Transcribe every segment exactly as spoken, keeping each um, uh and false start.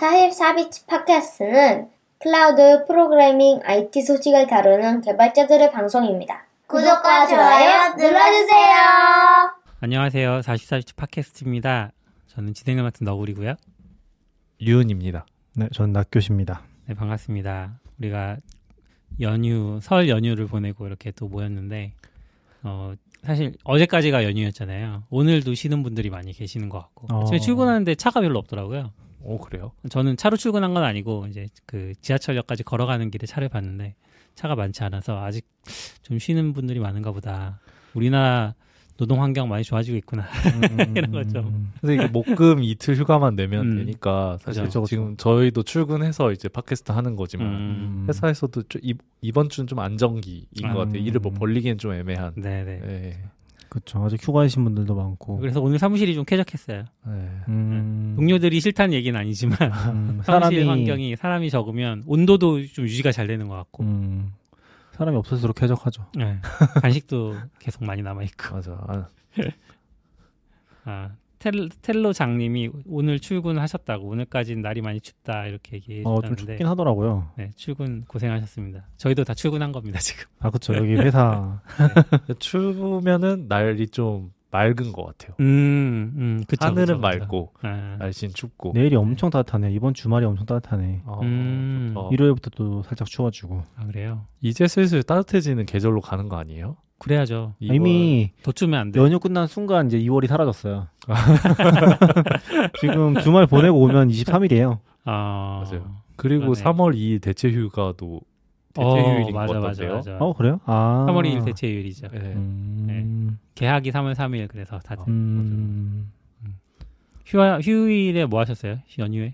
사십사 비치 팟캐스트는 클라우드 프로그래밍 아이티 소식을 다루는 개발자들의 방송입니다. 구독과 좋아요 눌러주세요. 안녕하세요. 사십사 비치 팟캐스트입니다. 저는 진행을 맡은 너구리고요. 유은입니다. 네, 전 낙교시입니다. 네, 반갑습니다. 우리가 연휴, 설 연휴를 보내고 이렇게 또 모였는데 어, 사실 어제까지가 연휴였잖아요. 오늘도 쉬는 분들이 많이 계시는 것 같고 어. 아침에 출근하는데 차가 별로 없더라고요. 오, 그래요? 저는 차로 출근한 건 아니고 이제 그 지하철역까지 걸어가는 길에 차를 봤는데 차가 많지 않아서 아직 좀 쉬는 분들이 많은가 보다. 우리나라 노동 환경 많이 좋아지고 있구나. 음, 이런 거죠. 근데 이게 목금 이틀 휴가만 내면 음. 되니까 사실 그죠, 지금 저희도 출근해서 이제 팟캐스트 하는 거지만 음. 회사에서도 좀 이, 이번 주는 좀 안정기인 음. 것 같아요. 일을 뭐 벌리기엔 좀 애매한. 네네. 네. 그렇죠. 아직 휴가이신 분들도 많고. 그래서 오늘 사무실이 좀 쾌적했어요. 네. 음, 동료들이 싫다는 얘기는 아니지만 음, 사무실 사람이 환경이 사람이 적으면 온도도 좀 유지가 잘 되는 것 같고 음, 사람이 없을수록 쾌적하죠. 네. 간식도 계속 많이 남아있고 맞아. 아, 아, 텔, 텔로 장님이 오늘 출근하셨다고 오늘까지는 날이 많이 춥다 이렇게 얘기해 어, 좀 주셨는데 춥긴 하더라고요. 네, 출근 고생하셨습니다. 저희도 다 출근한 겁니다 지금. 아, 그렇죠. 여기 회사. 추우면은 날이 좀 맑은 것 같아요. 음, 음, 그쵸, 하늘은 그쵸, 그쵸. 맑고 아, 날씨는 춥고. 내일이 엄청 따뜻하네. 이번 주말이 엄청 따뜻하네. 어, 음. 좋다. 일요일부터 또 살짝 추워지고. 아 그래요? 이제 슬슬 따뜻해지는 계절로 가는 거 아니에요? 그래야죠. 이월- 이미 더 추면 안 돼. 연휴 끝난 순간 이제 이월이 사라졌어요. 지금 주말 보내고 오면 이십삼 일이에요. 아, 맞아요. 그리고 그러네. 삼월 이일 대체 휴가도 대체 어, 휴일인 맞아, 것 맞아, 같아요. 맞아. 어, 그래요? 아. 삼월 이일 대체휴일이죠. 네. 음, 개학이 삼월 삼일 그래서 다들 아. 음, 휴 휴일에 뭐 하셨어요? 연휴에?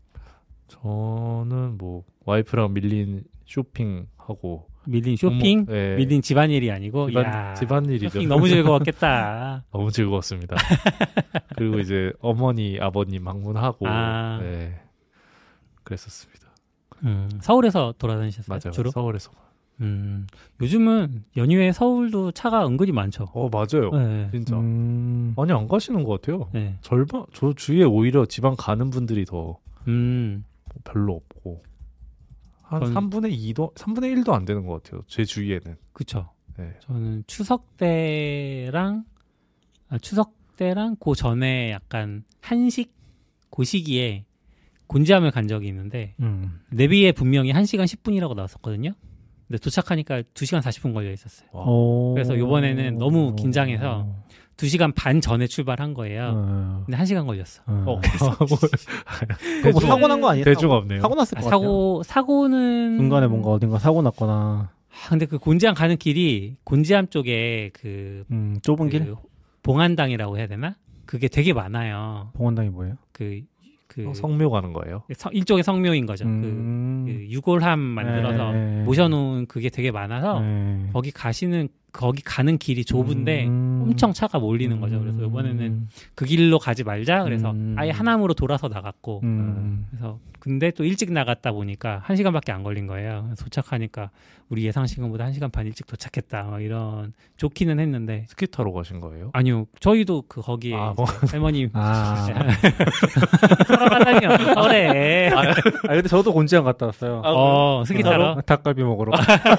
저는 뭐 와이프랑 밀린 쇼핑하고 밀린 쇼핑? 부모- 네. 밀린 집안일이 아니고 집안, 이야, 집안일이죠. 쇼핑 너무 즐거웠겠다. 너무 즐거웠습니다. 그리고 이제 어머니 아버님 방문하고 아. 네. 그랬었습니다. 음, 서울에서 돌아다니셨어요? 맞아요. 주로? 서울에서. 음, 요즘은 연휴에 서울도 차가 은근히 많죠. 어 맞아요. 네. 진짜 음, 많이 안 가시는 것 같아요. 네. 절반 저 주위에 오히려 지방 가는 분들이 더 음, 별로 없고 한 전- 삼분의 이도 삼분의 일도 안 되는 것 같아요. 제 주위에는. 그쵸. 네. 저는 추석 때랑 아, 추석 때랑 그 전에 약간 한식 그 시기에 곤지암을 간 적이 있는데 음. 내비에 분명히 한 시간 십 분이라고 나왔었거든요. 근데 도착하니까 두 시간 사십 분 걸려 있었어요. 와. 오. 그래서 이번에는 너무 긴장해서 두 시간 반 전에 출발한 거예요. 어, 근데 한 시간 걸렸어. 어. 어, 그거 뭐 사고 난 거 아니에요? 대중 없네요. 사고 났을 아, 것 같아요. 사고 사고는 중간에 뭔가 어딘가 사고 났거나 아, 근데 그 곤지암 가는 길이 곤지암 쪽에 그, 음, 좁은 길? 그 봉안당이라고 해야 되나? 그게 되게 많아요. 봉원당이 뭐예요? 그, 그 어, 성묘 가는 거예요. 성- 일종의 성묘인 거죠. 음, 그, 그 유골함 만들어서 네. 모셔놓은 그게 되게 많아서 네. 거기 가시는 거기 가는 길이 좁은데 음, 엄청 차가 몰리는 거죠. 그래서 이번에는 음, 그 길로 가지 말자. 그래서 음. 아예 하남으로 돌아서 나갔고 음, 그래서 근데 또 일찍 나갔다 보니까 한 시간밖에 안 걸린 거예요. 그래서 도착하니까 우리 예상 시간보다 한 시간 반 일찍 도착했다. 막 이런 좋기는 했는데 스키 타러 가신 거예요? 아니요. 저희도 그 거기에 아, 뭐. 할머니 아, 돌아가다니요. 그래. 아 근데 저도 곤지암 갔다 왔어요. 어 스키 타러. 닭갈비 먹으러.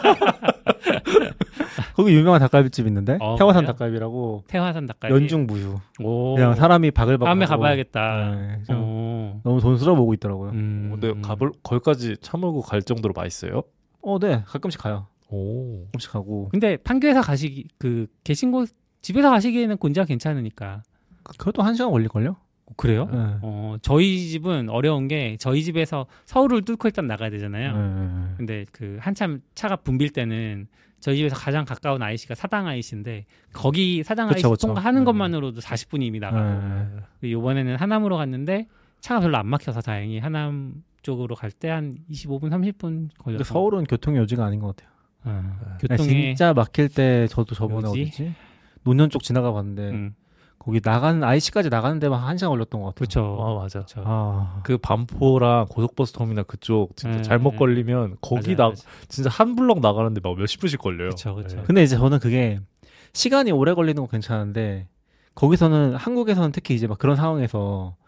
거기 유명한 닭갈비집 있는데 어, 태화산 그래요? 닭갈비라고 태화산 닭갈비. 연중 무휴. 오. 그냥 사람이 바글바글. 다음에 하고. 가봐야겠다. 네, 좀 오. 너무 돈 쓸어보고 있더라고요. 음. 근데 가볼 거기까지 차 몰고 갈 정도로 맛있어요? 어, 네, 가끔씩 가요. 오. 가끔씩 가고. 근데 판교에서 가시기 그 계신 곳 집에서 가시기에는 곤지암 괜찮으니까. 그것도 한 시간 걸릴걸요? 그래요? 네. 어, 저희 집은 어려운 게 저희 집에서 서울을 뚫고 일단 나가야 되잖아요. 네. 근데 그 한참 차가 붐빌 때는 저희 집에서 가장 가까운 아이씨가 사당 아이씨인데 거기 사당 그쵸, 아이씨 그쵸. 통과하는 네. 것만으로도 사십 분이 이미 나가고 네. 이번에는 하남으로 갔는데 차가 별로 안 막혀서 다행히 하남 쪽으로 갈 때 한 이십오 분 삼십 분 걸려서 근데 서울은 교통의 요지가 아닌 것 같아요. 어, 아니, 교통에 진짜 막힐 때 저도 저번에 요지? 어디지? 노년 쪽 지나가 봤는데 음, 거기 나가는 아이씨까지 나가는 데만 한 시간 걸렸던 것 같아요. 그렇죠. 아 맞아. 그렇죠. 아, 그 반포랑 고속버스 터미널 그쪽 진짜 네, 잘못 네. 걸리면 거기 맞아요, 나 진짜 한 블럭 나가는데 막 몇십 분씩 걸려요. 그쵸, 그쵸. 네. 근데 이제 저는 그게 시간이 오래 걸리는 건 괜찮은데 거기서는 한국에서는 특히 이제 막 그런 상황에서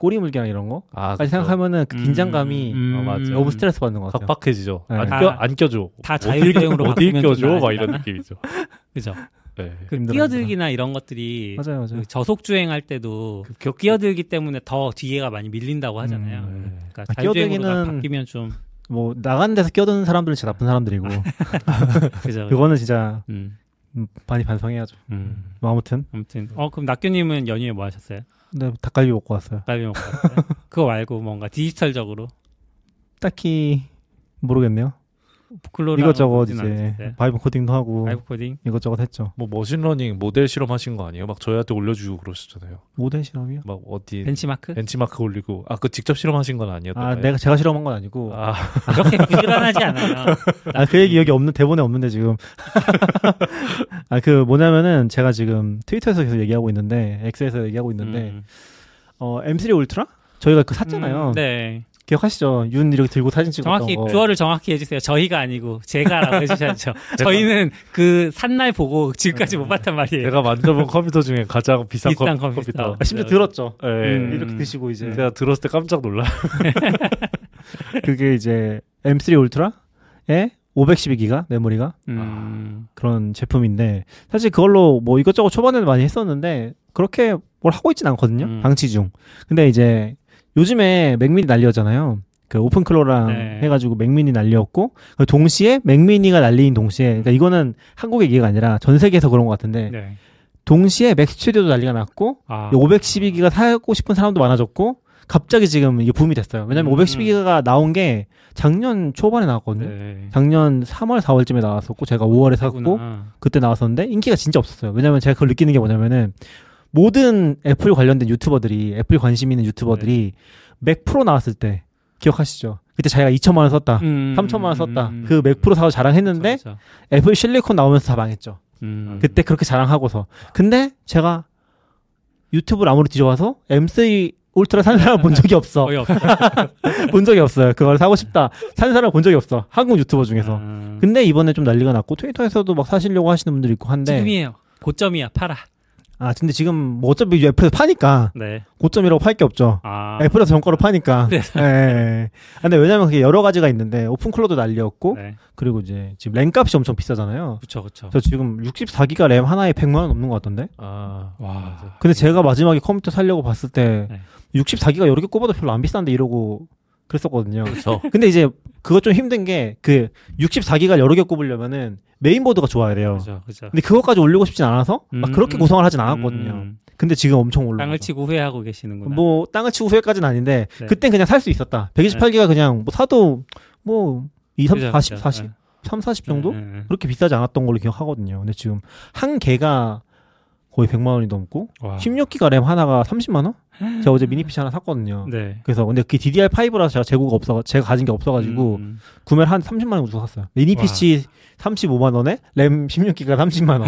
꼬리 물기나 이런 거까지 아, 그쵸. 생각하면은 그 음, 긴장감이 음, 어, 맞아. 너무 스트레스 받는 것 같아요. 빡빡해지죠. 네. 안, 다- 껴, 안 껴줘. 다 어디- 자율주행으로 어디 바뀌면 좀 껴줘? 막 나아지지 이런 않아? 느낌이죠. 그죠? 네. 그 힘들어, 끼어들기나 이런 것들이 맞아요, 맞아요. 그 저속 주행할 때도 그 격, 끼어들기 때문에 더 뒤에가 많이 밀린다고 하잖아요. 음, 그러니까 아, 자율주행으로 끼어들기는- 바뀌면 좀 뭐 나가는 데서 끼어드는 사람들은 진짜 나쁜 사람들이고 그죠. 그거는 진짜 음, 음, 많이 반성해야죠. 음. 뭐 아무튼 아무튼 어 그럼 낙규님은 연휴에 뭐 하셨어요? 근데 닭갈비 먹고 왔어요. 닭갈비 먹고 왔어요? 그거 말고 뭔가 디지털적으로 딱히 모르겠네요. 포클로랑 이것저것 보진 이제 않으셨어요? 바이브 코딩도 하고 라이브 코딩? 이것저것 했죠. 뭐 머신러닝 모델 실험하신 거 아니에요? 막 저희한테 올려주고 그러셨잖아요. 모델 실험이요? 막 어디 벤치마크? 벤치마크 올리고 아 그 직접 실험하신 건 아니었던가요? 아 내가 제가 실험한 건 아니고 아, 그렇게 부지런하지 않아요. 아 그 얘기 여기 없는 대본에 없는데 지금 아 그 뭐냐면은 제가 지금 트위터에서 계속 얘기하고 있는데 X에서 얘기하고 있는데 음. 어 엠쓰리 울트라 저희가 그 샀잖아요. 음, 네. 기억하시죠? 윤 이렇게 들고 사진 찍었던 정확히 거. 주어를 정확히 해주세요. 저희가 아니고 제가라고 해주셔야죠. 저희는 그 산날 보고 지금까지 못 봤단 말이에요. 제가 만져본 컴퓨터 중에 가장 비싼, 비싼 컴, 컴퓨터. 컴퓨터. 아, 심지어 들었죠. 네. 음. 이렇게 드시고 이제 제가 들었을 때 깜짝 놀라. 그게 이제 엠쓰리 울트라에 오백십이 기가 메모리가 음. 그런 제품인데 사실 그걸로 뭐 이것저것 초반에는 많이 했었는데 그렇게 뭘 하고 있진 않거든요. 음. 방치 중. 근데 이제 요즘에 맥미니 난리였잖아요. 그 오픈클로랑 네. 해가지고 맥미니 난리였고 그 동시에 맥미니가 난리인 동시에 그러니까 이거는 한국의 기계가 아니라 전 세계에서 그런 것 같은데 네. 동시에 맥 스튜디오도 난리가 났고 아. 오백십이 기가 사고 싶은 사람도 많아졌고 갑자기 지금 이게 붐이 됐어요. 왜냐면 음. 오백십이 기가가 나온 게 작년 초반에 나왔거든요. 네. 작년 삼월, 사월쯤에 나왔었고 제가 오월에 샀고 그렇구나. 그때 나왔었는데 인기가 진짜 없었어요. 왜냐면 제가 그걸 느끼는 게 뭐냐면은 모든 애플 관련된 유튜버들이 애플 관심 있는 유튜버들이 맥 프로 나왔을 때 기억하시죠? 그때 자기가 이천만 원 썼다. 음. 삼천만 원 썼다. 음. 그 맥 프로 사서 자랑했는데 그쵸, 그쵸. 애플 실리콘 나오면서 다 망했죠. 음. 그때 그렇게 자랑하고서. 근데 제가 유튜브를 아무리 뒤져봐서 엠쓰리 울트라 산 사람 본 적이 없어. 거의 없어. 본 적이 없어요. 그걸 사고 싶다. 산 사람 본 적이 없어. 한국 유튜버 중에서. 음. 근데 이번에 좀 난리가 났고 트위터에서도 막 사시려고 하시는 분들이 있고 한데 지금이에요. 고점이야. 팔아. 아 근데 지금 뭐 어차피 애플에서 파니까 네. 고점이라고 팔 게 없죠. 아. 애플에서 정가로 파니까. 그래서. 예, 예. 근데 왜냐면 그게 여러 가지가 있는데 오픈클로도 난리였고 네. 그리고 이제 지금 램 값이 엄청 비싸잖아요. 그쵸, 그쵸. 저 지금 육십사 기가 램 하나에 백만 원 넘는 것 같던데. 아, 와. 근데 제가 마지막에 컴퓨터 사려고 봤을 때 네. 육십사 기가 여러 개 꼽아도 별로 안 비싼데 이러고 그랬었거든요. 그렇죠. 근데 이제 그거 좀 힘든 게 그 육십사 기가 여러 개 꼽으려면은 메인보드가 좋아야 돼요. 그죠, 그죠. 근데 그것까지 올리고 싶진 않아서 막 음, 그렇게 음. 구성을 하진 않았거든요. 음. 근데 지금 엄청 올라. 땅을 치고 후회하고 계시는구나. 뭐 땅을 치고 후회까지는 아닌데 네. 그땐 그냥 살 수 있었다. 백이십팔 기가 그냥 뭐 사도 뭐 이, 삼, 그죠, 사십, 그죠. 사십, 네. 삼, 사십 정도? 네, 네, 네. 그렇게 비싸지 않았던 걸로 기억하거든요. 근데 지금 한 개가 거의 백만 원이 넘고 와. 십육 기가 램 하나가 삼십만 원? 제가 어제 미니 피씨 하나 샀거든요. 네. 그래서 근데 그게 디디알 파이브라서 제가 재고가 없어 제가 가진 게 없어가지고 음. 구매를 한 삼십만 원 주고 샀어요. 미니 와. 피씨 삼십오만 원에 램 십육 기가 삼십만 원.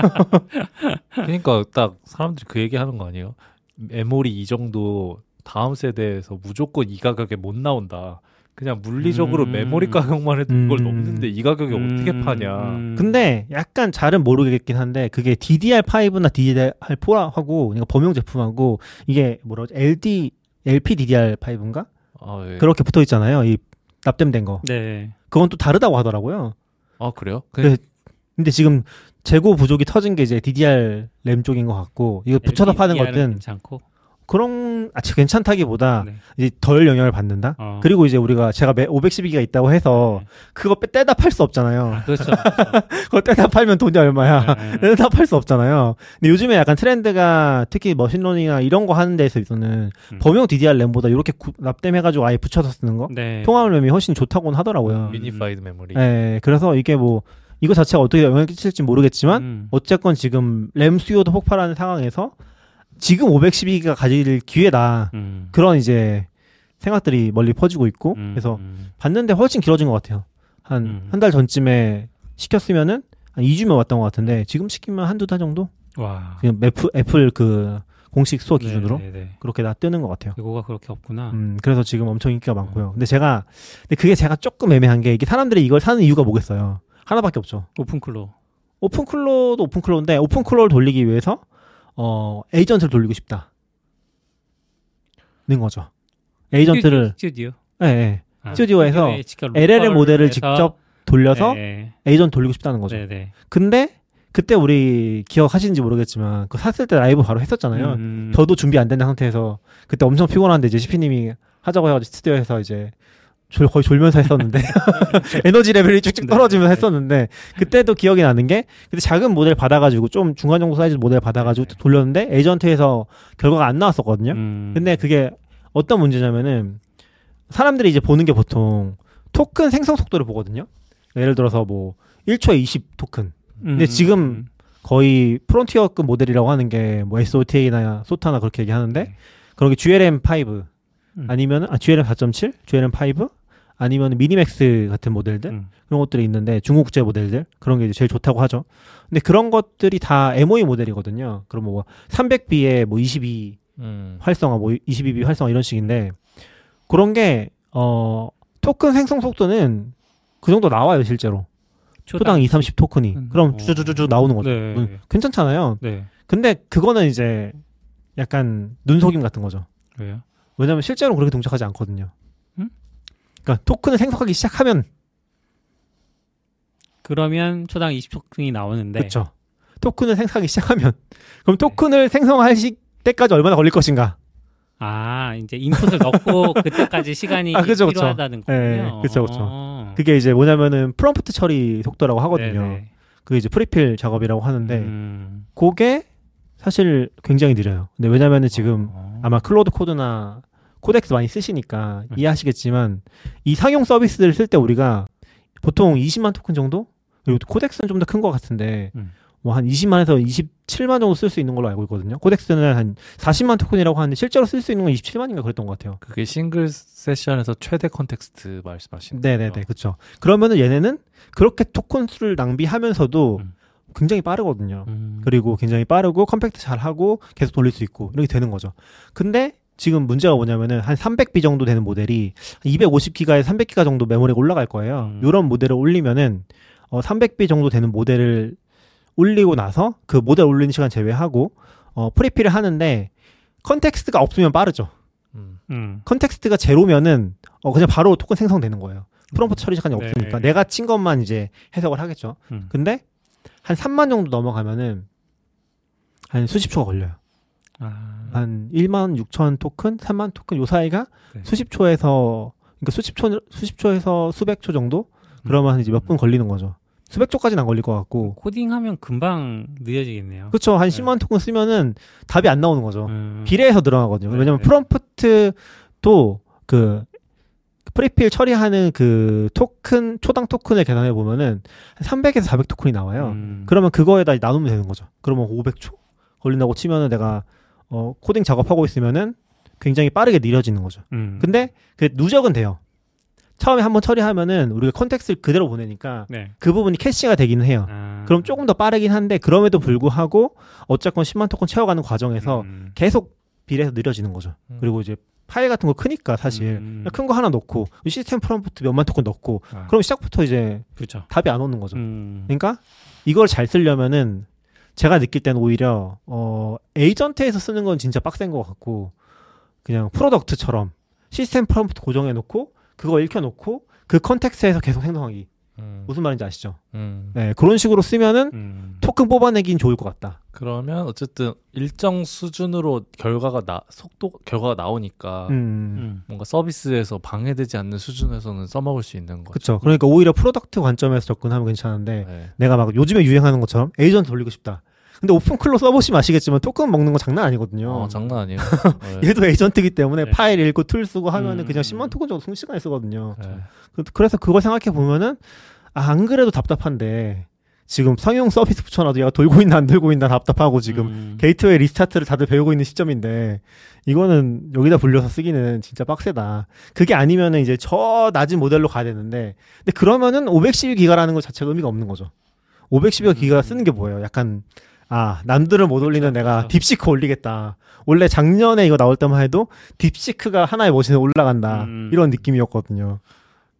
그러니까 딱 사람들이 그 얘기 하는 거 아니에요? 메모리 이 정도 다음 세대에서 무조건 이 가격에 못 나온다. 그냥 물리적으로 음. 메모리 가격만 해도 이걸 음. 넘는데 이 가격에 어떻게 음, 파냐. 음. 근데 약간 잘은 모르겠긴 한데 그게 디디알 파이브나 디디알 포하고 그러니까 범용 제품하고 이게 뭐라 그러지? 엘디 엘피 디디알 파이브인가? 아, 예. 그렇게 붙어 있잖아요. 이 납땜된 거. 네. 그건 또 다르다고 하더라고요. 아 그래요? 그래, 근데 지금 재고 부족이 터진 게 이제 디디알 램 쪽인 것 같고 이거 붙여서 파는 엘피디알은 것은 괜찮고. 그런 아 괜찮다기보다 네. 이제 덜 영향을 받는다. 어. 그리고 이제 우리가 제가 오백십이 기가 있다고 해서 네. 그거 빼- 떼다 팔 수 없잖아요. 아, 그렇죠. 그거 떼다 팔면 돈이 얼마야? 네. 떼다 팔 수 없잖아요. 근데 요즘에 약간 트렌드가 특히 머신러닝이나 이런 거 하는 데서 있어서는 음. 범용 디디알 램보다 이렇게 구- 납땜해가지고 아예 붙여서 쓰는 거 네. 통합 램이 훨씬 좋다고는 하더라고요. 음. 미니파이드 메모리. 예, 그래서 이게 뭐 이거 자체가 어떻게 영향을 끼칠지 모르겠지만 음. 어쨌건 지금 램 수요도 폭발하는 상황에서 지금 오백십이 기가 가질 기회다. 음. 그런 이제 생각들이 멀리 퍼지고 있고 음. 그래서 음. 봤는데 훨씬 길어진 것 같아요. 한 음. 한 달 전쯤에 시켰으면은 한 이 주면 왔던 것 같은데 지금 시키면 한두 달 정도? 와. 지금 애플, 애플 그 공식 스토어 기준으로 네, 네, 네. 그렇게 다 뜨는 것 같아요. 재고가 그렇게 없구나. 음, 그래서 지금 엄청 인기가 많고요. 근데 제가 근데 그게 제가 조금 애매한 게 이게 사람들이 이걸 사는 이유가 뭐겠어요? 하나밖에 없죠. 오픈클로. 오픈클로도 오픈클로인데 오픈클로를 돌리기 위해서 어 에이전트를 돌리고 싶다. 거죠. 에이전트를 스튜디오. 예, 예. 아, 스튜디오에서 스튜디오에 직접 엘엘엠 로컬 모델을 해서 직접 돌려서 네, 에이전트 돌리고 싶다는 거죠. 네, 네. 근데 그때 우리 기억하시는지 모르겠지만 그 샀을 때 라이브 바로 했었잖아요. 음, 저도 준비 안 된 상태에서 그때 엄청 피곤한데 이제 시피님이 하자고 해가지고 스튜디오에서 이제 졸, 거의 졸면서 했었는데 에너지 레벨이 쭉쭉 떨어지면서 네. 했었는데 그때도 기억이 나는 게 그때 작은 모델 받아가지고 좀 중간 정도 사이즈 모델 받아가지고 네. 돌렸는데 에이전트에서 결과가 안 나왔었거든요. 음, 근데 그게 어떤 문제냐면은 사람들이 이제 보는 게 보통 토큰 생성 속도를 보거든요. 예를 들어서 뭐 일 초에 이십 토큰. 근데 음, 지금 음, 거의 프론티어급 모델이라고 하는 게 뭐 에스오티에이나 소타나 그렇게 얘기하는데 네. 그런 게 지엘엠 오 음. 아니면 아 지엘엠 사 점 칠, 지엘엠 오 아니면 미니맥스 같은 모델들 음, 그런 것들이 있는데 중국 국제 모델들 그런 게 이제 제일 좋다고 하죠. 근데 그런 것들이 다 엠오이 모델이거든요. 그럼 뭐 삼백 비에 뭐 이십이 음. 활성화, 뭐 이십이 비 활성화 이런 식인데 그런 게 어 토큰 생성 속도는 그 정도 나와요 실제로. 초당 이십, 삼십 토큰이. 음. 그럼 어. 쭈쭈쭈쭈 나오는 거죠. 네. 음, 괜찮잖아요. 네. 근데 그거는 이제 약간 눈속임 같은 거죠. 왜요? 왜냐면 실제로 그렇게 동작하지 않거든요. 음? 그러니까 토큰을 생성하기 시작하면 그러면 초당 이십 토큰이 나오는데 그렇죠. 토큰을 생성하기 시작하면 그럼 토큰을 생성할 시, 때까지 얼마나 걸릴 것인가? 아 이제 인풋을 넣고 그때까지 시간이 아, 그쵸, 그쵸. 필요하다는 거군요. 네, 그쵸, 그쵸. 어. 그게 이제 뭐냐면은 프롬프트 처리 속도라고 하거든요. 네네. 그게 이제 프리필 작업이라고 하는데 음. 그게 사실 굉장히 느려요. 근데 왜냐면은 지금 어. 아마 클로드 코드나 코덱스 많이 쓰시니까 네. 이해하시겠지만 이 상용 서비스를 쓸 때 우리가 보통 이십만 토큰 정도? 그리고 코덱스는 좀 더 큰 것 같은데 음. 뭐 한 이십만에서 이십칠만 정도 쓸 수 있는 걸로 알고 있거든요. 코덱스는 한 사십만 토큰이라고 하는데 실제로 쓸 수 있는 건 이십칠만인가 그랬던 것 같아요. 그게 싱글 세션에서 최대 컨텍스트 말씀하시는 네네네, 거죠? 그렇죠. 그러면은 얘네는 그렇게 토큰 수를 낭비하면서도 음. 굉장히 빠르거든요. 음. 그리고 굉장히 빠르고 컴팩트 잘하고 계속 돌릴 수 있고 이렇게 되는 거죠. 근데 지금 문제가 뭐냐면은 한 삼백 비 정도 되는 모델이 이백오십 기가에서 삼백 기가 정도 메모리가 올라갈 거예요. 음. 이런 모델을 올리면은 어, 삼백 비 정도 되는 모델을 올리고 나서 그 모델 올리는 시간 제외하고 어, 프리필을 하는데 컨텍스트가 없으면 빠르죠. 음. 음. 컨텍스트가 제로면은 어, 그냥 바로 토큰 생성되는 거예요. 프롬프트 처리 시간이 네. 없으니까 내가 친 것만 이제 해석을 하겠죠. 음. 근데 한 삼만 정도 넘어가면은 한 수십 초가 걸려요. 아. 한 일만 육천 토큰, 삼만 토큰 요 사이가 네. 수십 초에서 그러니까 수십 초 수십 초에서 수백 초 정도 그러면 이제 몇 분 걸리는 거죠. 수백 초까지는 안 걸릴 것 같고. 코딩하면 금방 느려지겠네요. 그렇죠. 한 네. 십만 토큰 쓰면은 답이 안 나오는 거죠. 음. 비례해서 늘어나거든요. 네, 왜냐면 네. 프롬프트도 그 프리필 처리하는 그 토큰 초당 토큰을 계산해 보면은 한 삼백에서 사백 토큰이 나와요. 음. 그러면 그거에다 나누면 되는 거죠. 그러면 오백 초 걸린다고 치면은 내가 어, 코딩 작업하고 있으면은 굉장히 빠르게 느려지는 거죠. 음. 근데 그 누적은 돼요. 처음에 한번 처리하면은 우리가 컨텍스트를 그대로 보내니까 네. 그 부분이 캐시가 되기는 해요. 아. 그럼 조금 더 빠르긴 한데 그럼에도 불구하고 어쨌건 십만 토큰 채워가는 과정에서 음. 계속 비례해서 느려지는 거죠. 음. 그리고 이제 파일 같은 거 크니까 사실 음. 큰 거 하나 넣고 시스템 프롬프트 몇만 토큰 넣고 아. 그럼 시작부터 이제 그렇죠. 답이 안 오는 거죠. 음. 그러니까 이걸 잘 쓰려면은 제가 느낄 때는 오히려 어 에이전트에서 쓰는 건 진짜 빡센 것 같고 그냥 프로덕트처럼 시스템 프롬프트 고정해 놓고 그거 읽혀 놓고 그 컨텍스트에서 계속 생성하기. 음. 무슨 말인지 아시죠? 음. 네, 그런 식으로 쓰면은 음. 토큰 뽑아내긴 좋을 것 같다. 그러면 어쨌든 일정 수준으로 결과가 나 속도 결과가 나오니까 음. 음. 뭔가 서비스에서 방해되지 않는 수준에서는 써먹을 수 있는 거죠. 그렇죠. 그러니까 오히려 프로덕트 관점에서 접근하면 괜찮은데 네. 내가 막 요즘에 유행하는 것처럼 에이전트 돌리고 싶다. 근데 오픈클로 써보시면 아시겠지만 토큰 먹는 거 장난 아니거든요. 어, 장난 아니에요. 네. 얘도 에이전트이기 때문에 네. 파일 읽고 툴 쓰고 하면은 음. 그냥 십만 토큰 정도 순식간에 쓰거든요. 네. 그- 그래서 그걸 생각해 보면은 아, 안 그래도 답답한데 지금 상용 서비스 붙여놔도 얘가 돌고 있나 안 돌고 있나 답답하고 지금 음. 게이트웨이 리스타트를 다들 배우고 있는 시점인데 이거는 여기다 불려서 쓰기는 진짜 빡세다. 그게 아니면은 이제 저 낮은 모델로 가야 되는데 근데 그러면은 오백십이 기가라는 것 자체가 의미가 없는 거죠. 오백십이 기가 음. 쓰는 게 뭐예요? 약간 아 남들은 못 올리는 그쵸, 내가 그쵸. 딥시크 올리겠다. 원래 작년에 이거 나올 때만 해도 딥시크가 하나의 머신에 올라간다. 음. 이런 느낌이었거든요.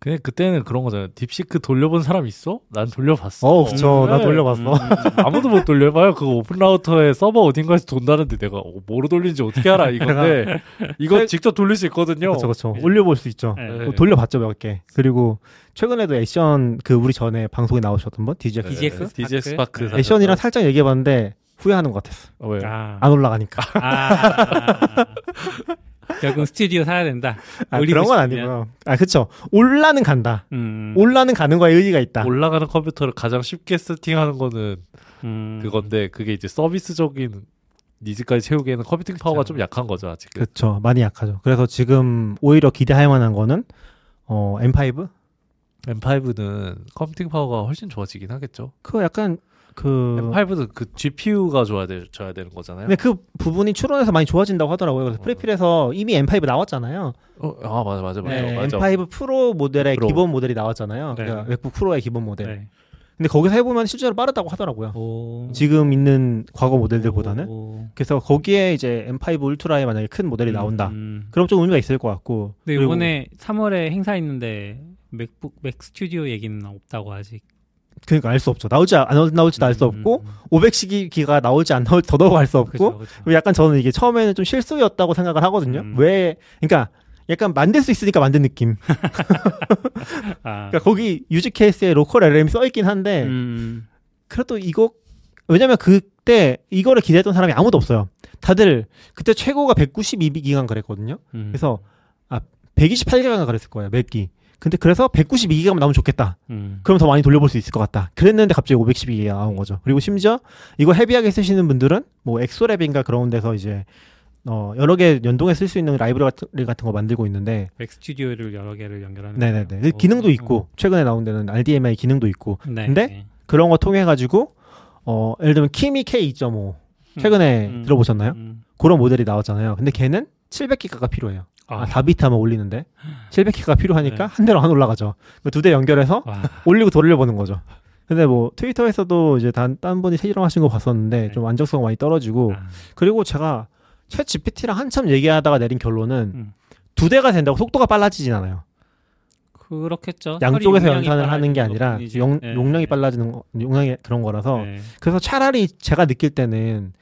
그냥 그때는 그런 거잖아요. 딥시크 돌려본 사람 있어? 난 돌려봤어. 어, 그쵸. 나 네. 돌려봤어. 음, 아무도 못 돌려봐요. 그거 오픈 라우터에 서버 어딘가에서 돈다는데 내가 어, 뭐로 돌리는지 어떻게 알아 이건데 이거 직접 돌릴 수 있거든요. 그쵸, 그쵸. 올려볼 수 있죠. 네. 뭐 돌려봤죠, 몇 개. 그리고 최근에도 애션 그 우리 전에 방송에 나오셨던 분 디지엑스. 디지엑스? 디지엑스 스파크? 스파크. 애션이랑 살짝 얘기해봤는데 후회하는 것 같았어. 어, 왜요? 아, 안 올라가니까. 아, 결국 스튜디오 사야 된다. 아, 올리고 그런 건 싶으면. 아니고요. 아, 그쵸. 올라는 간다. 음, 올라는 가는 거에 의의가 있다. 올라가는 컴퓨터를 가장 쉽게 세팅하는 거는 음, 그건데 그게 이제 서비스적인 니즈까지 채우기에는 컴퓨팅 파워가 좀 약한 거죠 아직은. 그쵸. 많이 약하죠. 그래서 지금 오히려 기대할 만한 거는 어, 엠 파이브? 엠 파이브는 컴퓨팅 파워가 훨씬 좋아지긴 하겠죠. 그거 약간 그 엠 파이브도 그 지피유가 좋아야, 돼, 줘야 되는 거잖아요. 근데 그 부분이 추론해서 많이 좋아진다고 하더라고요. 그래서 프리필에서 이미 엠 파이브 나왔잖아요. 어, 아 맞아 맞아 맞아. 네, 맞아. 엠 파이브 프로 모델의 프로. 기본 모델이 나왔잖아요. 네. 그러니까 맥북 프로의 기본 모델. 네. 근데 거기서 해보면 실제로 빠르다고 하더라고요. 오, 지금 있는 과거 모델들보다는. 오, 그래서 거기에 이제 엠 파이브 울트라에 만약에 큰 모델이 나온다. 음, 그럼 좀 의미가 있을 것 같고. 근데 그리고 이번에 삼월에 행사 있는데 맥북 맥 스튜디오 얘기는 없다고 아직. 그러니까 알 수 없죠. 나올지 안 나올지도 알 수 음, 없고 음, 오백 시기가 나올지 안 나올지 더더욱 알 수 없고. 그쵸, 그쵸. 그리고 약간 저는 이게 처음에는 좀 실수였다고 생각을 하거든요. 음. 왜? 그러니까 약간 만들 수 있으니까 만든 느낌. 아, 그러니까 거기 유즈 케이스에 로컬 엘 엠이 써 있긴 한데 음, 그래도 이거 왜냐면 그때 이거를 기대했던 사람이 아무도 없어요. 다들 그때 최고가 백구십이 기가인가 그랬거든요. 음, 그래서 아 백이십팔 기가인가 그랬을 거예요. 몇 기. 근데 그래서 백구십이 기가만 나오면 좋겠다. 음, 그럼 더 많이 돌려볼 수 있을 것 같다. 그랬는데 갑자기 오백십이 기가 나온 거죠. 그리고 심지어 이거 헤비하게 쓰시는 분들은 뭐 엑소랩인가 그런 데서 이제 어 여러 개 연동해 쓸 수 있는 라이브러리 같은, 같은 거 만들고 있는데 맥 스튜디오를 여러 개를 연결하는. 네네네. 거예요. 근데 기능도 오, 있고 최근에 나온 데는 알 디 엠 아이 기능도 있고 네. 근데 그런 거 통해 가지고 어 예를 들면 키미 케이 이 점 오 최근에 음, 들어보셨나요? 음, 그런 모델이 나왔잖아요. 근데 걔는 칠백 기가가 필요해요. 아, 아, 사 비트하면 올리는데 칠백 기가가 필요하니까 네. 한 대로 안 올라가죠. 두 대 연결해서 와, 올리고 돌려보는 거죠. 근데 뭐 트위터에서도 이제 단, 딴 분이 실험하신 거 봤었는데 네. 좀 안정성 많이 떨어지고 아, 그리고 제가 챗 지피티랑 한참 얘기하다가 내린 결론은 음. 두 대가 된다고 속도가 빨라지진 않아요. 그렇겠죠. 양쪽에서 처리 용량이 연산을 하는 게 빨라지는 아니라 것뿐이지. 용, 네, 용량이 네. 빨라지는 거, 용량이 그런 거라서 네. 그래서 차라리 제가 느낄 때는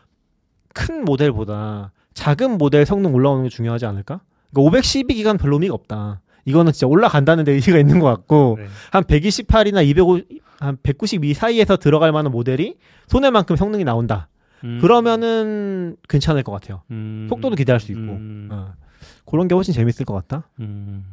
큰 모델보다 작은 모델 성능 올라오는 게 중요하지 않을까? 그러니까 오백십이 기가는 별로 의미가 없다. 이거는 진짜 올라간다는 데 의미가 있는 것 같고 네. 한 백이십팔이나 이백오, 한 백구십이 사이에서 들어갈 만한 모델이 손해만큼 성능이 나온다. 음, 그러면은 괜찮을 것 같아요. 음, 속도도 기대할 수 있고 음, 어. 그런 게 훨씬 재밌을 것 같다. 음.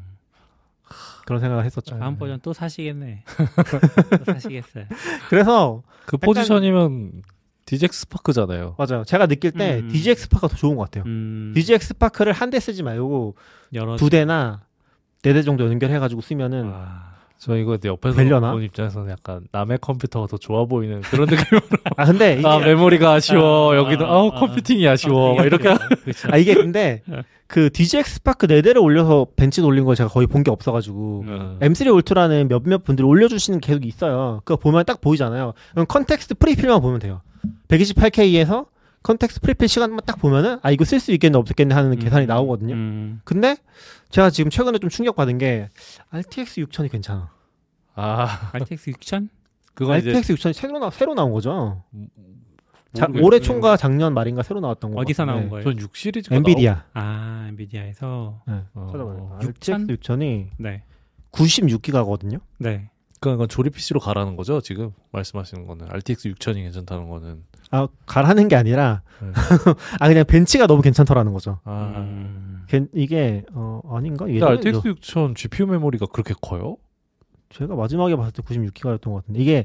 그런 생각을 했었죠. 다음 버전 또 사시겠네. 또 사시겠어요. 그래서 그 포지션이면 디지엑스 스파크잖아요. 맞아요. 제가 느낄 때 음. 디지엑스 스파크가 더 좋은 것 같아요. 음, 디지엑스 스파크를 한 대 쓰지 말고 여러 두 대나 네 대 정도 연결해가지고 쓰면은 와, 저 이거 옆에서 되려나? 본 입장에서는 약간 남의 컴퓨터가 더 좋아 보이는 그런 느낌으로 아 근데 이게 아 메모리가 아쉬워 아, 여기도 아, 아우 아, 컴퓨팅이 아쉬워 막 이렇게 그렇죠. 아 이게 근데 그 디지엑스 스파크 네 대를 올려서 벤치 돌린 거 제가 거의 본 게 없어가지고 음. 엠 쓰리 울트라는 몇몇 분들이 올려주시는 게 계속 있어요. 그거 보면 딱 보이잖아요. 그럼 컨텍스트 프리필만 보면 돼요. 백이십팔 케이에서 컨텍스트 프리필 시간만 딱 보면은 아 이거 쓸 수 있겠네 없겠네 하는 계산이 나오거든요. 음, 근데 제가 지금 최근에 좀 충격받은 게 알티엑스 육천이 괜찮아. 아 알텍스 육천? 그건 이제 알티엑스 육천이 새로 나 새로 나온 거죠. 자, 모르겠어요. 올해 초인가 작년 말인가 새로 나왔던 거. 어디서 나온 같은데. 거예요? 전 육 시리즈가 엔비디아. 아, 엔비디아에서. 네. 어. 찾아봐요. 육천? 알티엑스 육천이 네. 구십육 기가거든요. 네. 그러니까 조립 피시로 가라는 거죠 지금 말씀하시는 거는 알티엑스 육천이 괜찮다는 거는 아 가라는 게 아니라 네. 아 그냥 벤치가 너무 괜찮더라는 거죠. 아 음, 겐- 이게 어 아닌가? 근데 예전에 알티엑스 저- 육천 지피유 메모리가 그렇게 커요? 제가 마지막에 봤을 때 구십육 기가였던 것 같은데 이게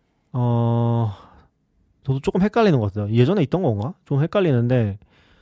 어 저도 조금 헷갈리는 것 같아요. 예전에 있던 건가? 좀 헷갈리는데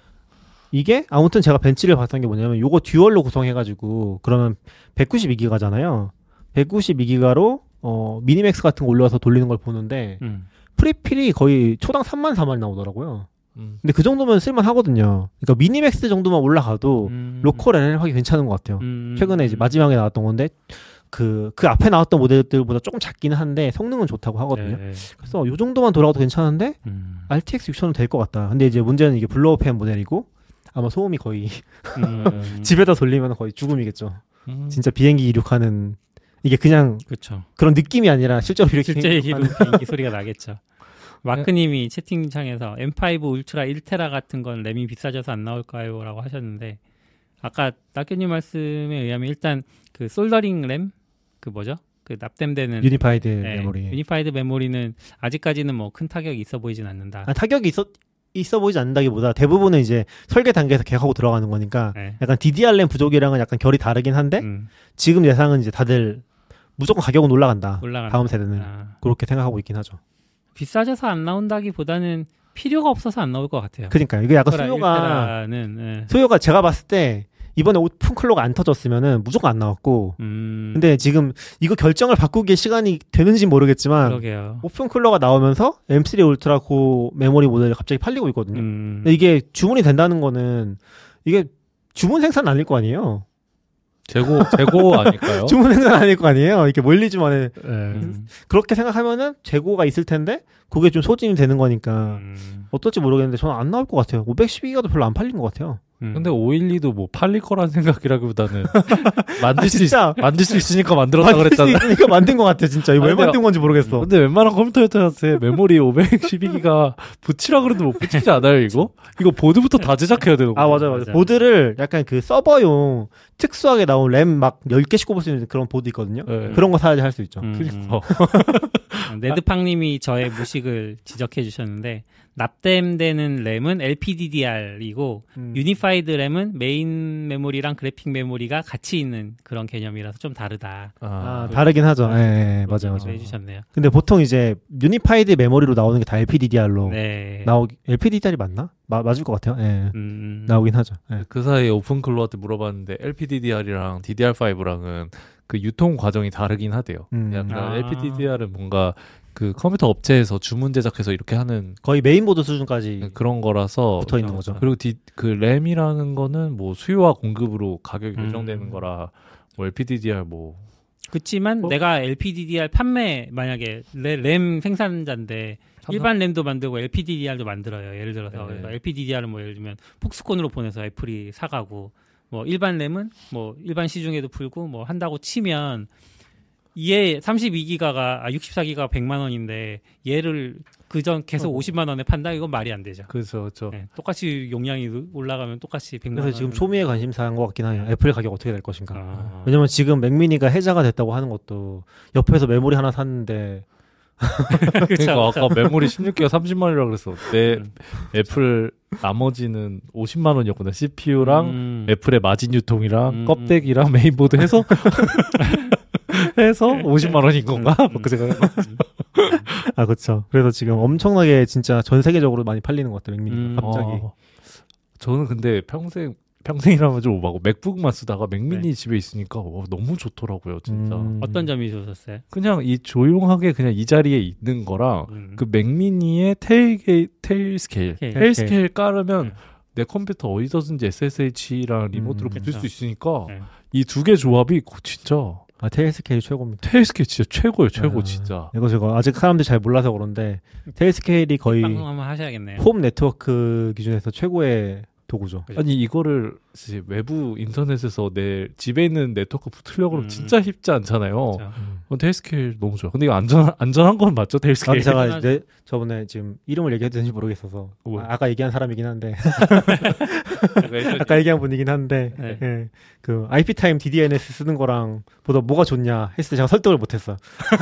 이게 아무튼 제가 벤치를 봤던 게 뭐냐면 요거 듀얼로 구성해가지고 그러면 백구십이 기가잖아요. 백구십이 기가로 어 미니맥스 같은 거 올려서 돌리는 걸 보는데 음. 프리필이 거의 초당 삼만 사만 나오더라고요. 음. 근데 그 정도면 쓸만 하거든요. 그러니까 미니맥스 정도만 올라가도 음. 로컬 엘엘 하기 괜찮은 것 같아요. 음. 최근에 이제 마지막에 나왔던 건데 그, 그 앞에 나왔던 모델들보다 조금 작기는 한데 성능은 좋다고 하거든요. 네. 그래서 요 정도만 돌아가도 괜찮은데 음. 알티엑스 육천은 될 것 같다. 근데 이제 문제는 이게 블로우팬 모델이고 아마 소음이 거의 음. 집에다 돌리면 거의 죽음이겠죠. 음. 진짜 비행기 이륙하는 이게 그냥 그렇죠. 그런 느낌이 아니라 실제로 이렇게 실제 기도 이륙하는 비행기 소리가 나겠죠. 마크님이 채팅창에서 엠 파이브 울트라 일 테라 같은 건 램이 비싸져서 안 나올까요? 라고 하셨는데 아까 낙교님 말씀에 의하면 일단 그 솔더링 램 그 뭐죠? 그 납땜되는 유니파이드 네, 메모리. 유니파이드 메모리는 아직까지는 뭐 큰 타격이 있어 보이진 않는다. 아, 타격이 있어 있어 보이지 않는다기보다 대부분은 이제 설계 단계에서 계획하고 들어가는 거니까 네. 약간 디디알 램 부족이랑은 약간 결이 다르긴 한데 음, 지금 예상은 이제 다들 무조건 가격은 올라간다. 올라간다. 다음 세대는 아, 그렇게 생각하고 있긴 하죠. 비싸져서 안 나온다기보다는 필요가 없어서 안 나올 것 같아요. 그러니까 이게 약간 울트라 수요가 일 테라는 예. 수요가 제가 봤을 때 이번에 오픈 클로가 안 터졌으면은 무조건 안 나왔고 음, 근데 지금 이거 결정을 바꾸기에 시간이 되는지 모르겠지만 그러게요. 오픈 쿨러가 나오면서 엠 쓰리 울트라 고 메모리 모델이 갑자기 팔리고 있거든요. 음, 근데 이게 주문이 된다는 거는 이게 주문 생산 아닐 거 아니에요. 재고 재고 아닐까요? 주문 생산 아닐 거 아니에요. 이렇게 멀리주만에 예. 음, 그렇게 생각하면은 재고가 있을 텐데 그게 좀 소진이 되는 거니까 음, 어떨지 모르겠는데 저는 안 나올 것 같아요. 오백십이 기가도 별로 안 팔린 것 같아요. 음. 근데 오백십이도 뭐 팔릴 거란 생각이라기보다는 만들 아, 수 진짜? 있, 만들 수 있으니까 만들었다 만들 수 그랬잖아. 있으니까 만든 것 같아 진짜. 이거 왜 아니, 근데- 만든 건지 모르겠어. 근데 웬만한 컴퓨터한테 메모리 오백십이 기가 붙이라 그래도 못 붙이지 않아요 이거? 이거 보드부터 다 제작해야 되는 거. 아 맞아요, 맞아요. 맞아요. 보드를 약간 그 서버용 특수하게 나온 램 막 열 개씩 꼽을 수 있는 그런 보드 있거든요. 네. 그런 거 사야지 할 수 있죠. 음, 그러니까. 음. 네드팡님이 저의 무식을 지적해 주셨는데 납땜되는 램은 엘피디디알이고 음. 유니파이드 램은 메인 메모리랑 그래픽 메모리가 같이 있는 그런 개념이라서 좀 다르다. 아, 아, 다르긴 하죠. 예, 예, 그렇게 맞아요, 얘기를 맞아요. 해주셨네요. 근데 보통 이제 유니파이드 메모리로 나오는 게 다 엘피디디알로 네. 나오 엘피디디알이 맞나? 마, 맞을 것 같아요. 예. 음, 나오긴 하죠. 예. 그 사이에 오픈클로한테 물어봤는데 엘피디디알이랑 디디알파이브랑은 그 유통 과정이 다르긴 하대요. 음. 약간 아. 엘피디디알은 뭔가 그 컴퓨터 업체에서 주문 제작해서 이렇게 하는 거의 메인보드 수준까지 그런 거라서 붙어 있는 거죠. 그리고 디, 그 램이라는 거는 뭐 수요와 공급으로 가격이 음. 결정되는 거라 뭐 엘피디디알 뭐 그렇지만 뭐? 내가 엘피디디알 판매 만약에 내 램 생산자인데 일반 램도 만들고 엘피디디알도 만들어요. 예를 들어서 네. 그래서 엘피디디알은 뭐 예를 들면 폭스콘으로 보내서 애플이 사가고 뭐 일반 램은 뭐 일반 시중에도 풀고 뭐 한다고 치면 얘 삼십이 기가가 아 육십사 기가가 백만 원인데 얘를 그전 계속 어. 오십만 원에 판다 이건 말이 안 되죠. 그렇죠, 그렇죠. 네, 똑같이 용량이 올라가면 똑같이 백만 원. 그래서 지금 초미의 관심사인 것 같긴 해요. 애플 가격 어떻게 될 것인가. 아. 왜냐면 지금 맥미니가 해자가 됐다고 하는 것도 옆에서 메모리 하나 샀는데 그러니까 아까 메모리 십육 기가 삼십만 원이라고 그랬어. 내 음. 애플 나머지는 오십만 원이었구나. 씨피유랑 음. 애플의 마진 유통이랑 음. 껍데기랑 메인보드 해서 해서 오십만 원인 건가? 음. 뭐 그 생각. 아 그렇죠. 그래서 지금 엄청나게 진짜 전 세계적으로 많이 팔리는 것 같아요. 맥미니가 음. 갑자기. 어. 저는 근데 평생 평생이라면 좀 오바고 맥북만 쓰다가 맥미니 네. 집에 있으니까 와, 너무 좋더라고요, 진짜. 음. 어떤 점이 좋으셨어요? 그냥 이 조용하게 그냥 이 자리에 있는 거랑 음. 그 맥미니의 테일 테일 스케일, 테일. 테일 스케일 깔으면 음. 내 컴퓨터 어디서든지 에스에스에이치랑 리모트로 음, 붙일 그렇죠. 수 있으니까 네. 이 두 개 조합이 고- 진짜 아 테일스케일이 최고입니다. 테일 스케일 진짜 최고예요, 최고 아, 진짜. 이거 제가 아직 사람들이 잘 몰라서 그런데 테일스케일이 거의 방송 한번 하셔야겠네요. 홈 네트워크 기준에서 최고의 도구죠. 그죠? 아니 이거를 이제 외부 인터넷에서 내 집에 있는 네트워크 붙으려고 그러면 음. 진짜 쉽지 않잖아요. 그렇죠. 어, 테일 스케일 너무 좋아. 근데 이거 안전 안전한 건 맞죠, 테일 아, 스케일? 근데 제가 당연하죠. 내, 저번에 지금 이름을 얘기해도 되는지 모르겠어서 뭐. 아, 아까 얘기한 사람이긴 한데 네. 아까 얘기한 분이긴 한데 네. 예, 그 아이피 타임 디디엔에스 쓰는 거랑 보다 뭐가 좋냐 했을 때 제가 설득을 못했어요.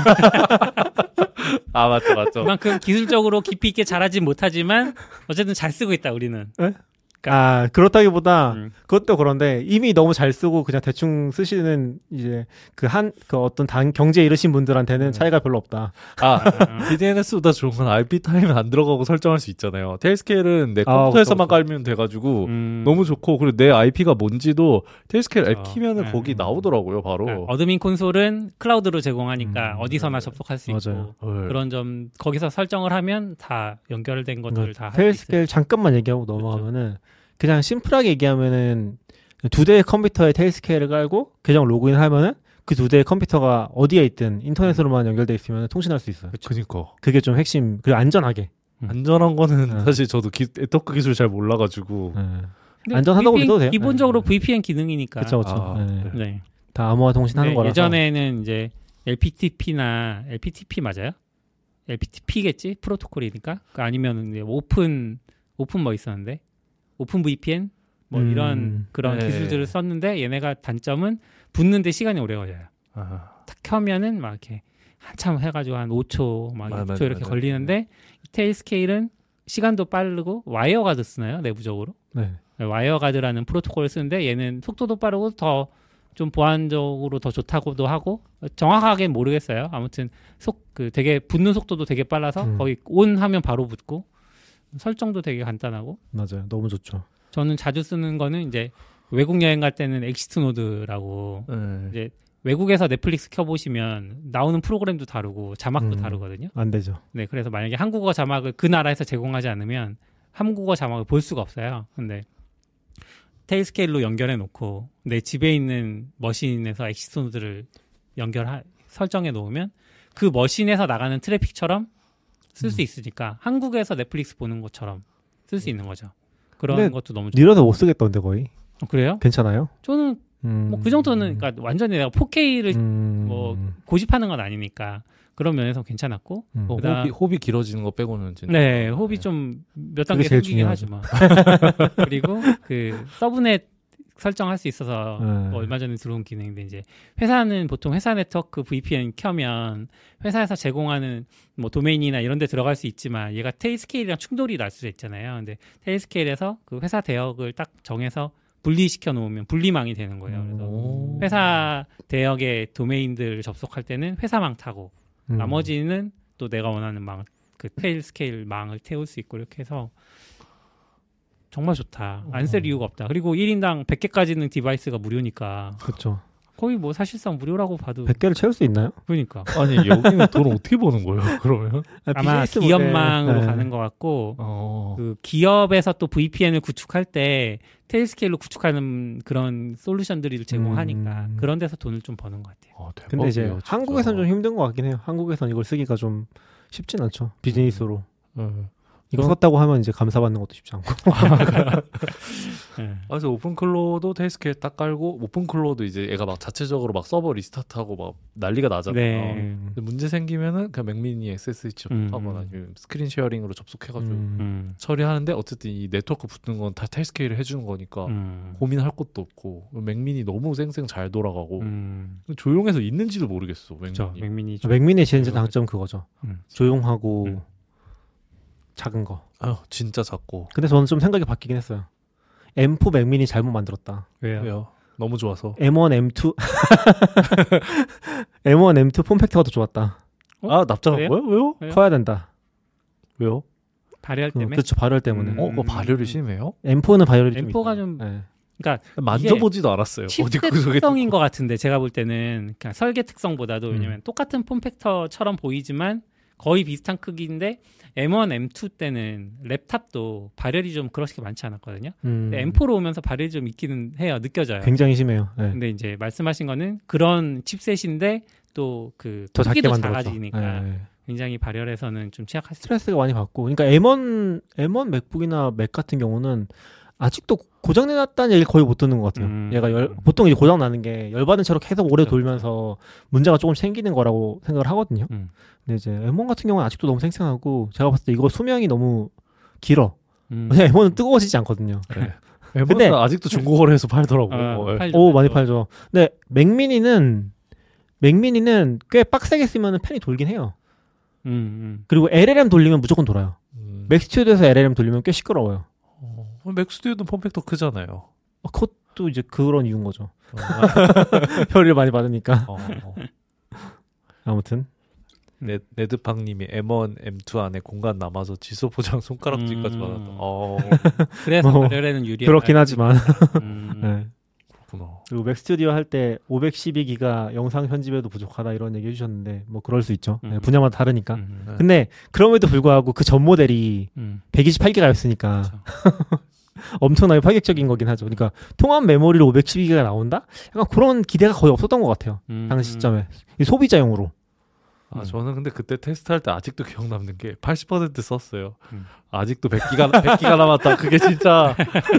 아 맞죠, 맞죠. 그만큼 기술적으로 깊이 있게 잘하진 못하지만 어쨌든 잘 쓰고 있다 우리는. 아 그렇다기보다 음. 그것도 그런데 이미 너무 잘 쓰고 그냥 대충 쓰시는 이제 그 한 그 어떤 단 경제에 이르신 분들한테는 차이가 별로 없다. 아 아, 디디엔에스보다 좋은 건 아이피 타임은 안 들어가고 설정할 수 있잖아요. 테일 스케일은 내 아, 컴퓨터에서만 그쵸, 그쵸. 깔면 돼가지고 음. 너무 좋고 그리고 내 아이피가 뭔지도 테일 스케일 앱 그쵸. 키면은 네. 거기 나오더라고요, 바로. 네. 어드민 콘솔은 클라우드로 제공하니까 음, 어디서나 네. 접속할 수 맞아요. 있고 네. 그런 점 거기서 설정을 하면 다 연결된 것들을 다 할 수 있어요. 테일스케일 잠깐만 얘기하고 넘어가면은 그냥 심플하게 얘기하면은 두 대의 컴퓨터에 테일스케일을 깔고 계정 로그인을 하면은 그 두 대의 컴퓨터가 어디에 있든 인터넷으로만 연결돼 있으면 통신할 수 있어요. 그니까 그게 좀 핵심 그리고 안전하게. 음. 안전한 거는 네. 사실 저도 기, 네트워크 기술 잘 몰라가지고 예. 근데 안전하다고 브이피엔 믿어도 돼요. 기본적으로 네. 브이피엔 기능이니까. 그렇죠, 그렇죠. 아, 네. 네. 네. 다 암호화 통신하는 네, 거라서. 예전에는 이제 엘피티피나 엘피티피 맞아요? 엘피티피겠지? 프로토콜이니까. 그 아니면 이제 오픈 오픈 뭐 있었는데 오픈 브이피엔 뭐 음, 이런 그런 네. 기술들을 썼는데 얘네가 단점은 붙는데 시간이 오래 걸려요. 아, 탁 켜면은 막 이렇게 한참 해가지고 한 오 초, 막 맞아, 육 초 맞아, 이렇게 맞아. 걸리는데 테일스케일은 시간도 빠르고 와이어가드 쓰나요? 내부적으로? 네. 와이어가드라는 프로토콜을 쓰는데 얘는 속도도 빠르고 더 좀 보안적으로 더 좋다고도 하고 정확하게 모르겠어요. 아무튼 속 그 되게 붙는 속도도 되게 빨라서 음. 거의 온 하면 바로 붙고 설정도 되게 간단하고 맞아요. 너무 좋죠. 저는 자주 쓰는 거는 이제 외국 여행 갈 때는 엑시트 노드라고 네. 이제 외국에서 넷플릭스 켜보시면 나오는 프로그램도 다르고 자막도 음. 다르거든요. 안 되죠. 네, 그래서 만약에 한국어 자막을 그 나라에서 제공하지 않으면 한국어 자막을 볼 수가 없어요. 근데 테일스케일로 연결해 놓고 내 집에 있는 머신에서 엑시트 노드를 연결 설정해 놓으면 그 머신에서 나가는 트래픽처럼 쓸 수 음. 있으니까 한국에서 넷플릭스 보는 것처럼 쓸 수 있는 거죠. 그런 근데 것도 너무 좋 느려서 못 쓰겠던데 거의. 어, 그래요? 괜찮아요? 저는 음. 뭐 그 정도는 그러니까 완전히 내가 포케이를 음. 뭐 고집하는 건 아니니까 그런 면에서 괜찮았고 음. 뭐 그다음- 호흡이, 호흡이 길어지는 거 빼고는 진짜. 네 호흡이 좀 몇 그게 단계 제일 생기긴 하지 뭐 그리고 그 서브넷 설정할 수 있어서 네. 뭐 얼마 전에 들어온 기능인데 이제 회사는 보통 회사 네트워크 브이피엔 켜면 회사에서 제공하는 뭐 도메인이나 이런 데 들어갈 수 있지만 얘가 테일스케일이랑 충돌이 날 수도 있잖아요. 근데 테일스케일에서 그 회사 대역을 딱 정해서 분리시켜 놓으면 분리망이 되는 거예요. 그래서 오. 회사 대역의 도메인들 접속할 때는 회사망 타고 음. 나머지는 또 내가 원하는 망, 그 테일 스케일 망을 태울 수 있고 이렇게 해서 정말 좋다. 안 쓸 이유가 없다. 그리고 일 인당 백 개까지는 디바이스가 무료니까 그렇죠. 거의 뭐 사실상 무료라고 봐도 백 개를 채울 수 있나요? 그러니까 아니 여기는 돈 어떻게 버는 거예요? 그러면? 아마 비즈니스 기업망으로 모델. 네. 가는 것 같고 어. 그 기업에서 또 브이피엔을 구축할 때 테일스케일로 구축하는 그런 솔루션들을 제공하니까 음. 그런 데서 돈을 좀 버는 것 같아요. 어, 대박이에요, 근데 이제 진짜. 한국에서는 좀 힘든 것 같긴 해요. 한국에서는 이걸 쓰기가 좀 쉽진 않죠. 비즈니스로. 네. 이거 그럼- 썼다고 하면 이제 감사받는 것도 쉽지 않고. 네. 그래서 오픈클로도 테일스케일 딱 깔고 오픈클로도 이제 얘가 막 자체적으로 막 서버 리스타트하고 막 난리가 나잖아요. 네. 음. 근데 문제 생기면은 그냥 맥미니 에스에스디 음, 접속하거나 음. 아니면 스크린 쉐어링으로 접속해가지고 음. 음. 처리하는데 어쨌든 이 네트워크 붙는 건 다 테일스케일을 해주는 거니까 음. 고민할 것도 없고 맥미니 너무 쌩쌩 잘 돌아가고 음. 조용해서 있는지도 모르겠어. 맥미니. 그렇죠. 맥미니 좀 맥미니의 진짜 장점 그거죠. 음. 조용하고 음. 작은 거. 아유 진짜 작고. 근데 저는 좀 생각이 바뀌긴 했어요. 엠포 맥미니 잘못 만들었다. 왜요? 왜요? 너무 좋아서. 엠원, 엠투 엠원, 엠투 폼팩터가 더 좋았다. 어? 아 납작한 그래요? 거요? 왜요? 왜요? 커야 된다. 왜요? 발열 그, 때문에. 그렇죠. 발열 때문에. 음. 어, 그거 발열이 심해요? 엠포는 발열이 좀 엠포가 있어요. 좀 네. 그러니까 만져보지도 않았어요. 어디 그 속에 특성인 것 같은데 제가 볼 때는 그냥 설계 특성보다도 음. 왜냐면 똑같은 폼팩터처럼 보이지만 거의 비슷한 크기인데 엠원, 엠투 때는 랩탑도 발열이 좀 그렇게 많지 않았거든요. 음. 근데 엠포로 오면서 발열이 좀 있기는 해요. 느껴져요. 굉장히 심해요. 네. 근데 이제 말씀하신 거는 그런 칩셋인데 또 그 더 작게 크기도 만들었죠. 작아지니까 네. 굉장히 발열에서는 좀 취약할 수 스트레스가 많이 받고. 그러니까 엠원 엠원 맥북이나 맥 같은 경우는 아직도 고장 내놨다는 얘기를 거의 못 듣는 것 같아요. 음. 얘가 열, 보통 이제 고장 나는 게 열받은 채로 계속 오래 그렇죠. 돌면서 문제가 조금 생기는 거라고 생각을 하거든요. 음. 근데 이제 엠원 같은 경우는 아직도 너무 생생하고 제가 봤을 때 이거 수명이 너무 길어. 음. 왜냐면 엠원은 뜨거워지지 않거든요. 엠원은 근데- 아직도 중고거래에서 팔더라고. 어, 어, 팔죠. 오 많이 팔죠. 근데 맥미니는 맥미니는 꽤 빡세게 쓰면 팬이 돌긴 해요. 음, 음. 그리고 엘엘엠 돌리면 무조건 돌아요. 음. 맥스튜디오에서 엘엘엠 돌리면 꽤 시끄러워요. 어, 맥스튜디오도 폼팩터 크잖아요. 어, 그것도 이제 그런 이유인 거죠. 어, 혈을 많이 받으니까. 어, 어. 아무튼 네, 네드팡님이 엠원, 엠투 안에 공간 남아서 지소 포장 손가락질까지 음. 받았다. 어, 그래서 뭐, 발열에는 유리한 그렇긴 하지만. 음. 네. 그렇구나. 그리고 맥스튜디오 할 때 오백십이 기가 영상 편집에도 부족하다 이런 얘기 해주셨는데 뭐 그럴 수 있죠. 네, 음. 분야마다 다르니까. 음. 네. 근데 그럼에도 불구하고 그 전 모델이 음. 백이십팔 기가였으니까 그렇죠. 엄청나게 파격적인 거긴 하죠. 그러니까 통합 메모리로 오백십이 기가 나온다? 약간 그런 기대가 거의 없었던 것 같아요. 음. 당시 시점에 이 소비자용으로. 아 음. 저는 근데 그때 테스트할 때 아직도 기억 남는 게 팔십 퍼센트 썼어요. 음. 아직도 백 기가 백 기가 남았다. 그게 진짜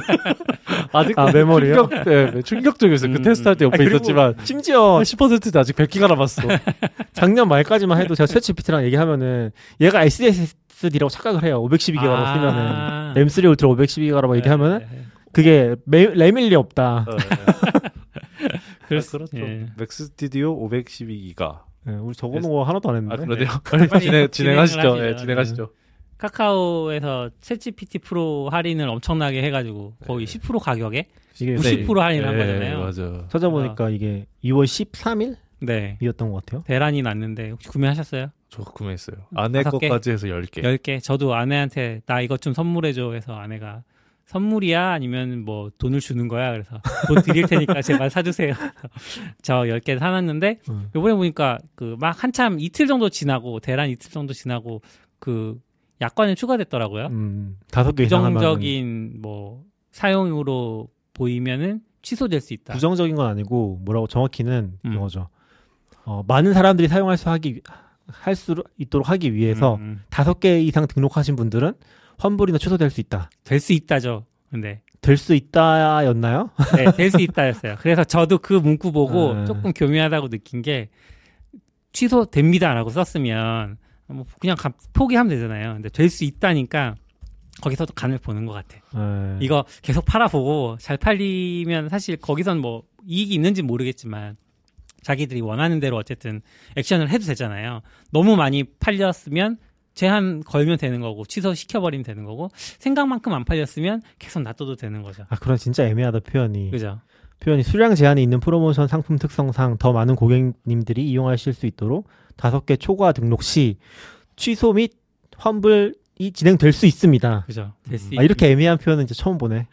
아직도 아, 메모리요? 충격, 네, 충격적이었어요. 음, 그 테스트할 때 아, 옆에 그리고 있었지만 심지어 팔십 퍼센트도 아직 백 기가 남았어. 작년 말까지만 해도 제가 챗지피티랑 얘기하면은 얘가 에스디에스디라고 착각을 해요. 오백십이 기가라고 아. 쓰면은 엠 쓰리 울트라 오백십이 기가라고 네, 얘기하면은 네, 네. 그게 메, 레밀리 없다. 어, 그럴 아, 수- 그렇죠. 예. 맥스 스튜디오 오백십이 기가. 네, 우리 적어놓은 거 하나도 안 했는데. 아 그러네요. 빨리 진행 진행하시죠. 진행을 예, 하시죠. 진행하시죠. 카카오에서 챗지피티 프로 할인을 엄청나게 해가지고 거의 네. 십 퍼센트 가격에 이게 구십 퍼센트 할인한 네, 거잖아요. 맞아. 찾아보니까 이게 이월 십삼일이었던 네. 것 같아요. 대란이 났는데 혹시 구매하셨어요? 저 구매했어요. 아내 다섯 개? 거까지 해서 열 개. 열 개. 저도 아내한테 나 이것 좀 선물해줘 해서 아내가 선물이야 아니면 뭐 돈을 주는 거야 그래서 돈 드릴 테니까 제발 사주세요. 저 열 개 사놨는데 음. 요번에 보니까 그 막 한참 이틀 정도 지나고 대란 이틀 정도 지나고 그 약관에 추가됐더라고요. 음, 다섯 개 이상 하면 부정적인 뭐 사용으로 보이면은 취소될 수 있다. 부정적인 건 아니고 뭐라고 정확히는 음. 이거죠. 어, 많은 사람들이 사용할 수 하기 할 수 있도록 하기 위해서 음, 음. 다섯 개 이상 등록하신 분들은 환불이나 취소될 수 있다. 될 수 있다죠. 근데 될 수 있다였나요? 네, 될 수 있다였어요. 그래서 저도 그 문구 보고 아. 조금 교묘하다고 느낀 게 취소됩니다라고 썼으면 뭐 그냥 가- 포기하면 되잖아요. 근데 될 수 있다니까 거기서도 간을 보는 것 같아. 네. 이거 계속 팔아보고 잘 팔리면 사실 거기선 뭐 이익이 있는지 모르겠지만 자기들이 원하는 대로 어쨌든 액션을 해도 되잖아요. 너무 많이 팔렸으면 제한 걸면 되는 거고 취소시켜버리면 되는 거고 생각만큼 안 팔렸으면 계속 놔둬도 되는 거죠. 아, 그런 진짜 애매하다 표현이. 그죠? 표현이 수량 제한이 있는 프로모션 상품 특성상 더 많은 고객님들이 이용하실 수 있도록 다섯 개 초과 등록 시 취소 및 환불이 진행될 수 있습니다. 그죠? 될 수 아, 이렇게 애매한 표현은 이제 처음 보네.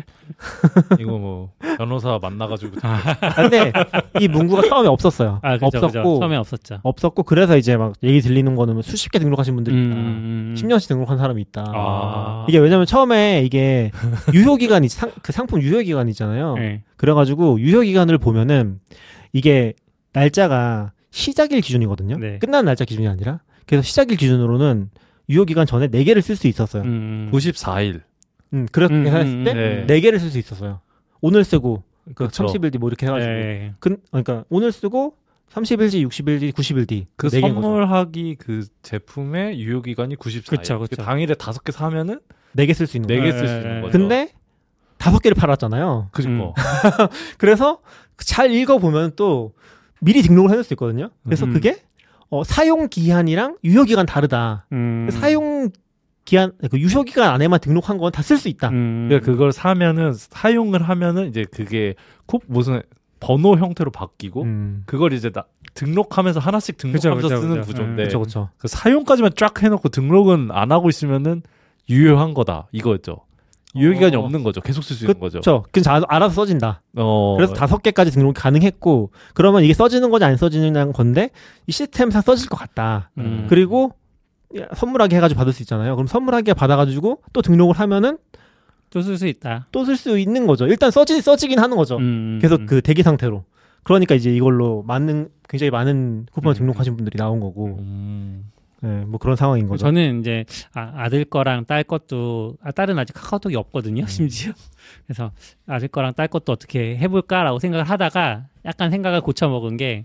이거 뭐 변호사 만나가지고 아, 아, 근데 이 문구가 처음에 없었어요. 아 그죠, 그죠. 없었고 처음에 없었죠. 없었고 그래서 이제 막 얘기 들리는 거는 수십 개 등록하신 분들이 있다. 음, 십 년씩 등록한 사람이 있다. 아. 이게 왜냐면 처음에 이게 유효 기간이 상, 그 상품 유효 기간이 있잖아요. 네. 그래가지고 유효 기간을 보면은 이게 날짜가 시작일 기준이거든요. 네. 끝나는 날짜 기준이 아니라. 그래서 시작일 기준으로는 유효 기간 전에 네 개를 쓸 수 있었어요. 음, 음, 구십사 일. 그렇게 음, 했을 음, 때 네. 네 개를 쓸 수 있었어요. 오늘 쓰고 그 그쵸. 삼십 일 뒤 뭐 이렇게 해가지고. 네. 그, 그러니까 오늘 쓰고 삼십 일 뒤, 육십 일 뒤, 구십 일 뒤. 그 네 개인 거죠. 선물하기 그 제품의 유효 기간이 구십사 일. 그쵸, 그쵸. 그 당일에 다섯 개 사면은 네 개 쓸 수 있는 네 거예요. 개 쓸 수 네. 있는 거죠. 근데 다섯 개를 팔았잖아요. 그죠. 음. 뭐. 그래서 잘 읽어보면 또 미리 등록을 해놓을 수 있거든요. 그래서 음. 그게 어, 사용 기한이랑 유효 기간 다르다. 음. 사용 기한 그 유효 기간 안에만 등록한 건 다 쓸 수 있다. 음. 그러니까 그걸 사면은 사용을 하면은 이제 그게 코 무슨 번호 형태로 바뀌고 음. 그걸 이제 나, 등록하면서 하나씩 등록하면서 그쵸, 쓰는 그쵸. 구조인데 그렇죠, 그렇죠. 그 사용까지만 쫙 해놓고 등록은 안 하고 있으면은 유효한 거다 이거였죠. 유효 기간이 어. 없는 거죠. 계속 쓸 수 있는 거죠. 그렇죠. 그냥 알아서 써진다. 어. 그래서 다섯 개까지 등록이 가능했고, 그러면 이게 써지는 건지 안 써지는 건데 이 시스템상 써질 것 같다. 음. 그리고 선물하게 해가지고 받을 수 있잖아요. 그럼 선물하게 받아가지고 또 등록을 하면은 또 쓸 수 있다. 또 쓸 수 있는 거죠. 일단 써지 써지긴 하는 거죠. 음, 계속 음. 그 대기 상태로. 그러니까 이제 이걸로 많은 굉장히 많은 쿠폰을 음. 등록하신 분들이 나온 거고, 음. 네, 뭐 그런 상황인 거죠. 저는 이제 아, 아들 거랑 딸 것도 아, 딸은 아직 카카오톡이 없거든요. 심지어. 그래서 아들 거랑 딸 것도 어떻게 해볼까라고 생각을 하다가 약간 생각을 고쳐 먹은 게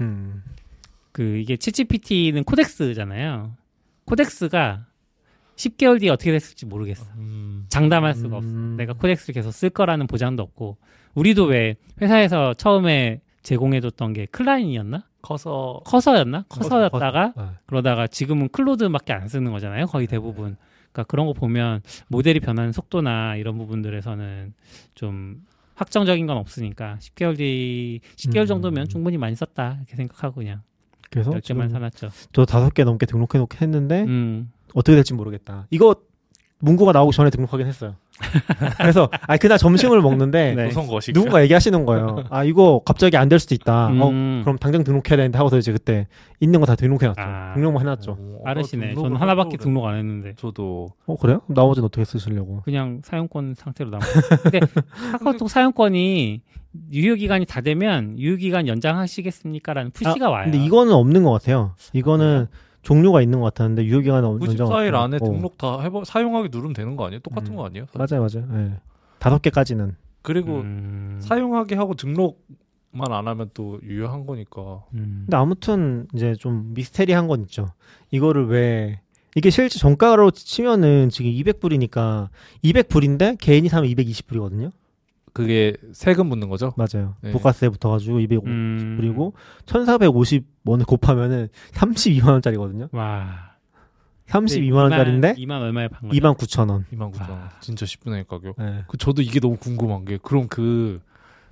그 음. 이게 챗지피티는 코덱스잖아요. 코덱스가 십 개월 뒤에 어떻게 됐을지 모르겠어. 음. 장담할 수가 없어. 음. 내가 코덱스를 계속 쓸 거라는 보장도 없고. 우리도 왜 회사에서 처음에 제공해줬던 게 클라인이었나? 커서 커서였나? 커서였다가 네. 그러다가 지금은 클로드밖에 안 쓰는 거잖아요. 거의 대부분. 그러니까 그런 거 보면 모델이 변하는 속도나 이런 부분들에서는 좀 확정적인 건 없으니까 십 개월 뒤, 십 개월 음. 정도면 충분히 많이 썼다 이렇게 생각하고 그냥 그래서 열 개만 지금 사놨죠. 저 다섯 개 넘게 등록해 놓긴 했는데 음. 어떻게 될지 모르겠다. 이거 문구가 나오기 전에 등록하긴 했어요. 그래서 아 그날 점심을 먹는데 네. 우선 거식. 누군가 얘기하시는 거예요. 아 이거 갑자기 안 될 수도 있다. 어, 음. 그럼 당장 등록해야 되는데 하고서 이제 그때 있는 거 다 등록해놨죠. 아. 등록만 해놨죠. 어, 빠르시네. 등록을 저는 하나밖에 하려고 등록 안 했는데 저도 어 그래요? 그럼 나머지는 어떻게 쓰시려고? 그냥 사용권 상태로 남아. 근데 카카오톡 사용권이 유효 기간이 다 되면 유효 기간 연장하시겠습니까라는 푸시가 와요. 근데 이거는 없는 것 같아요. 이거는 종류가 있는 것 같았는데 유효기간은 어느 구십 정도 사 일 안에 어. 등록 다 해봐 사용하기 누르면 되는 거 아니에요? 똑같은 음. 거 아니에요? 맞아요, 맞아요. 예. 다섯 개까지는. 그리고 음. 사용하게 하고 등록만 안 하면 또 유효한 거니까. 음. 근데 아무튼 이제 좀 미스테리한 건 있죠. 이거를 왜 이게 실제 정가로 치면은 지금 이백 불이니까 이백 불인데 개인이 사면 이백이십 불이거든요. 그게 세금 붙는 거죠? 맞아요. 네. 부가세 붙어가지고 이백오십 음. 불이고 천사백오십 원을 곱하면은 삼십이만 원짜리거든요. 와. 삼십이만 원짜리인데 이만 얼마에 판 거죠? 이만 구천 원. 이만 구천 원. 아. 진짜 십분의 일 가격. 네. 그 저도 이게 너무 궁금한 게 그럼 그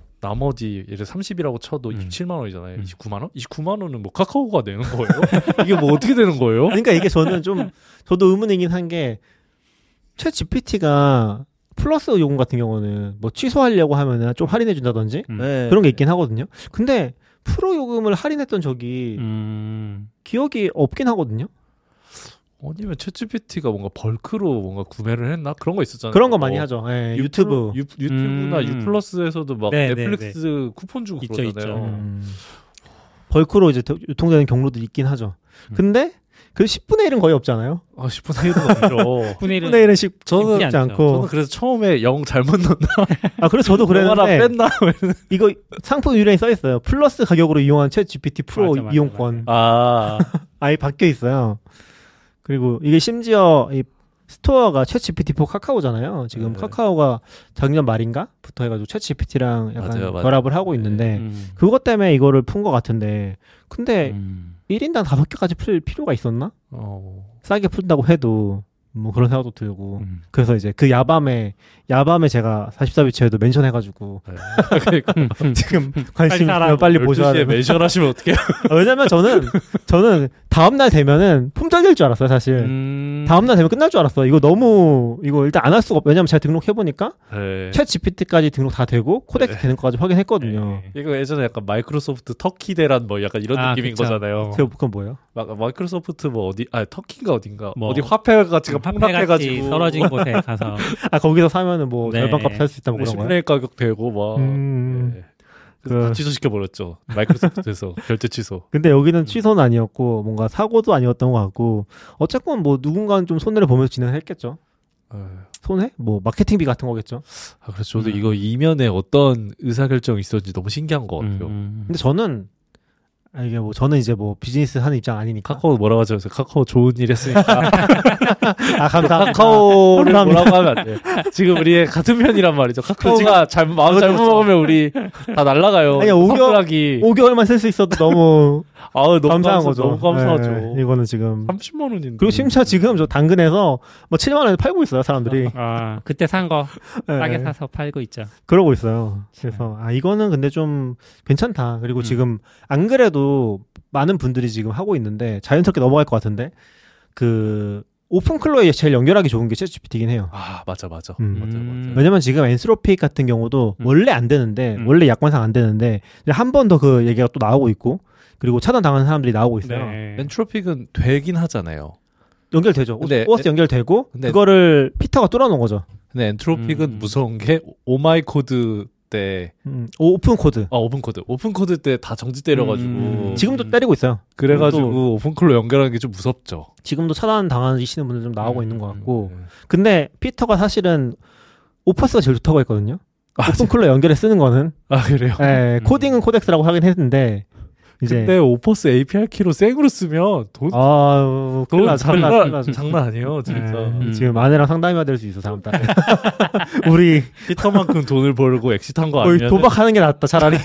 나머지 예를 삼십이라고 쳐도 음. 이십칠만 원이잖아요. 음. 이십구만 원? 이십구만 원은 뭐 카카오가 내는 거예요? 이게 뭐 어떻게 되는 거예요? 그러니까 이게 저는 좀 저도 의문이긴 한 게 챗 지피티가 플러스 요금 같은 경우는 뭐 취소하려고 하면은 좀 할인해 준다든지 음. 네. 그런 게 있긴 하거든요. 근데 프로 요금을 할인했던 적이 음. 기억이 없긴 하거든요. 아니면 챗지피티가 뭔가 벌크로 뭔가 구매를 했나? 그런 거 있었잖아요. 그런 거 많이 어, 하죠. 예, 유 유튜브. 유, 유튜브나 음. 유플러스에서도 막 네, 넷플릭스 네, 쿠폰 주고 있죠, 그러잖아요. 있죠. 음, 벌크로 이제 더- 유통되는 경로도 있긴 하죠. 음. 근데 그 십분의 일은 거의 없잖아요. 아, 십분의 일은 없죠. 십분의 일은 십분의 일은 십 저는 쉽지 쉽지 않죠. 않고. 저는 그래서 처음에 영 잘못 넣었나? 아, 그래서 저도 하나 그랬는데 뺐나? 이거 상품 유래에 써 있어요. 플러스 가격으로 이용한 챗 지피티 프로 맞아, 맞아, 이용권. 아, 아예 박혀 있어요. 그리고 이게 심지어 이 스토어가 챗 지피티 포 카카오잖아요. 지금 네. 카카오가 작년 말인가부터 해가지고 챗 지피티랑 약간 맞아요, 맞아요. 결합을 하고 있는데 음. 그것 때문에 이거를 푼 것 같은데 근데 음. 일 인당 다섯 개까지 풀 필요가 있었나? 어. 싸게 푼다고 해도 뭐 그런 생각도 들고 음. 그래서 이제 그 야밤에 야밤에 제가 사십사 비치에도 멘션해가지고 네. 그러니까 지금 관심 사라. 있으면 빨리 보셔야 열두 시에 돼요. 매절하시면 어떡해요? 왜냐면 저는 저는 다음 날 되면은 품절될 줄 알았어요 사실. 음. 다음 날 되면 끝날 줄 알았어. 이거 너무 이거 일단 안 할 수가 없. 왜냐면 제가 등록해 보니까 네. 챗 지피티까지 등록 다 되고 코덱스 네. 되는 거까지 확인했거든요. 네. 이거 예전에 약간 마이크로소프트 터키 대란 뭐 약간 이런 아, 느낌인 그쵸. 거잖아요. 제가 그건 뭐예요? 막 마이크로소프트 뭐 어디 아 터키인가 어딘가 뭐, 어디 화폐 가치가 화폐같이 폭락해가지고 떨어진 곳에 가서 아 거기서 사면은 뭐 네. 절반값 살 수 있다 뭐 그런 거요? 십분의 일 가격 되고 막 음. 네. 그래서 그- 다 취소시켜 버렸죠. 마이크로소프트에서 결제 취소. 근데 여기는 취소는 아니었고 뭔가 사고도 아니었던 것 같고 어쨌건 뭐 누군가는 좀 손해를 보면서 진행했겠죠. 손해? 뭐 마케팅비 같은 거겠죠. 아, 그래서 저도 음. 이거 이면에 어떤 의사결정이 있었는지 너무 신기한 것 같아요. 음. 근데 저는 아, 이게 뭐 저는 이제 뭐 비즈니스 하는 입장 아니니까. 카카오 뭐라고 하죠? 그래서 카카오 좋은 일 했으니까 아 감사합니다. 카카오를 감사합니다. 뭐라고 하면 안 돼요. 지금 우리 같은 편이란 말이죠. 카카오가 잘못 마음 잘못 그렇죠. 먹으면 우리 다 날라가요. 아니, 오겨- 선물하기. 오 개월만 쓸 수 있어도 너무 아우 너무 감사한 감사, 거죠. 너무 감사하죠. 네, 이거는 지금 삼십만 원인데. 그리고 심지어 지금 저 당근에서 뭐 칠만 원에 팔고 있어요 사람들이. 아, 그때 산 거 네, 싸게 사서 팔고 있죠. 그러고 있어요. 그래서 아 이거는 근데 좀 괜찮다. 그리고 음. 지금 안 그래도 많은 분들이 지금 하고 있는데 자연스럽게 넘어갈 것 같은데 그 오픈클로에 제일 연결하기 좋은 게 챗지피티긴 해요. 아 맞아 맞아 음. 맞아 음. 맞아. 왜냐면 지금 엔스로픽 같은 경우도 음. 원래 안 되는데 음. 원래 약관상 안 되는데 한 번 더 그 얘기가 또 나오고 있고 그리고 차단 당하는 사람들이 나오고 있어요. 네. 엔트로픽은 되긴 하잖아요. 연결되죠. 근데 오스 연결되고 근데- 그거를 피터가 뚫어놓은 거죠. 근데 엔트로픽은 음. 무서운 게 오마이 코드 때 음, 오픈 코드. 아 오픈 코드 오픈 코드 때 다 정지 때려가지고 음. 지금도 때리고 있어요. 그래가지고 오픈클로 연결하는 게 좀 무섭죠. 지금도 차단 당하시는 분들 좀 나오고 음, 있는 것 같고. 음. 근데 피터가 사실은 오퍼스가 제일 좋다고 했거든요. 아, 오픈클로 연결해 쓰는 거는. 아 그래요? 예, 음. 코딩은 코덱스라고 하긴 했는데 이제 근데 오퍼스 에이피아이 키로 생으로 쓰면 돈, 아, 큰일 돈 나, 큰일 나, 큰일 장난, 나죠. 장난 아니에요 진짜. 예, 음. 지금 아내랑 상담해야 될 수 있어 다음 달에. 우리 피터만큼 돈을 벌고 엑시트한 거 거의 아니면 도박하는 게 낫다 차라리.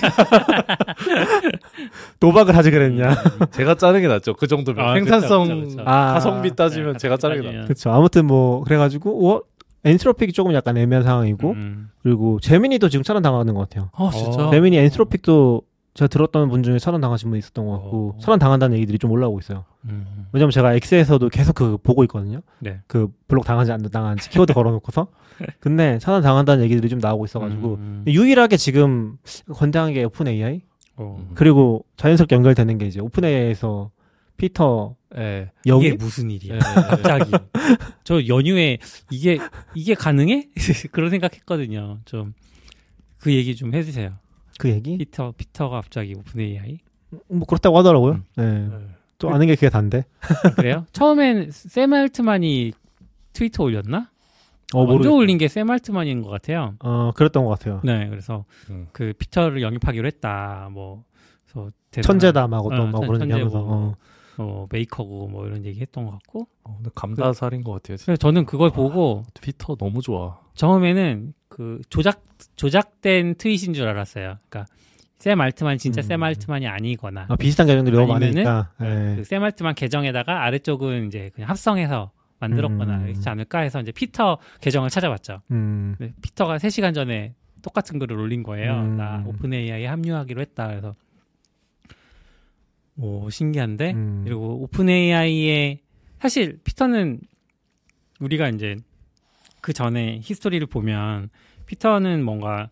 도박을 하지 그랬냐. 제가 짜는 게 낫죠. 그 정도면 아, 생산성 그쵸, 그쵸, 그쵸. 아, 가성비 따지면 네, 제가 짜는 게 낫죠. 따지면. 그렇죠. 아무튼 뭐 그래가지고 어, 엔스로픽이 조금 약간 애매한 상황이고 음. 그리고 재민이도 지금 차단 당하는 것 같아요. 아 진짜. 어. 재민이 엔스로픽도 제가 들었던 분 중에 차단 당하신 분 있었던 것 같고 어. 차단 당한다는 얘기들이 좀 올라오고 있어요. 음. 왜냐면 제가 X에서도 계속 그 보고 있거든요. 네. 그 블록 당한지 안 당한지 키워드 걸어놓고서. 근데 차단 당한다는 얘기들이 좀 나오고 있어가지고 음. 유일하게 지금 권장한 게 오픈 에이아이 어. 그리고 자연스럽게 연결되는 게 이제 오픈 에이아이에서 피터 예. 여기 이게 무슨 일이야? 예. 갑자기. 저 연휴에 이게 이게 가능해? 그런 생각했거든요. 좀 그 얘기 좀 해주세요. 그 얘기 피터 피터가 갑자기 오픈 에이아이. 뭐 그렇다고 하더라고요. 음. 네. 예. 또 아는 게 그게 단데. 그래요? 처음엔 샘 알트만이 트위터 올렸나? 어, 먼저 모르겠어요. 올린 게 샘 알트만인 것 같아요. 어, 그랬던 것 같아요. 네, 그래서 음. 그 피터를 영입하기로 했다. 뭐 그래서 대단한- 천재다 막 어떤 어, 막 천- 그런 얘기 하면서. 천재고, 어. 어, 메이커고 뭐 이런 얘기 했던 것 같고. 어, 근데 감다살인 것 같아요. 진짜. 그래서 저는 그걸 보고 트위터 너무 좋아. 처음에는 그 조작 조작된 트윗인 줄 알았어요. 그러니까 샘 알트만 진짜 음. 샘 알트만이 아니거나 아, 비슷한 계정들이 너무 아니면은 많으니까. 예. 그 샘 알트만 계정에다가 아래쪽은 이제 그냥 합성해서 만들었거나 음. 그렇지 않을까 해서 이제 피터 계정을 찾아봤죠. 음. 근데 피터가 세 시간 전에 똑같은 글을 올린 거예요. 음. 나 오픈 에이아이에 합류하기로 했다. 그래서 오 신기한데. 음. 그리고 오픈 에이아이에 사실 피터는 우리가 이제 그 전에 히스토리를 보면 피터는 뭔가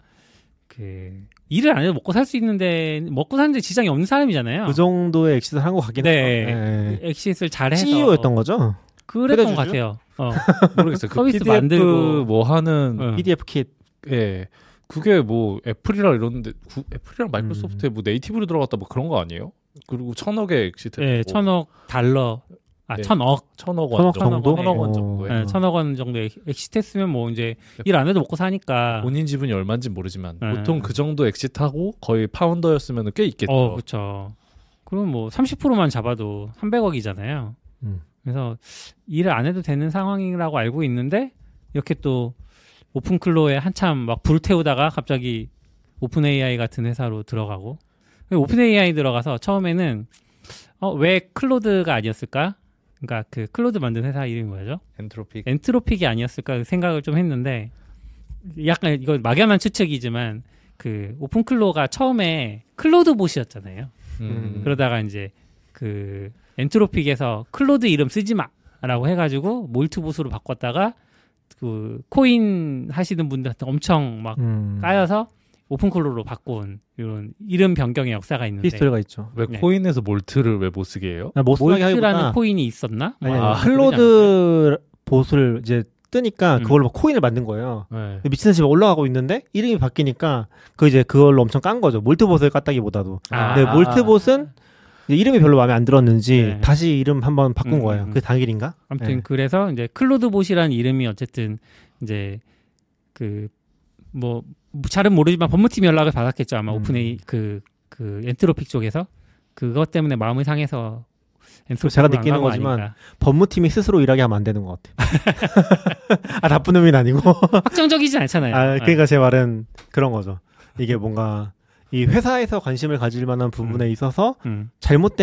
그 일을 안 해도 먹고 살 수 있는데 먹고 사는데 지장이 없는 사람이잖아요. 그 정도의 엑시트를 한 것 같긴 네. 해요. 예. 엑시스를 잘해서 씨이오였던 거죠? 그랬던 그래주죠? 것 같아요. 어. 모르겠어요. 그 서비스 피디에프 만들고. 뭐 하는 어. 피디에프 킷. 예. 그게 뭐 애플이랑 이런데 구, 애플이랑 마이크로소프트에 음. 뭐 네이티브로 들어갔다 뭐 그런 거 아니에요? 그리고 천억의 엑시트. 네, 천억 달러, 아 네. 천억, 천억 천억 원 정도? 천억 원 어. 정도에. 네, 천억 원 정도 엑시트 했으면 뭐 이제 일 안 해도 먹고 사니까. 본인 지분이 얼마인지 모르지만 네. 보통 그 정도 엑시트하고 거의 파운더였으면 꽤 있겠죠. 어, 그렇죠. 그럼 뭐 삼십 퍼센트만 잡아도 삼백억이잖아요. 음. 그래서 일을 안 해도 되는 상황이라고 알고 있는데 이렇게 또 오픈클로에 한참 막 불태우다가 갑자기 오픈 에이아이 같은 회사로 들어가고 오픈 에이아이 들어가서 처음에는 어, 왜 클로드가 아니었을까? 그러니까 그 클로드 만든 회사 이름이 뭐죠? 엔트로픽. 엔트로픽이 아니었을까 생각을 좀 했는데 약간 이거 막연한 추측이지만 그 오픈클로가 처음에 클로드봇이었잖아요. 음. 그러다가 이제 그 엔트로픽에서 클로드 이름 쓰지 마라고 해가지고 몰트봇으로 바꿨다가 그 코인 하시는 분들한테 엄청 막 음. 까여서 오픈클로로 바꾼 이런 이름 변경의 역사가 있는데 히스토리가 있죠. 왜 네. 코인에서 몰트를 왜 못 쓰게 해요? 아, 못 쓰게 몰트라는 하기보다 코인이 있었나? 아니, 뭐 아, 그러지 않았어요? 클로드 봇을 이제 뜨니까 음. 그걸로 막 코인을 만든 거예요. 네. 근데 미친 듯이 올라가고 있는데 이름이 바뀌니까 그 이제 그걸로 엄청 깐 거죠. 몰트봇을 깠다기보다도. 아. 근데 몰트봇은 이제 이름이 별로 마음에 안 들었는지 네. 다시 이름 한번 바꾼 음, 거예요. 음, 음. 그 당일인가? 아무튼 네. 그래서 이제 클로드봇이라는 이름이 어쨌든 이제 그 뭐 잘은 모르지만 법무팀 연락을 받았겠죠 아마 음. 오픈에이 그 그 엔트로픽 쪽에서 그것 때문에 마음이 상해서 엔트로픽 제가 느끼는 거지만 법무팀이 스스로 일하게 하면 안 되는 것 같아요. 아 나쁜 의미는 아니고. 확정적이진 않잖아요. 아 그러니까 제 말은 그런 거죠. 이게 뭔가 이 회사에서 관심을 가질 만한 부분에 음. 있어서 음.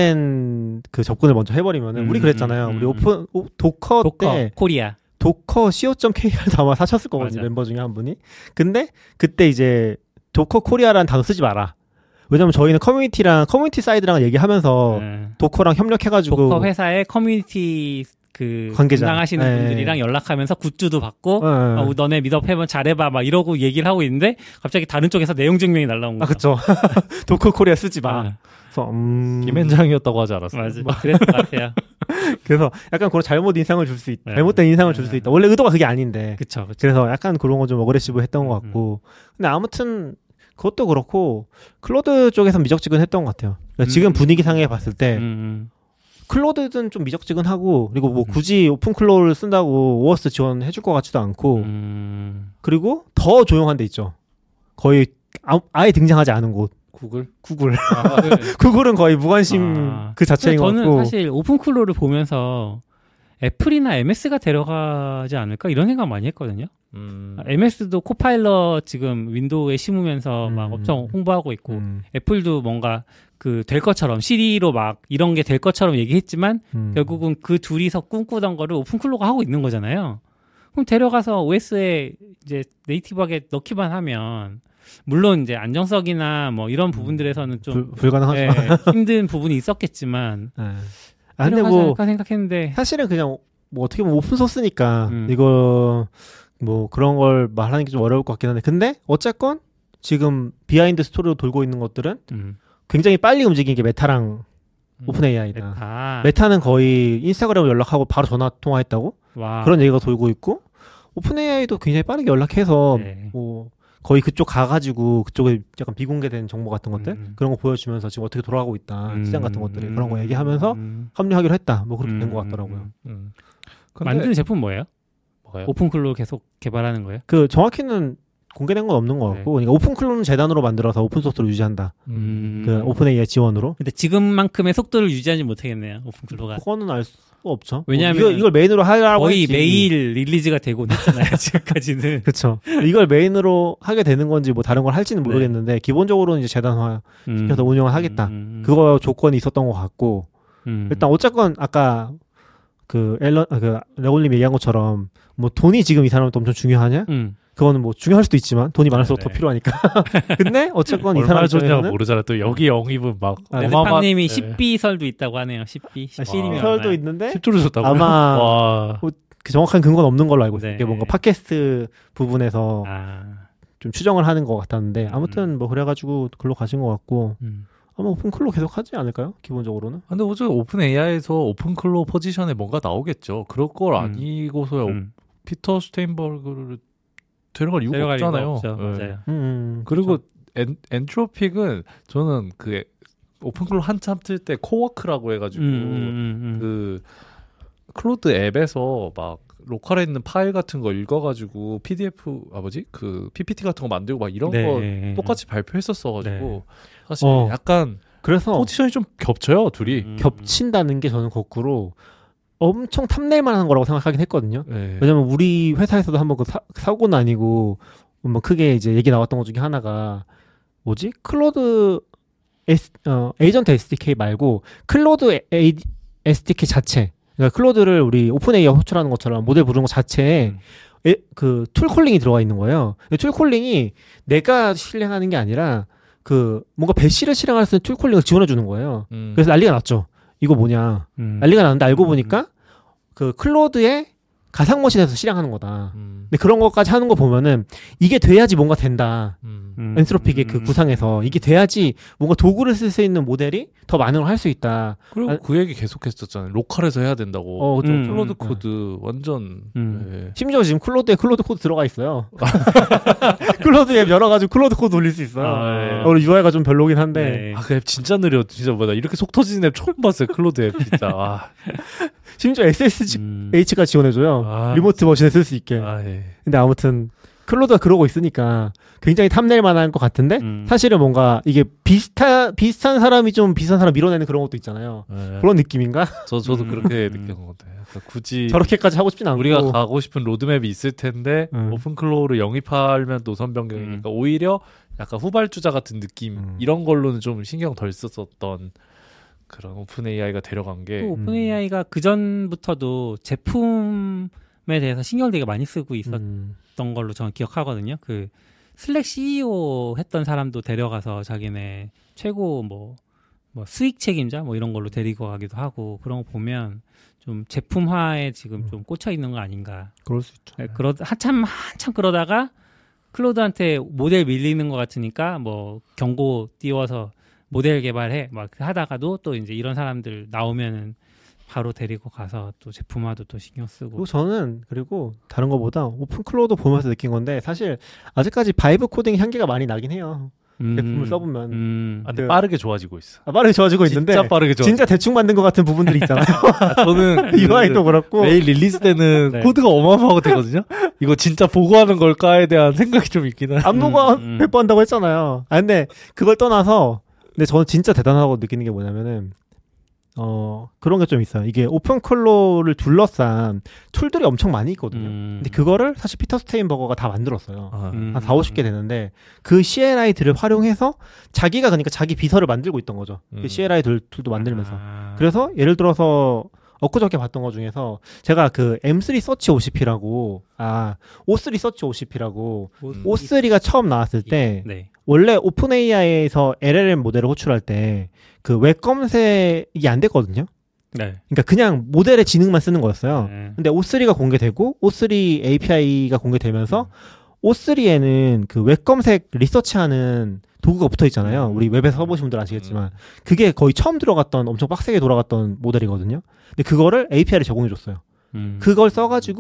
잘못된 그 접근을 먼저 해버리면은 음, 우리 그랬잖아요. 음, 음, 우리 음. 오픈 오, 도커, 도커 때 코리아 도커 co.kr도 아마 사셨을 거거든요. 맞아. 멤버 중에 한 분이. 근데 그때 이제 도커 코리아라는 단어 쓰지 마라. 왜냐면 저희는 커뮤니티랑 커뮤니티 사이드랑 얘기하면서 네. 도커랑 협력해가지고 도커 회사의 커뮤니티 그 관계자. 담당하시는 네. 분들이랑 연락하면서 굿즈도 받고 어, 어, 너네 미드업 해면 잘해봐 막 이러고 얘기를 하고 있는데 갑자기 다른 쪽에서 내용 증명이 날라온 아 거죠. 그쵸. 도커 코리아 쓰지 마. 아, 그래서 음... 김현장이었다고 하지 않았어요? 맞아. 그랬던 것 같아요. 그래서 약간 그런 잘못 인상을 줄 수 있다. 네. 잘못된 인상을 줄 네. 수 있다. 원래 의도가 그게 아닌데. 그쵸, 그쵸. 그래서 약간 그런 거 좀 어그레시브 했던 것 음, 같고. 근데 아무튼 그것도 그렇고 클로드 쪽에서 미적지근했던 것 같아요. 그러니까 음. 지금 분위기상에 봤을 때 음, 클로드는 좀 미적지근하고 그리고 뭐 음. 굳이 오픈클로우를 쓴다고 오어스 지원해줄 것 같지도 않고 음, 그리고 더 조용한 데 있죠. 거의 아, 아예 등장하지 않은 곳. 구글? 구글. 아, 네. 구글은 거의 무관심 아. 그 자체인 것 저는 같고. 사실 오픈클로를 보면서 애플이나 엠에스가 데려가지 않을까 이런 생각 많이 했거든요. 음. 엠에스도 코파일럿 지금 윈도우에 심으면서 막 음. 엄청 홍보하고 있고 음, 애플도 뭔가 그 될 것처럼 시리로 막 이런 게 될 것처럼 얘기했지만 음. 결국은 그 둘이서 꿈꾸던 거를 오픈클로가 하고 있는 거잖아요. 그럼 데려가서 오에스에 이제 네이티브하게 넣기만 하면 물론 이제 안정성이나 뭐 이런 부분들에서는 좀 불, 불가능하죠. 예, 힘든 부분이 있었겠지만 네. 아, 근데 데려가지 뭐 않을까 생각했는데 사실은 그냥 뭐 어떻게 보면 오픈 소스니까 음. 이거 뭐 그런 걸 말하는 게 좀 어려울 것 같긴 한데 근데 어쨌건 지금 비하인드 스토리로 돌고 있는 것들은 음, 굉장히 빨리 움직이는 게 메타랑 음. 오픈 에이아이다. 메타 메타는 거의 인스타그램으로 연락하고 바로 전화 통화했다고 와 그런 얘기가 돌고 있고 오픈 에이아이도 굉장히 빠르게 연락해서 네. 뭐 거의 그쪽 가가지고 그쪽에 약간 비공개된 정보 같은 것들 음. 그런 거 보여주면서 지금 어떻게 돌아가고 있다 음. 시장 같은 것들이 그런 거 음. 얘기하면서 음. 합류하기로 했다 뭐 그렇게 음. 된 것 같더라고요. 음. 근데 만드는 제품 뭐예요? 뭐가요? 오픈클로 계속 개발하는 거예요? 그 정확히는 공개된 건 없는 것 같고 네. 그러니까 오픈클로는 재단으로 만들어서 오픈소스로 유지한다. 음. 그 오픈에이아이 지원으로. 근데 지금만큼의 속도를 유지하지 못하겠네요. 오픈클로가. 그거는 알 수 없죠. 왜냐하면 뭐 이걸, 이걸 메인으로 하라고 거의 했지. 매일 릴리즈가 되곤 했잖아요. 지금까지는. 그렇죠. 이걸 메인으로 하게 되는 건지 뭐 다른 걸 할지는 네. 모르겠는데 기본적으로는 이제 재단화 음. 시켜서 운영을 하겠다. 음. 그거 조건이 있었던 것 같고 음. 일단 어쨌건 아까 그 앨런 아, 그 레올님 얘기한 것처럼 뭐 돈이 지금 이 사람한테 엄청 중요하냐? 음. 그거는 뭐 중요할 수도 있지만 돈이 많을수록 네, 더 네. 필요하니까. 근데 어쨌건 이 사람 얼마나 좋냐 입장에서는 모르잖아. 또 여기 영입은 막 아, 레드팡님이 네. 십 비설도 있다고 하네요. 십 비. 십 비이면 설도 있는데 십 조를 줬다고요? 아마 와. 그 정확한 근거는 없는 걸로 알고 있어요. 네. 이게 뭔가 팟캐스트 부분에서 아. 좀 추정을 하는 것 같았는데 아무튼 음. 뭐 그래가지고 글로 가신 것 같고 음. 아마 오픈클로 계속 하지 않을까요? 기본적으로는. 근데 어제 오픈 에이아이에서 오픈클로 포지션에 뭔가 나오겠죠. 그럴 걸 음. 아니고서야 음. 피터 스테인버그를 데려갈 이유가 데려갈 이유가 없잖아요. 없죠. 네. 맞아요. 음, 그리고 그렇죠. 엔, 엔트로픽은 저는 그 오픈클로 한참 틀 때 코워크라고 해가지고 음, 음, 음. 그 클로드 앱에서 막 로컬에 있는 파일 같은 거 읽어가지고 피디에프 아 뭐지 그 피피티 같은 거 만들고 막 이런 네. 거 똑같이 발표했었어가지고 네. 사실 어. 약간 그래서 포지션이 좀 겹쳐요 둘이. 음. 겹친다는 게 저는 거꾸로 엄청 탐낼 만한 거라고 생각하긴 했거든요. 네. 왜냐면 우리 회사에서도 한번 그 사, 사고는 아니고 뭐 크게 이제 얘기 나왔던 것 중에 하나가 뭐지? 클로드 S, 어, 에이전트 에스디케이 말고 클로드 에이, 에스디케이 자체. 그러니까 클로드를 우리 오픈에이아이 호출하는 것처럼 모델 부르는 것 자체에 음. 에, 그 툴콜링이 들어가 있는 거예요. 툴콜링이 내가 실행하는 게 아니라 그 뭔가 배시를 실행할 수 있는 툴콜링을 지원해 주는 거예요. 음. 그래서 난리가 났죠. 이거 뭐냐. 음. 난리가 났는데 알고 보니까 그 클로드의 가상머신에서 실행하는 거다. 음. 근데 그런 것까지 하는 거 보면은 이게 돼야지 뭔가 된다. 음. 음. 엔트로픽의 그 음. 구상에서 이게 돼야지 뭔가 도구를 쓸 수 있는 모델이 더 많은 걸 할 수 있다. 그리고 아, 그 얘기 계속했었잖아요. 로컬에서 해야 된다고. 어, 좀 음. 클로드 음. 코드 완전. 음. 네. 심지어 지금 클로드에 클로드 코드 들어가 있어요. 클로드 앱 열어가지고 클로드 코드 올릴 수 있어요. 아, 네. 오늘 유아이가 좀 별로긴 한데 네. 아, 그 앱 진짜 느려. 진짜 뭐다. 이렇게 속 터지는 앱 처음 봤어요. 클로드 앱 진짜. 아, 심지어 에스에스에이치가 음. 지원해줘요. 아, 리모트 머신에 쓸 수 있게. 아, 예. 근데 아무튼 클로드가 그러고 있으니까 굉장히 탐낼 만한 것 같은데 음. 사실은 뭔가 이게 비슷한 비슷한 사람이 좀 비슷한 사람 밀어내는 그런 것도 있잖아요. 예. 그런 느낌인가? 저 저도 음. 그렇게 음. 느끼는 것 같아요. 그러니까 굳이 저렇게까지 하고 싶진 않고 우리가 가고 싶은 로드맵이 있을 텐데 음. 오픈클로우를 영입하면 노선 변경이니까 오히려 약간 후발주자 같은 느낌 음. 이런 걸로는 좀 신경 덜 썼었던 그런 오픈 에이아이가 데려간 게 또 오픈 에이아이가 그 전부터도 제품에 대해서 신경을 되게 많이 쓰고 있었던 음. 걸로 저는 기억하거든요. 그 슬랙 씨이오 했던 사람도 데려가서 자기네 최고 뭐, 뭐 수익 책임자 뭐 이런 걸로 데리고 가기도 하고 그런 거 보면 좀 제품화에 지금 좀 꽂혀 있는 거 아닌가. 그럴 수 있죠. 네, 그러 한참 한참 그러다가 클로드한테 모델 밀리는 것 같으니까 뭐 경고 띄워서 모델 개발해 막 하다가도 또 이제 이런 사람들 나오면은 바로 데리고 가서 또 제품화도 또 신경 쓰고. 그리고 저는 그리고 다른 거보다 오픈 클로드 보면서 느낀 건데 사실 아직까지 바이브 코딩 향기가 많이 나긴 해요. 음, 제품을 써보면 음, 아, 근데 그- 빠르게 좋아지고 있어. 아, 빠르게 좋아지고 있는데 진짜 빠르게 좋아. 진짜 대충 만든 것 같은 부분들이 있잖아요. 아, 저는 유아이도 그렇고 매일 릴리즈 때는 네. 코드가 어마어마하고 되거든요. 이거 진짜 보고하는 걸까에 대한 생각이 좀 있긴 해. 안 보고 음, 음. 배포한다고 했잖아요. 아 근데 그걸 떠나서 근데 저는 진짜 대단하다고 느끼는 게 뭐냐면은 어 그런 게 좀 있어요. 이게 오픈클로를 둘러싼 툴들이 엄청 많이 있거든요. 음. 근데 그거를 사실 피터 스테인버거가 다 만들었어요. 아, 음. 한 사오십 개 되는데 그 씨엘아이들을 활용해서 자기가 그러니까 자기 비서를 만들고 있던 거죠. 음. 그 씨엘아이 툴도 만들면서. 아. 그래서 예를 들어서 엊그저께 봤던 것 중에서 제가 그 엠쓰리 서치 오씨피라고 아 오쓰리 서치 오씨피라고 음. 오쓰리가 처음 나왔을 때 네. 원래 오픈 에이아이에서 엘엘엠 모델을 호출할 때 그 웹 검색이 안 됐거든요. 네. 그러니까 그냥 모델의 지능만 쓰는 거였어요. 네. 근데 오쓰리가 공개되고 오쓰리 에이피아이가 공개되면서 오쓰리에는 그 웹 검색 리서치하는 도구가 붙어 있잖아요. 우리 웹에서 써보신 분들 아시겠지만 그게 거의 처음 들어갔던 엄청 빡세게 돌아갔던 모델이거든요. 근데 그거를 에이피아이를 제공해줬어요. 음. 그걸 써가지고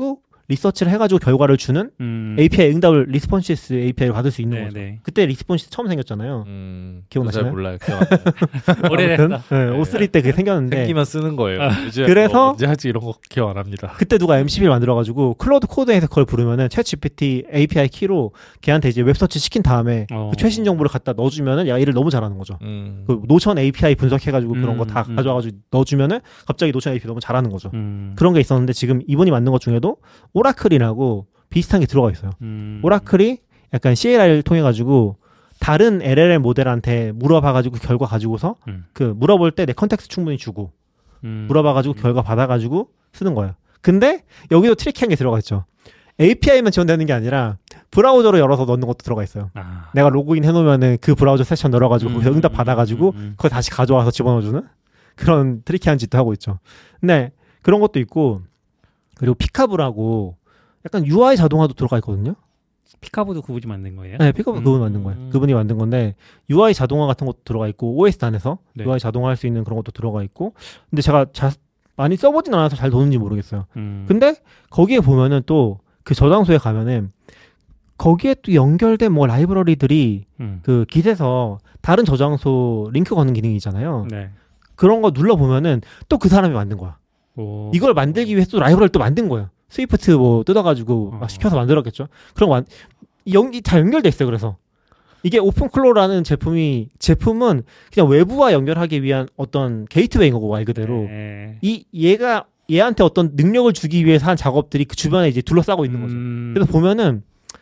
리서치를 해가지고 결과를 주는 음. 에이피아이 응답을 리스폰시스 에이피아이로 받을 수 있는 네, 거죠. 네. 그때 리스폰시스 처음 생겼잖아요. 음, 기억나시나요? 잘 몰라요. 기억 안 나요. 오래됐어. 네, 오쓰리 때 그게 생겼는데 생기만 쓰는 거예요. 요즘 그래서 뭐 언제 할지 이런 거 기억 안 합니다. 그때 누가 엠씨비를 만들어가지고 클로드 코드에서 그걸 부르면은 챗 지피티 에이피아이 키로 걔한테 이제 웹서치 시킨 다음에 어. 그 최신 정보를 갖다 넣어주면은 얘가 일을 너무 잘하는 거죠. 음. 그 노션 에이피아이 분석해가지고 그런 음, 거 다 음. 가져와가지고 넣어주면은 갑자기 노션 에이피아이 너무 잘하는 거죠. 음. 그런 게 있었는데 지금 이번이 만든 것 중에도 오라클이라고 비슷한 게 들어가 있어요. 음. 오라클이 약간 씨엘아이를 통해 가지고 다른 엘엘엠 모델한테 물어봐가지고 결과 가지고서 음. 그 물어볼 때 내 컨텍스트 충분히 주고 음. 물어봐가지고 결과 받아가지고 쓰는 거예요. 근데 여기도 트리키한 게 들어가 있죠. 에이피아이만 지원되는 게 아니라 브라우저로 열어서 넣는 것도 들어가 있어요. 아. 내가 로그인 해놓으면은 그 브라우저 세션 열어가지고 음, 거기서 응답 음, 받아가지고 음, 음. 그걸 다시 가져와서 집어넣어주는 그런 트리키한 짓도 하고 있죠. 근데 그런 것도 있고 그리고 피카브라고 약간 유아이 자동화도 들어가 있거든요. 피카보도 그분이 만든 거예요? 네, 피카브 음. 그분 만든 거예요. 그분이 만든 건데 유아이 자동화 같은 것도 들어가 있고 오에스 안에서 네. 유아이 자동화 할 수 있는 그런 것도 들어가 있고 근데 제가 자, 많이 써보진 않아서 잘 도는지 모르겠어요. 음. 근데 거기에 보면은 또 그 저장소에 가면은 거기에 또 연결된 뭐 라이브러리들이 음. 그 깃에서 다른 저장소 링크 거는 기능이 있잖아요. 네. 그런 거 눌러 보면은 또 그 사람이 만든 거야. 오. 이걸 만들기 위해서 또 라이브러리를 또 만든 거예요. 스위프트 뭐 뜯어가지고 막 어. 시켜서 만들었겠죠. 그런 거 연기 다 연결돼 있어요. 그래서 이게 오픈클로라는 제품이 제품은 그냥 외부와 연결하기 위한 어떤 게이트웨이인 거고 말 그대로 네. 이 얘가 얘한테 어떤 능력을 주기 위해서 한 작업들이 그 주변에 이제 둘러싸고 있는 거죠. 음. 그래서 보면은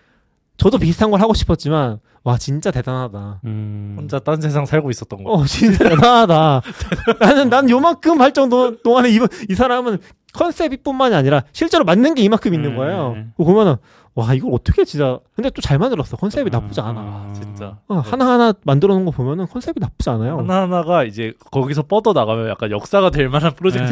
저도 비슷한 걸 하고 싶었지만 와 진짜 대단하다. 음. 혼자 딴 세상 살고 있었던 거. 어 진짜 대단하다. 나는 난 요만큼 할 정도 동안에 이, 이 사람은 컨셉이뿐만이 아니라 실제로 맞는 게 이만큼 있는 음. 거예요. 그거 보면은 와 이걸 어떻게 진짜 근데 또 잘 만들었어. 컨셉이 나쁘지 않아. 아, 진짜. 어, 하나하나 만들어 놓은 거 보면은 컨셉이 나쁘지 않아요. 하나하나가 이제 거기서 뻗어 나가면 약간 역사가 될 만한 프로젝트.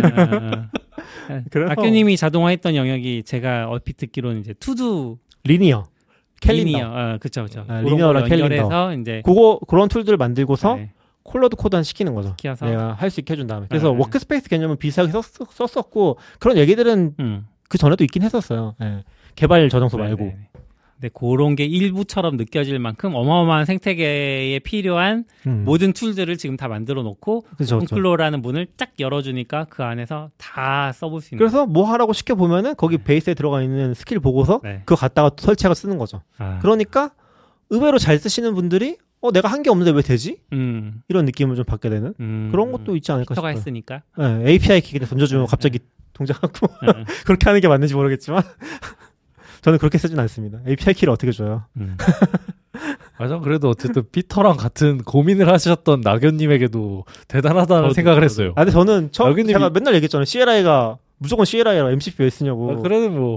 그래서- 학교님이 자동화했던 영역이 제가 얼핏 듣기로는 이제 투두 리니어, 캘린더. 리니어, 어, 그쵸 그쵸. 아, 그런 리니어랑 걸 캘린더. 연결해서 이제 그거 그런 툴들 만들고서 네, 콜로드 코드 한 시키는 거죠. 시켜서 내가 할 수 있게 해준 다음에. 그래서 네. 워크스페이스 개념은 비슷하게 썼, 썼었고 그런 얘기들은 음. 그 전에도 있긴 했었어요. 예. 개발 저장소 네, 말고. 네, 네. 근데 그런 게 일부처럼 느껴질 만큼 어마어마한 생태계에 필요한 음. 모든 툴들을 지금 다 만들어 놓고 그죠, 그죠. 콘클로라는 문을 딱 열어주니까 그 안에서 다 써볼 수 있는. 그래서 뭐 하라고 시켜 보면은 거기 베이스에 들어가 있는 스킬 보고서 네. 그거 갖다가 설치해서 쓰는 거죠. 아. 그러니까 의외로 잘 쓰시는 분들이 어 내가 한 게 없는데 왜 되지? 음, 이런 느낌을 좀 받게 되는 음, 그런 것도 있지 않을까 피터가 싶어요. 했으니까. 네, 에이피아이 키를 던져주면 갑자기 동작하고 음, 그렇게 하는 게 맞는지 모르겠지만 저는 그렇게 쓰진 않습니다. 에이피아이 키를 어떻게 줘요? 음. 맞아. 그래도 어쨌든 피터랑 같은 고민을 하셨던 낙연님에게도 대단하다는 저도, 생각을 저도. 했어요. 아 근데 저는 처음 여기님이- 제가 맨날 얘기했잖아요. 씨엘아이가 무조건 씨엘아이라 엠씨피 왜 쓰냐고. 아, 그래도 뭐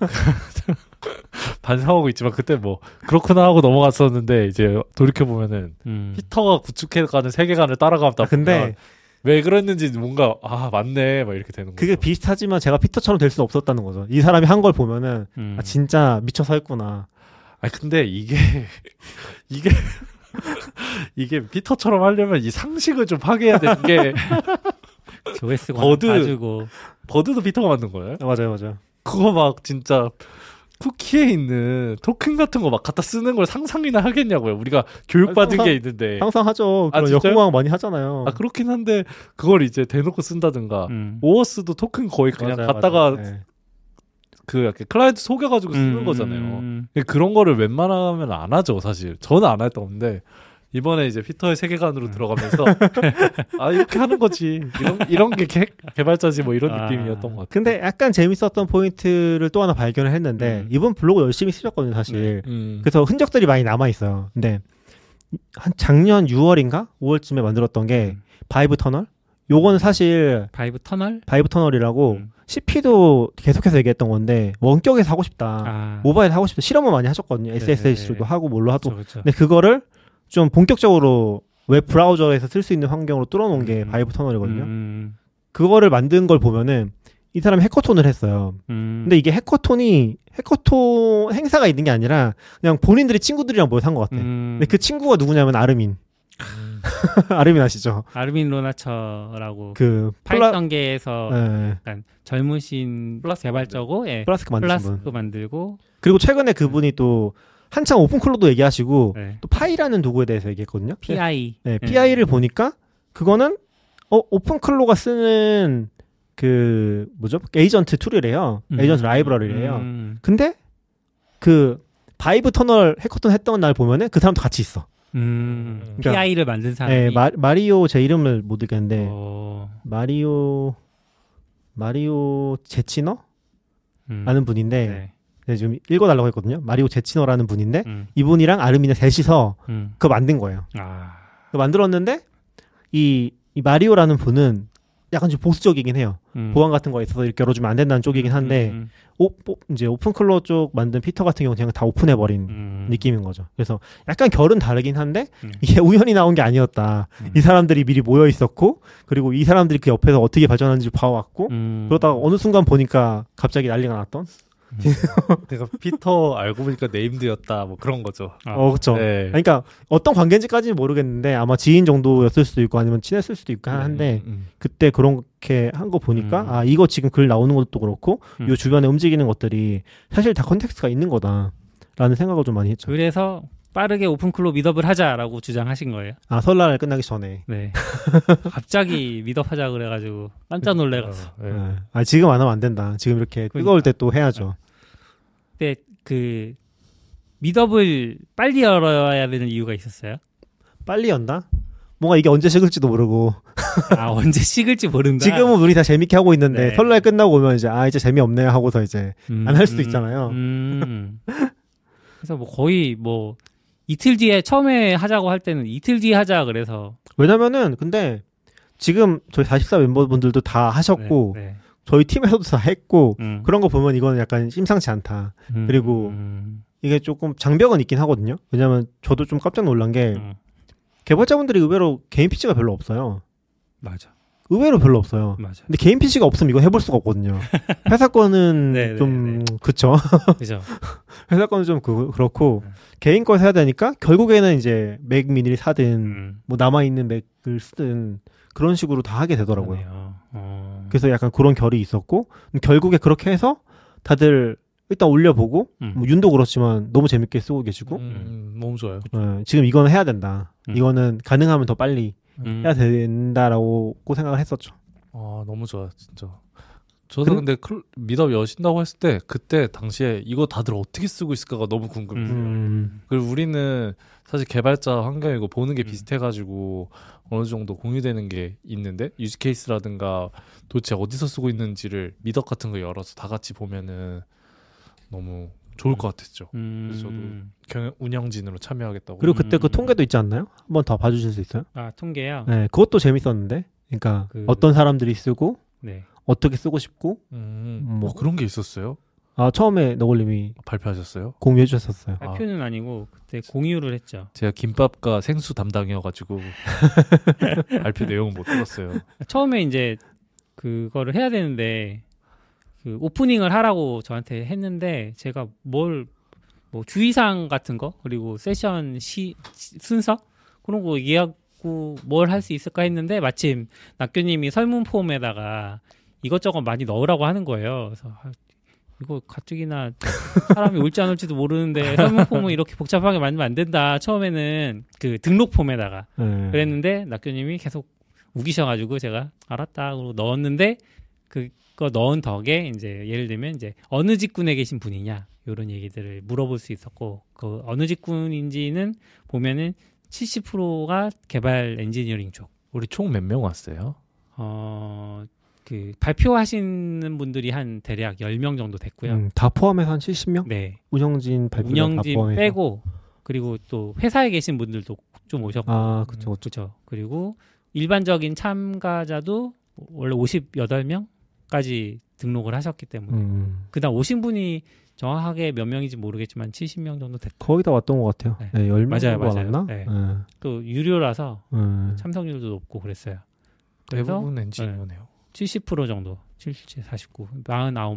반성하고 있지만 그때 뭐 그렇구나 하고 넘어갔었는데 이제 돌이켜 보면은 음. 피터가 구축해가는 세계관을 따라가다 아, 근데 보면 왜 그랬는지 뭔가 아 맞네 막 이렇게 되는 거죠. 그게 비슷하지만 제가 피터처럼 될 수는 없었다는 거죠. 이 사람이 한 걸 보면은 음. 아 진짜 미쳐서 했구나. 아 근데 이게 이게 이게 피터처럼 하려면 이 상식을 좀 파괴해야 되는 게 조회수 버드. 가지고 버드도 피터가 만든 거예요. 아, 맞아요, 맞아요. 그거 막 진짜 쿠키에 있는 토큰 같은 거 막 갖다 쓰는 걸 상상이나 하겠냐고요. 우리가 교육받은 상상- 게 있는데. 항상 하죠. 아, 그런 진짜요? 역공항 많이 하잖아요. 아 그렇긴 한데 그걸 이제 대놓고 쓴다든가 음. 오어스도 토큰 거의 그냥 맞아요, 갖다가 맞아요. 네. 그 약간 클라이언트 속여가지고 쓰는 음, 거잖아요. 음. 근데 그런 거를 웬만하면 안 하죠 사실. 저는 안 했던 건데 이번에 이제 피터의 세계관으로 음. 들어가면서 아 이렇게 하는 거지 이런 이런 게 개, 개발자지 뭐 이런 아. 느낌이었던 것 같아요. 근데 약간 재밌었던 포인트를 또 하나 발견을 했는데 음. 이번 블로그 열심히 쓰셨거든요, 사실. 음. 그래서 흔적들이 많이 남아 있어요. 근데 한 작년 유월인가 오월쯤에 만들었던 게 음. 바이브 터널. 요거는 사실 바이브 터널? 바이브 터널이라고 음. 씨피도 계속해서 얘기했던 건데 원격에서 하고 싶다. 아. 모바일 하고 싶다. 실험을 많이 하셨거든요. 네, 에스에스에이치로도 네. 하고 뭘로 하도. 그렇죠, 그렇죠. 근데 그거를 좀 본격적으로 웹 브라우저에서 쓸 수 있는 환경으로 뚫어놓은 게 음. 바이브 터널이거든요. 음. 그거를 만든 걸 보면은 이 사람이 해커톤을 했어요. 음. 근데 이게 해커톤이 해커톤 행사가 있는 게 아니라 그냥 본인들이 친구들이랑 모여서 한 것 같아. 음. 근데 그 친구가 누구냐면 아르민. 음. 음. 아르민 아시죠? 아르민 로나처라고 그 플라 파이썬계에서 예, 약간 젊으신 플라스크 개발자고 예, 플라스크 만드신 분. 플라스크 만들고 그리고 최근에 그분이 또 한창 오픈클로도 얘기하시고 네. 또 파이라는 도구에 대해서 얘기했거든요. 피아이 네, 피아이를 보니까 그거는 어 오픈클로가 쓰는 그 뭐죠? 에이전트 툴이래요. 음. 에이전트 라이브러리래요. 음. 근데 그 바이브 터널 해커톤 했던 날 보면은 그 사람도 같이 있어. 음. 그러니까- 피아이를 만든 사람이 네, 마, 마리오 제 이름을 못 읽겠는데 어, 마리오 마리오 제치너? 음. 라는 분인데 네. 네, 지금 읽어달라고 했거든요. 마리오 제치너라는 분인데 음. 이분이랑 아르민이 셋이서 음. 그거 만든 거예요. 아. 그거 만들었는데 이, 이 마리오라는 분은 약간 좀 보수적이긴 해요. 음. 보안 같은 거에 있어서 이렇게 열어주면 안 된다는 쪽이긴 한데 음. 오, 오, 이제 오픈클로 쪽 만든 피터 같은 경우는 그냥 다 오픈해버린 음. 느낌인 거죠. 그래서 약간 결은 다르긴 한데 음. 이게 우연히 나온 게 아니었다. 음. 이 사람들이 미리 모여 있었고 그리고 이 사람들이 그 옆에서 어떻게 발전하는지 봐왔고 음. 그러다가 어느 순간 보니까 갑자기 난리가 났던. 그러니까 피터 알고 보니까 네임드였다 뭐 그런 거죠. 아. 어, 그렇죠. 네. 그러니까 어떤 관계인지까지는 모르겠는데 아마 지인 정도였을 수도 있고 아니면 친했을 수도 있고 한데 음, 음. 그때 그렇게 한 거 보니까 음. 아 이거 지금 글 나오는 것도 그렇고 음. 요 주변에 움직이는 것들이 사실 다 컨텍스트가 있는 거다라는 생각을 좀 많이 했죠. 그래서 빠르게 오픈클로 미덥을 하자라고 주장하신 거예요. 아 설날 끝나기 전에. 네. 갑자기 미덥하자 그래가지고 깜짝 놀래가지고. 네. 네. 아 지금 안 하면 안 된다. 지금 이렇게 뜨거울 때 또 해야죠. 근데 그 미덥을 빨리 열어야 되는 이유가 있었어요. 빨리 연다? 뭔가 이게 언제 식을지도 모르고 아 언제 식을지 모른다. 지금은 우리 다 재밌게 하고 있는데 네. 설날 끝나고 오면 이제 아 이제 재미없네 하고서 이제 음, 안 할 수도 음, 있잖아요. 음. 그래서 뭐 거의 뭐 이틀 뒤에 처음에 하자고 할 때는 이틀 뒤에 하자 그래서 왜냐면은 근데 지금 저희 사십사 멤버분들도 다 하셨고 네, 네. 저희 팀에서도 다 했고 음. 그런 거 보면 이거는 약간 심상치 않다. 음, 그리고 음, 이게 조금 장벽은 있긴 하거든요. 왜냐면 저도 좀 깜짝 놀란 게 음. 개발자분들이 의외로 개인 피씨가 별로 없어요. 맞아, 의외로 별로 없어요. 맞아. 근데 개인 피씨가 없으면 이거 해볼 수가 없거든요. 회사 거는 네, 네, 좀 네. 그쵸. 그죠. 회사 거는 좀 그, 그렇고 네. 개인 거 해야 되니까 결국에는 이제 맥 미니를 사든 음. 뭐 남아 있는 맥을 쓰든 그런 식으로 다 하게 되더라고요. 그러네요. 어. 그래서 약간 그런 결이 있었고 결국에 그렇게 해서 다들 일단 올려보고 음. 뭐 윤도 그렇지만 너무 재밌게 쓰고 계시고 음, 너무 좋아요. 어, 지금 이거는 해야 된다. 음. 이거는 가능하면 더 빨리 음. 해야 된다라고 생각을 했었죠. 아 너무 좋아 진짜. 저도 근- 근데 클- 미덥 여신다고 했을 때 그때 당시에 이거 다들 어떻게 쓰고 있을까가 너무 궁금해요. 음. 그리고 우리는 사실 개발자 환경이고 보는 게 음. 비슷해가지고 어느 정도 공유되는 게 있는데 유즈 케이스라든가 도대체 어디서 쓰고 있는지를 미덕 같은 거 열어서 다 같이 보면은 너무 좋을 것 같았죠. 음. 그래서 저도 경영 운영진으로 참여하겠다고. 그리고 그때 그 음. 통계도 있지 않나요? 한번 더 봐주실 수 있어요? 아 통계요. 네, 그것도 재밌었는데. 그러니까 그- 어떤 사람들이 쓰고 네. 어떻게 쓰고 싶고. 음, 뭐. 뭐 그런 게 있었어요? 아 처음에 너굴님이 발표하셨어요? 공유해 주셨었어요. 아. 발표는 아니고 그때 공유를 했죠. 제가 김밥과 생수 담당이어가지고 발표 내용은 못 들었어요. 처음에 이제 그거를 해야 되는데 그 오프닝을 하라고 저한테 했는데 제가 뭘 뭐 주의사항 같은 거 그리고 세션 시 시- 순서 그런 거 얘기하고 뭘 할 수 있을까 했는데 마침 낙교님이 설문 폼에다가 이것저것 많이 넣으라고 하는 거예요. 그래서 아, 이거 가뜩이나 사람이 올지 안 올지도 모르는데 설문 폼을 이렇게 복잡하게 만들면 안 된다. 처음에는 그 등록 폼에다가 네. 그랬는데 낙교님이 계속 우기셔가지고 제가 알았다 그러고 넣었는데 그거 넣은 덕에 이제 예를 들면 이제 어느 직군에 계신 분이냐 이런 얘기들을 물어볼 수 있었고 그 어느 직군인지는 보면은 칠십 퍼센트가 개발 엔지니어링 쪽. 우리 총 몇 명 왔어요? 어, 그 발표하시는 분들이 한 대략 열 명 정도 됐고요. 음, 다 포함해서 한 칠십 명? 네. 운영진 발표 다 운영진 포함해서. 빼고 그리고 또 회사에 계신 분들도 좀 오셨고 아 그쵸 그쵸. 그렇죠. 그리고 일반적인 참가자도 원래 오십팔 명까지 등록을 하셨기 때문에 음, 그다음 오신 분이 정확하게 몇 명인지 모르겠지만 칠십 명 정도 됐고 거의 다 왔던 것 같아요. 네. 네, 열 명 맞아요, 정도 맞아요. 왔나? 네. 네. 또 유료라서 네. 참석률도 높고 그랬어요. 그래서 대부분 엔지니어네요. 칠십 퍼센트 정도, 칠십, 사십구, 사십구 명까지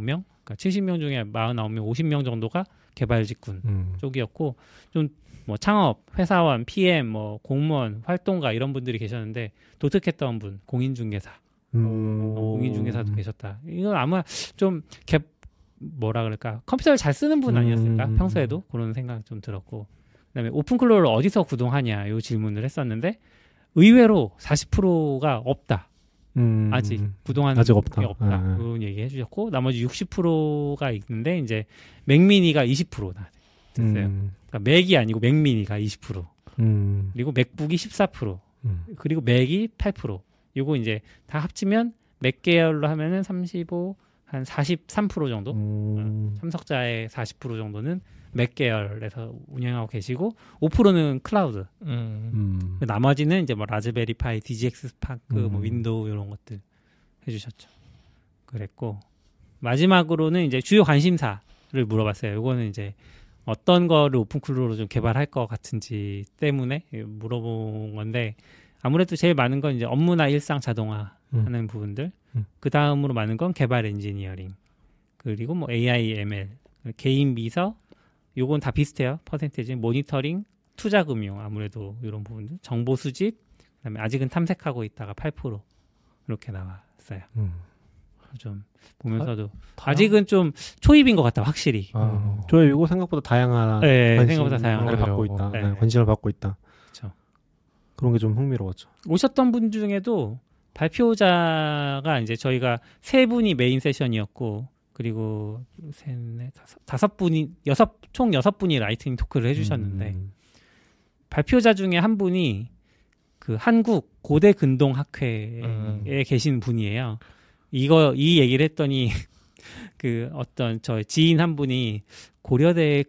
그러니까 칠십 명 중에 사십구 명, 오십 명 정도가 개발 직군 음. 쪽이었고 좀 뭐 창업, 회사원, 피엠, 뭐 공무원, 활동가 이런 분들이 계셨는데 독특했던 분 공인중개사, 음. 어, 공인중개사도 계셨다. 이건 아마 좀 개, 뭐라 그럴까 컴퓨터를 잘 쓰는 분 아니었을까 음. 평소에도 그런 생각 좀 들었고 그다음에 오픈클로를 어디서 구동하냐 이 질문을 했었는데 의외로 사십 퍼센트가 없다. 음. 아직 구동하는 아직 없다. 게 없다. 네. 그런 얘기 해주셨고 나머지 육십 퍼센트가 있는데 이제 맥미니가 이십 퍼센트 됐어요. 음. 그러니까 맥이 아니고 맥미니가 이십 퍼센트 음. 그리고 맥북이 십사 퍼센트 음. 그리고 맥이 팔 퍼센트 이거 이제 다 합치면 맥 계열로 하면은 삼십오 한 사십삼 퍼센트 정도 음. 삼석자의 사십 퍼센트 정도는 맥 계열에서 운영하고 계시고 오 퍼센트는 클라우드 음. 음. 그 나머지는 이제 뭐 라즈베리파이, 디지엑스 스파크, 음. 뭐 윈도우 이런 것들 해주셨죠. 그랬고 마지막으로는 이제 주요 관심사를 물어봤어요. 이거는 이제 어떤 거를 오픈클로로 좀 개발할 것 같은지 때문에 물어본 건데 아무래도 제일 많은 건 이제 업무나 일상 자동화 음. 하는 부분들. 음. 그 다음으로 많은 건 개발 엔지니어링. 그리고 뭐 에이아이, 엠엘, 개인 비서. 요건 다 비슷해요. 퍼센테이지 모니터링, 투자 금융 아무래도 이런 부분들. 정보 수집. 그다음에 아직은 탐색하고 있다가 팔 퍼센트 이렇게 나왔어요. 음. 좀 보면서도 다양- 아직은 좀 초입인 것 같다 확실히. 아. 저 이거 생각보다 다양한 네, 관심을 생각보다 다양하네요. 받고 있다. 네. 네, 관심을 받고 있다. 그렇죠. 그런 게 좀 흥미로웠죠. 오셨던 분 중에도 발표자가 이제 저희가 세 분이 메인 세션이었고 그리고 셋, 넷, 다섯, 다섯 분이 여섯 총 여섯 분이 라이트닝 토크를 해주셨는데 음. 발표자 중에 한 분이 그 한국 고대 근동 학회에 음. 계신 분이에요. 이거 이 얘기를 했더니 그 어떤 저 지인 한 분이 고려대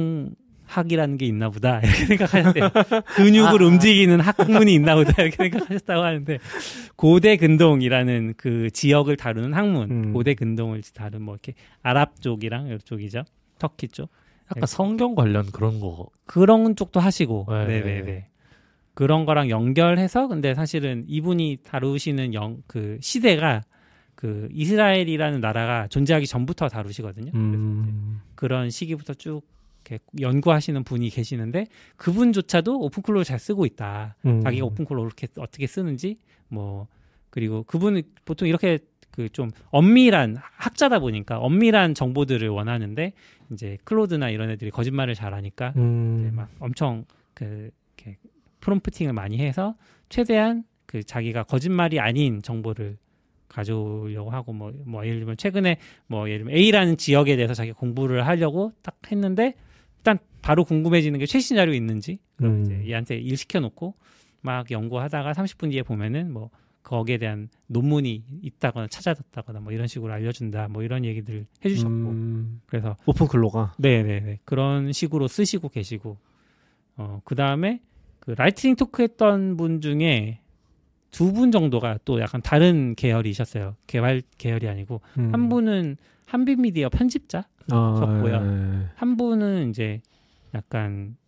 근동학이라는 게 있나 보다 이렇게 생각하셨대요. 근육을 아. 움직이는 학문이 있나 보다 이렇게 생각하셨다고 하는데 고대 근동이라는 그 지역을 다루는 학문, 음. 고대 근동을 다루는 뭐 이렇게 아랍 쪽이랑 이쪽이죠, 터키 쪽 약간 성경 관련 그런 거. 그런 쪽도 하시고, 네. 네네네. 그런 거랑 연결해서 근데 사실은 이분이 다루시는 영, 그 시대가 그 이스라엘이라는 나라가 존재하기 전부터 다루시거든요. 그래서 이제 음. 그런 시기부터 쭉 이렇게 연구하시는 분이 계시는데 그분조차도 오픈클로를 잘 쓰고 있다. 음. 자기가 오픈클로 이렇게 어떻게 쓰는지 뭐 그리고 그분은 보통 이렇게 그 좀 엄밀한 학자다 보니까 엄밀한 정보들을 원하는데 이제 클로드나 이런 애들이 거짓말을 잘하니까 음. 이제 막 엄청 그 이렇게 프롬프팅을 많이 해서 최대한 그 자기가 거짓말이 아닌 정보를 가져오려고 하고 뭐, 뭐 예를 들면 최근에 뭐 예를 들면 A라는 지역에 대해서 자기가 공부를 하려고 딱 했는데 일단 바로 궁금해지는 게 최신 자료 있는지 그럼 음. 이제 얘한테 일 시켜놓고 막 연구하다가 삼십 분 뒤에 보면은 뭐 거기에 대한 논문이 있다거나 찾아졌다거나 뭐 이런 식으로 알려준다 뭐 이런 얘기들 해주셨고 음. 그래서 오픈클로가 네네네 그런 식으로 쓰시고 계시고 어 그 다음에 그 라이트닝 토크 했던 분 중에 두 분 정도가 또 약간 다른 계열이셨어요. 개발 계열이 아니고 음. 한 분은 한빛미디어 편집자 아, 셨고요. 예. 한 분은 이제 약간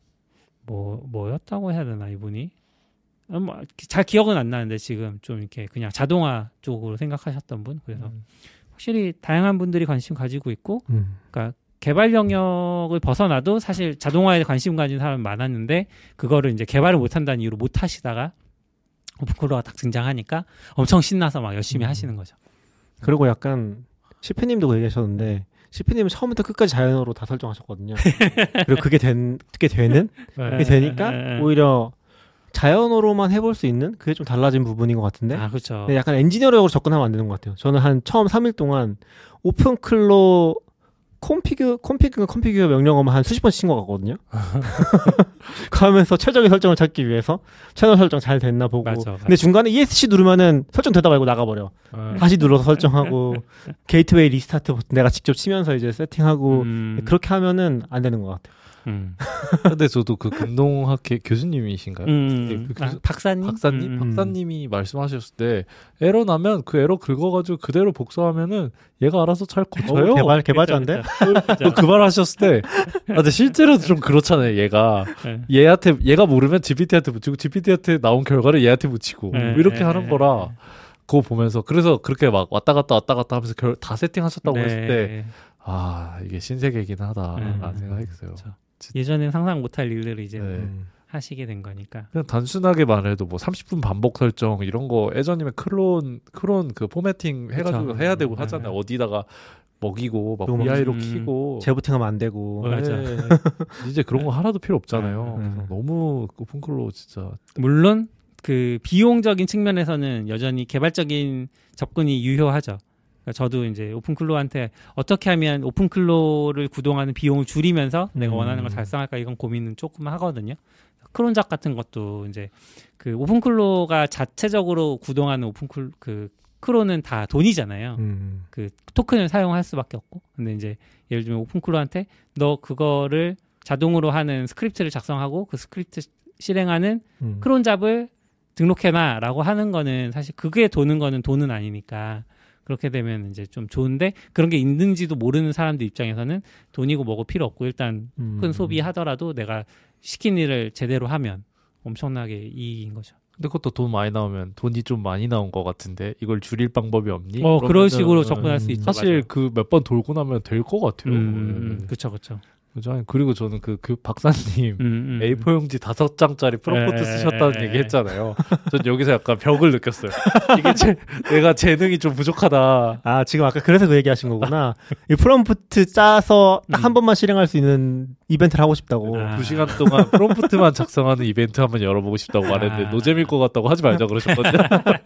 뭐 뭐였다고 해야 되나 이분이 어, 뭐, 잘 기억은 안 나는데 지금 좀 이렇게 그냥 자동화 쪽으로 생각하셨던 분 그래서 음. 확실히 다양한 분들이 관심 가지고 있고 음. 그러니까 개발 영역을 벗어나도 사실 자동화에 관심 가진 사람이 많았는데 그거를 이제 개발을 못한다는 이유로 못 하시다가 오픈클로가 딱 등장하니까 엄청 신나서 막 열심히 음. 하시는 거죠. 그리고 약간 시피님도 그 얘기하셨는데 시피님은 처음부터 끝까지 자연어로 다 설정하셨거든요. 그리고 그게 된, 그게 되는 네. 그게 되니까 에, 에, 에. 오히려 자연어로만 해볼 수 있는 그게 좀 달라진 부분인 것 같은데 아 그렇죠. 근데 약간 엔지니어력으로 접근하면 안 되는 것 같아요. 저는 한 처음 삼 일 동안 오픈클로 콤피그 콤피그 컴피규어 명령어만 한 수십 번 친 것 같거든요. 그러면서 최적의 설정을 찾기 위해서 채널 설정 잘 됐나 보고. 맞아, 맞아. 근데 중간에 이에스씨 누르면은 설정 되다 말고 나가버려. 네. 다시 눌러서 설정하고 게이트웨이 리스타트 버튼 내가 직접 치면서 이제 세팅하고 음, 그렇게 하면은 안 되는 것 같아요. 음. 근데 저도 그 근동학회 교수님이신가요? 음, 네, 그 아, 교수- 박사님? 박사님? 음, 박사님이 말씀하셨을 때 에러 나면 그 에러 긁어가지고 그대로 복사하면은 얘가 알아서 잘 고쳐요. 어, 개발 개발자인데. 그 말 하셨을 때 아, 근데 실제로도 좀 그렇잖아요. 얘가 네. 얘한테 얘가 모르면 지피티한테 묻히고 지피티한테 나온 결과를 얘한테 묻히고 네, 이렇게 네, 하는 네, 거라 네. 그거 보면서 그래서 그렇게 막 왔다 갔다 왔다 갔다 하면서 결, 다 세팅하셨다고 네. 했을 때 아 이게 신세계이긴 하다라는 음. 생각이 들어요. 그렇죠. 예전엔 상상 못할 일들을 이제 네. 음. 하시게 된 거니까. 그냥 단순하게 말해도 뭐 삼십 분 반복 설정 이런 거 예전이면 클론 클론 그 포매팅 해가지고 그쵸. 해야 되고 음, 하잖아요. 네. 어디다가 먹이고 막 그리고 막 비아이로 음, 키고 재부팅하면 안 되고. 어, 맞아. 네. 이제 그런 거 하나도 필요 없잖아요. 음. 그래서 너무 오픈클로 진짜 물론 그 비용적인 측면에서는 여전히 개발적인 접근이 유효하죠. 그러니까 저도 이제 오픈클로한테 어떻게 하면 오픈클로를 구동하는 비용을 줄이면서 내가 음. 원하는 걸 달성할까 이건 고민은 조금 하거든요. 크론작 같은 것도 이제 그 오픈클로가 자체적으로 구동하는 오픈클 그 크론은 다 돈이잖아요. 음. 그 토큰을 사용할 수밖에 없고. 근데 이제 예를 들면 오픈클로한테 너 그거를 자동으로 하는 스크립트를 작성하고 그 스크립트 실행하는 음. 크론잡을 등록해놔라고 하는 거는 사실 그게 도는 거는 돈은 아니니까 그렇게 되면 이제 좀 좋은데 그런 게 있는지도 모르는 사람들 입장에서는 돈이고 뭐고 필요 없고 일단 음. 큰 소비하더라도 내가 시킨 일을 제대로 하면 엄청나게 이익인 거죠. 근데 그것도 돈 많이 나오면 돈이 좀 많이 나온 것 같은데 이걸 줄일 방법이 없니? 어 그런 그러면은 식으로 접근할 수 음, 있죠. 사실 그 몇 번 돌고 나면 될 것 같아요. 음, 네. 그렇죠, 그렇죠. 그죠? 그리고 저는 그, 그 박사님 음, 음. 에이 사 용지 다섯 장짜리 프롬프트 에, 쓰셨다는 에, 얘기 에. 했잖아요. 전 여기서 약간 벽을 느꼈어요. 이게 제, 내가 재능이 좀 부족하다. 아 지금 아까 그래서 그 얘기하신 거구나. 이 프롬프트 짜서 딱 한 음. 번만 실행할 수 있는 이벤트를 하고 싶다고. 아. 두 시간 동안 프롬프트만 작성하는 이벤트 한번 열어보고 싶다고 말했는데 아. 노잼일 것 같다고 하지 말자 그러셨거든요.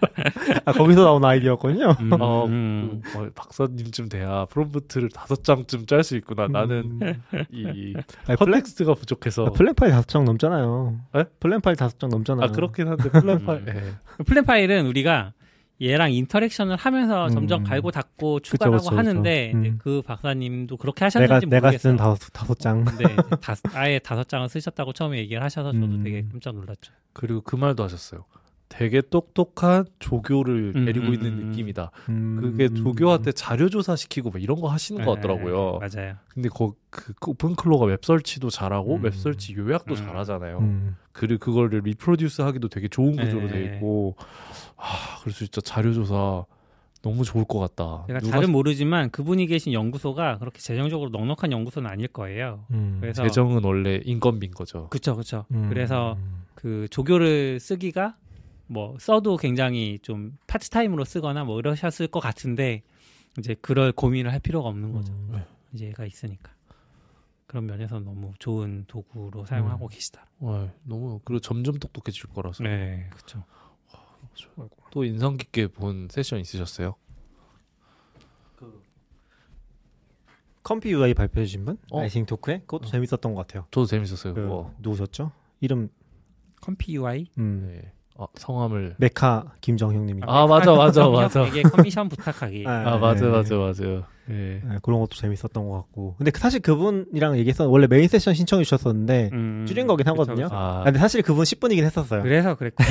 아 거기서 나온 아이디어였군요. 음, 어, 음. 그, 어, 박사님쯤 돼야 프롬프트를 다섯 장쯤 짤 수 있구나. 나는 음. 이 아니, 플랜, 컨텍스트가 부족해서. 아, 플랜 파일 다섯 장 넘잖아요. 에? 플랜 파일 다섯 장 넘잖아요. 아 그렇긴 한데 플랜 파일. 음. 예. 플랜 파일은 우리가 얘랑 인터랙션을 하면서 음. 점점 갈고 닫고 추가하고 그쵸, 그쵸. 하는데 이제 음. 그 박사님도 그렇게 내가 하셨는지 내가 모르겠어요. 쓴 다섯 다섯 장. 근데 이제 다, 아예 다섯 장을 쓰셨다고 처음에 얘기를 하셔서 저도 음. 되게 깜짝 놀랐죠. 그리고 그 말도 하셨어요. 되게 똑똑한 조교를 음, 데리고 음, 있는 음. 느낌이다. 음. 그게 조교한테 자료 조사 시키고 뭐 이런 거 하시는 것 같더라고요. 네, 맞아요. 근데 거, 그 오픈클로가 웹설치도 잘하고 음. 웹설치 요약도 음. 잘하잖아요. 음. 그리고 그거를 리프로듀스 하기도 되게 좋은 구조로 네. 돼 있고 아 그래서 진짜 자료 조사 너무 좋을 것 같다. 제가 누가 잘은 모르지만 그분이 계신 연구소가 그렇게 재정적으로 넉넉한 연구소는 아닐 거예요. 음. 그래서 재정은 원래 인건비인 거죠. 그쵸 그쵸. 음. 그래서 그 조교를 쓰기가 뭐 써도 굉장히 좀 파트타임으로 쓰거나 뭐 이러셨을 것 같은데 이제 그럴 고민을 할 필요가 없는 거죠. 음. 이제 얘가 있으니까. 그런 면에서 너무 좋은 도구로 사용하고 음. 계시다. 와, 너무 그리고 점점 똑똑해질 거라서. 네, 그렇죠. 또 인상 깊게 본 세션 있으셨어요? 컴피 유아이 발표해 주신 분? 어. 아이싱 토크에? 그것도 재밌었던 것 같아요. 저도 재밌었어요. 그, 그거. 누구셨죠? 이름 컴피 유아이. 음. 네. 아, 성함을 메카 김정형님이. 아, 맞아, 맞아, 맞아. 이게 커미션 부탁하기. 아 맞아 맞아 맞아. 네. 네, 그런 것도 재밌었던 것 같고. 근데 사실 그분이랑 얘기했었 원래 메인 세션 신청해 주셨었는데 음, 줄인 거긴 그쵸, 하거든요. 그쵸. 아, 아, 근데 사실 그분 십 분이긴 했었어요. 그래서 그랬고.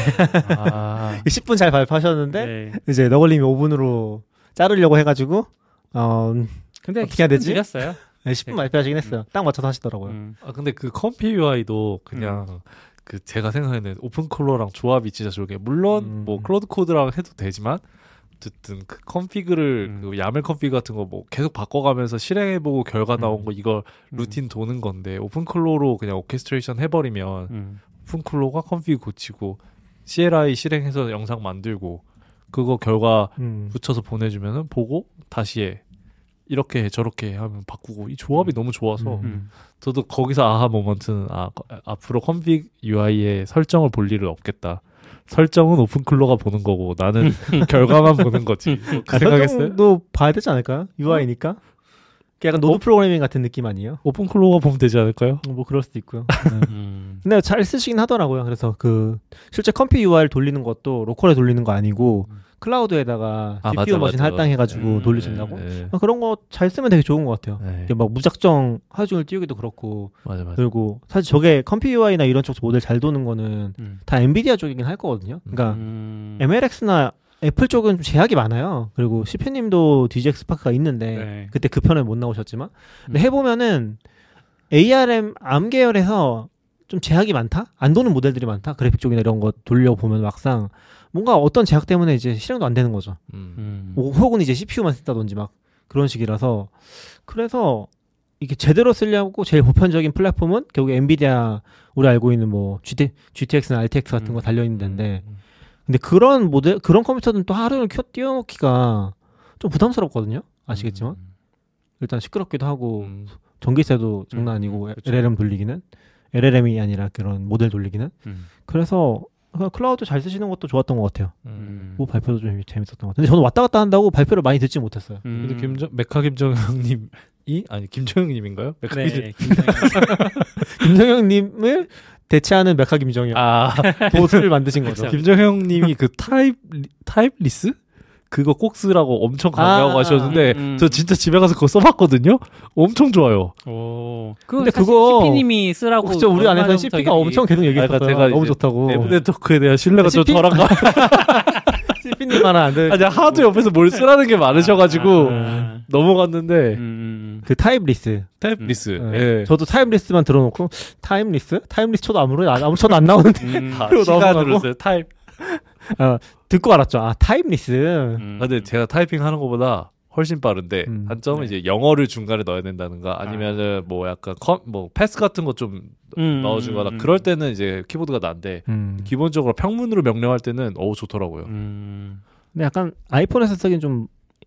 아, 십 분 잘 발표하셨는데 네. 이제 너걸님이 오 분으로 자르려고 해가지고 어, 근데 어떻게 해야 되지? 드렸어요. 네, 십 분 발표하시긴 했어요. 딱 맞춰서 하시더라고요. 음. 아 근데 그 컴피 유아이도 그냥 그 제가 생각하는 오픈클로랑 조합이 진짜 좋은 게 물론 음. 뭐 클로드 코드랑 해도 되지만 어쨌든 그 컨피그를 음. 그 야멜 컨피그 같은 거 뭐 계속 바꿔가면서 실행해보고 결과 나온 음. 거 이거 루틴 도는 건데 오픈클로로 그냥 오케스트레이션 해버리면 음. 오픈클로가 컨피그 고치고 씨엘아이 실행해서 영상 만들고 그거 결과 음. 붙여서 보내주면은 보고 다시 해. 이렇게 해, 저렇게 하면 바꾸고 이 조합이 음. 너무 좋아서 음. 음. 저도 거기서 아하 모먼트는 아 거- 앞으로 컨픽 유아이에 설정을 볼 일은 없겠다. 설정은 오픈클로가 보는 거고 나는 결과만 보는 거지. 뭐그 아, 생각했어요? 설정도 봐야 되지 않을까요? 유아이니까. 약간 노드 어? 프로그래밍 같은 느낌 아니에요? 오픈클로가 보면 되지 않을까요? 어, 뭐 그럴 수도 있고요. 음. 근데 잘 쓰시긴 하더라고요. 그래서 그 실제 컴피 유아이를 돌리는 것도 로컬에 돌리는 거 아니고 음. 클라우드에다가 아, 지피유 맞아, 머신 맞아. 할당해가지고 음, 돌리신다고? 네, 아, 그런 거 잘 쓰면 되게 좋은 것 같아요. 네. 이게 막 무작정 하루 종일 띄우기도 그렇고 맞아 맞아. 그리고 사실 저게 컴피 유아이나 이런 쪽 모델 잘 도는 거는 음. 다 엔비디아 쪽이긴 할 거거든요. 그러니까 음. 엠엘엑스나 애플 쪽은 좀 제약이 많아요. 그리고 시피님도 디지엑스 스파크가 있는데 네. 그때 그 편에 못 나오셨지만 근데 음. 해보면은 에이알엠 암 계열에서 좀 제약이 많다? 안 도는 모델들이 많다? 그래픽 쪽이나 이런 거 돌려보면 막상 뭔가 어떤 제약 때문에 이제 실행도 안 되는 거죠. 음. 음. 뭐 혹은 이제 씨피유만 쓴다든지 막 그런 식이라서 그래서 이게 제대로 쓰려고 제일 보편적인 플랫폼은 결국 엔비디아 우리 알고 있는 뭐 GT, 지티엑스나 알티엑스 같은 거 달려 있는 데인데 근데 그런 모델 그런 컴퓨터는 또 하루를 켜 띄워놓기가 좀 부담스럽거든요. 아시겠지만 일단 시끄럽기도 하고 음. 전기세도 장난 아니고 음, 엘엘엠 돌리기는 엘엘엠이 아니라 그런 모델 돌리기는 음. 그래서 클라우드 잘 쓰시는 것도 좋았던 것 같아요. 음. 그 발표도 좀 재밌었던 것 같아요. 근데 저는 왔다 갔다 한다고 발표를 많이 듣지 못했어요. 음. 근데 김정 메카 김정형님이 아니 김정형님인가요? 메카 김정... 네, 김정형. 김정형님을 대체하는 메카 김정형 아 보트를 만드신 거죠. 그쵸. 김정형님이 그 타입 타입리스 그거 꼭 쓰라고 엄청 강조하고 아, 하셨는데 음, 음. 저 진짜 집에 가서 그거 써봤거든요. 엄청 좋아요. 오. 근데 사실 그거 씨피님이 쓰라고 진짜 우리 얼마 안에서는 전부터 씨피가 얘기- 엄청 계속 얘기했었어요. 그러니까 제가 너무 이제 좋다고. 네트워크에 대한 신뢰가 좀 씨피? 덜한가. 씨피님만은 안 돼. 아니 하도 옆에서 뭘 쓰라는 게 많으셔가지고 아. 넘어갔는데 음, 음. 그 타입리스. 타입리스. 네. 예. 저도 타입리스만 들어놓고 타임리스? 타임리스 쳐도 아무리 아무 쳐도 안 나오는데 음. 아, 그리고 넘어가고. 시간으로서요 타입. 어, 듣고 알았죠. 아 타임리스. 음. 아, 근데 제가 타이핑 하는 것보다 훨씬 빠른데 음. 단점은 네. 이제 영어를 중간에 넣어야 된다든가 아니면은 뭐 약간 컴, 뭐 패스 같은 거 좀 음, 넣어주거나 음, 음. 그럴 때는 이제 키보드가 난데 음. 기본적으로 평문으로 명령할 때는 어우 좋더라고요. 음. 근데 약간 아이폰에서 쓰긴 좀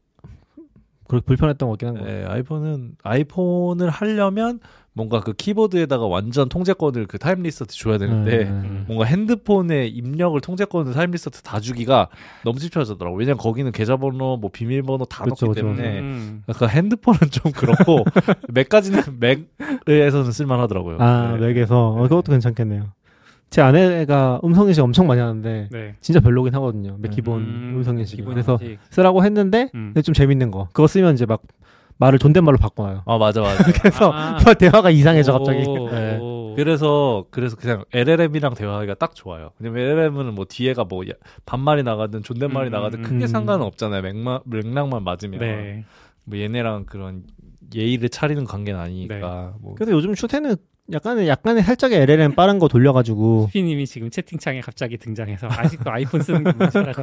그렇게 불편했던 것 같긴 한 거. 네, 아이폰은 아이폰을 하려면 뭔가 그 키보드에다가 완전 통제권을 그 타임 리스트 줘야 되는데 음. 뭔가 핸드폰에 입력을 통제권을 타임 리스트 다 주기가 너무 찝혀지더라고. 왜냐면 거기는 계좌번호, 뭐 비밀번호 다 그쵸, 넣기 그쵸. 때문에 음. 약간 핸드폰은 좀 그렇고 맥까지는 맥에서는 쓸만하더라고요. 아 네. 맥에서 어, 그것도 괜찮겠네요. 제 아내가 음성 인식 엄청 많이 하는데 네. 진짜 별로긴 하거든요. 맥 네. 기본 음, 음성 인식이. 기본 그래서 인식. 쓰라고 했는데 음. 근데 좀 재밌는 거. 그거 쓰면 이제 막 말을 존댓말로 바꿔놔요. 아 맞아 맞아. 그래서 아. 대화가 이상해져 갑자기. 오, 네. 오. 그래서 그래서 그냥 엘엘엠이랑 대화하기가 딱 좋아요. 왜냐면 엘엘엠은 뭐 뒤에가 뭐 야- 반말이 나가든 존댓말이 음, 나가든 음, 크게 음. 상관은 없잖아요. 맥락 맥락만 맞으면 네. 뭐 얘네랑 그런 예의를 차리는 관계는 아니니까. 뭐 그래서 요즘 추세는 약간의 약간의 살짝의 엘엘엠 빠른 거 돌려가지고 씨피님이 지금 채팅창에 갑자기 등장해서 아직도 아이폰 쓰는 게 문제라고.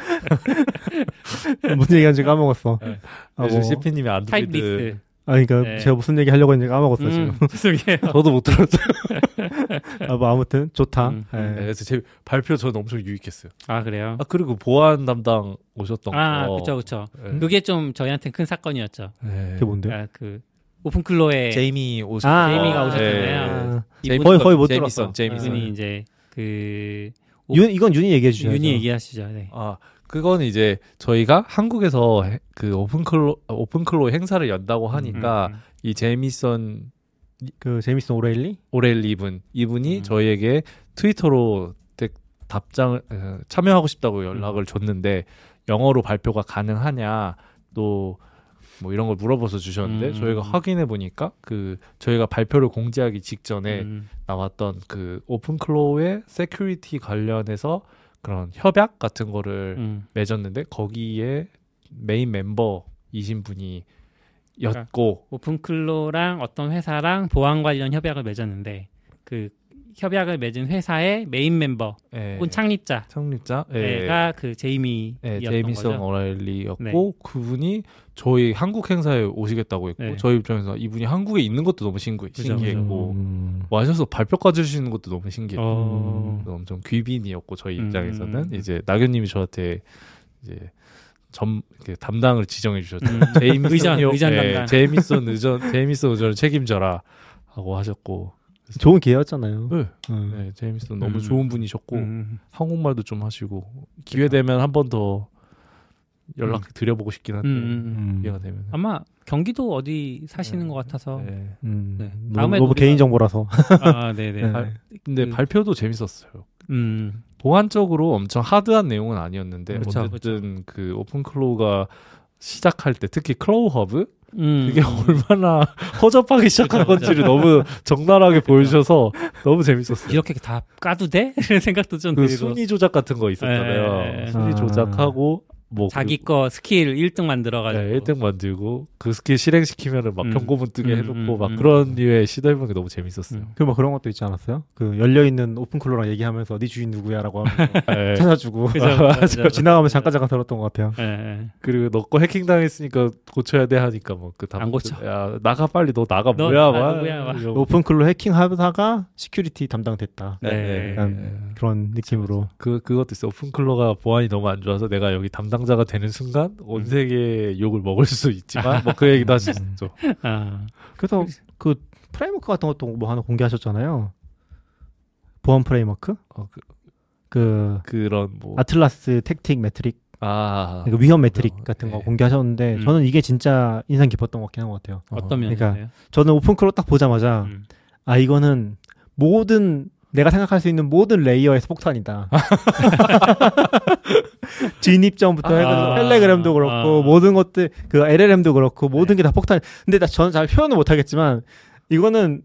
무슨 얘기하는지 까먹었어. 네. 아, 요즘 뭐. 씨피님이 안드로이드 타입리스. 아 그러니까 네. 제가 무슨 얘기 하려고 했는지 까먹었어 지금. 음, 죄송해요. 저도 못 들었어요. 아, 뭐 아무튼 좋다. 음, 네. 네, 그래서 제 발표 저는 엄청 유익했어요. 아 그래요? 아 그리고 보안 담당 오셨던 아 거. 그쵸 그쵸. 네. 그게 좀 저희한테 큰 사건이었죠. 네. 그게 뭔데? 아, 그 오픈클로에 제이미 오셨. 아, 제이미가 어, 오셨잖아요. 아, 제이미 거의 거의 못 제이미선, 들었어. 제이미선. 이분이 이제 그 윤 이건 윤이 얘기해 주셔야죠. 윤이 얘기하시죠. 네. 아 그거는 이제 저희가 한국에서 해- 그 오픈클로 오픈클로 행사를 연다고 하니까 음, 이 제이미선 그 제이미슨 오레일리? 오렐리 이분 이분이 음. 저희에게 트위터로 데- 답장을 어, 참여하고 싶다고 연락을 줬는데 영어로 발표가 가능하냐 또 뭐 이런 걸 물어봐서 주셨는데 음. 저희가 확인해 보니까 그 저희가 발표를 공지하기 직전에 음, 나왔던 그 오픈클로우의 세큐리티 관련해서 그런 협약 같은 거를 음. 맺었는데 거기에 메인 멤버이신 분이 였고 오픈클로랑 어떤 회사랑 보안 관련 협약을 맺었는데 그 협약을 맺은 회사의 메인 멤버 예, 혹은 창립자가 창립자 예, 그 제이미였던 예, 제이미슨 거죠. 오라일리였고 네. 그분이 저희 한국 행사에 오시겠다고 했고 네. 저희 입장에서 이분이 한국에 있는 것도 너무 신기, 그죠, 신기했고 음. 와셔서 발표까지 해주시는 것도 너무 신기했고 어, 엄청 귀빈이었고 저희 음. 입장에서는 이제 낙연님이 저한테 이제 점 이렇게 담당을 지정해 주셨죠. 음. 제이미슨 의전, 요- 의전 예, 담당. 제이미슨 의전 제이미슨 의전을 책임져라 하고 하셨고 좋은 기회였잖아요. 네, 음. 네, 제이미슨 너무 음. 좋은 분이셨고 음. 한국말도 좀 하시고 기회 되면 한 번 더 연락 드려보고 싶긴 한데 음, 음. 음. 기회가 되면 아마 경기도 어디 사시는 것 같아서 네. 음. 네. 너무, 다음에 너무 우리가- 개인 정보라서. 아 네네 네. 발- 근데 그- 발표도 재밌었어요. 음. 보안적으로 엄청 하드한 내용은 아니었는데 그쵸, 어쨌든 그 오픈클로우가 시작할 때 특히 클로우 허브 음. 그게 얼마나 허접하게 시작한 그쵸, 그쵸. 건지를 너무 적나라하게 보여주셔서 너무 재밌었어요. 이렇게 다 까도 돼? 이런 생각도 좀 그 들고 순위 조작 같은 거 있었잖아요. 네. 순위 아. 조작하고 뭐 자기 그, 거 스킬 일 등 만들어가지고 네, 일 등 만들고 그 스킬 실행시키면은 막 음. 경고문 뜨게 음, 해놓고 음, 막 음. 그런 류의 시도해보는 게 너무 재밌었어요. 음. 그 뭐 그런 것도 있지 않았어요? 그 열려 있는 오픈클로랑 얘기하면서 네 주인 누구야라고 하면서 네. 찾아주고 그죠, 맞아, 지나가면 맞아. 잠깐 잠깐 들었던 것 같아요. 예, 예. 그리고 너 거 해킹 당했으니까 고쳐야 돼 하니까 뭐 그 안 고쳐. 야 나가 빨리 너 나가 너 뭐야 나가 막 누구야, 막. 이러고. 오픈클로 해킹하다가 시큐리티 담당됐다. 네. 네. 약간 그런 느낌으로. 그 그것도 있어. 오픈클로가 보안이 너무 안 좋아서 내가 여기 담당자가 되는 순간 온 세계 욕을 먹을 수 있지만 뭐 그 얘기도 하셨죠. 아, 그래서 그 프레임워크 같은 것도 뭐 하나 공개하셨잖아요. 보안 프레임워크? 어, 그, 그 그런 뭐 아틀라스 택틱 매트릭, 아, 그 위험 매트릭 어, 같은 거 네. 공개하셨는데 음. 저는 이게 진짜 인상 깊었던 것 같긴 한 것 같아요. 어떤 그러니까 면이세요? 저는 오픈클로 딱 보자마자 음. 아 이거는 모든 내가 생각할 수 있는 모든 레이어에서 폭탄이다. 진입점부터 아, 해가지고 텔레그램도 그렇고 아. 모든 것들 그 엘엘엠도 그렇고 모든 네. 게 다 폭탄. 근데 나 저는 잘 표현은 못하겠지만 이거는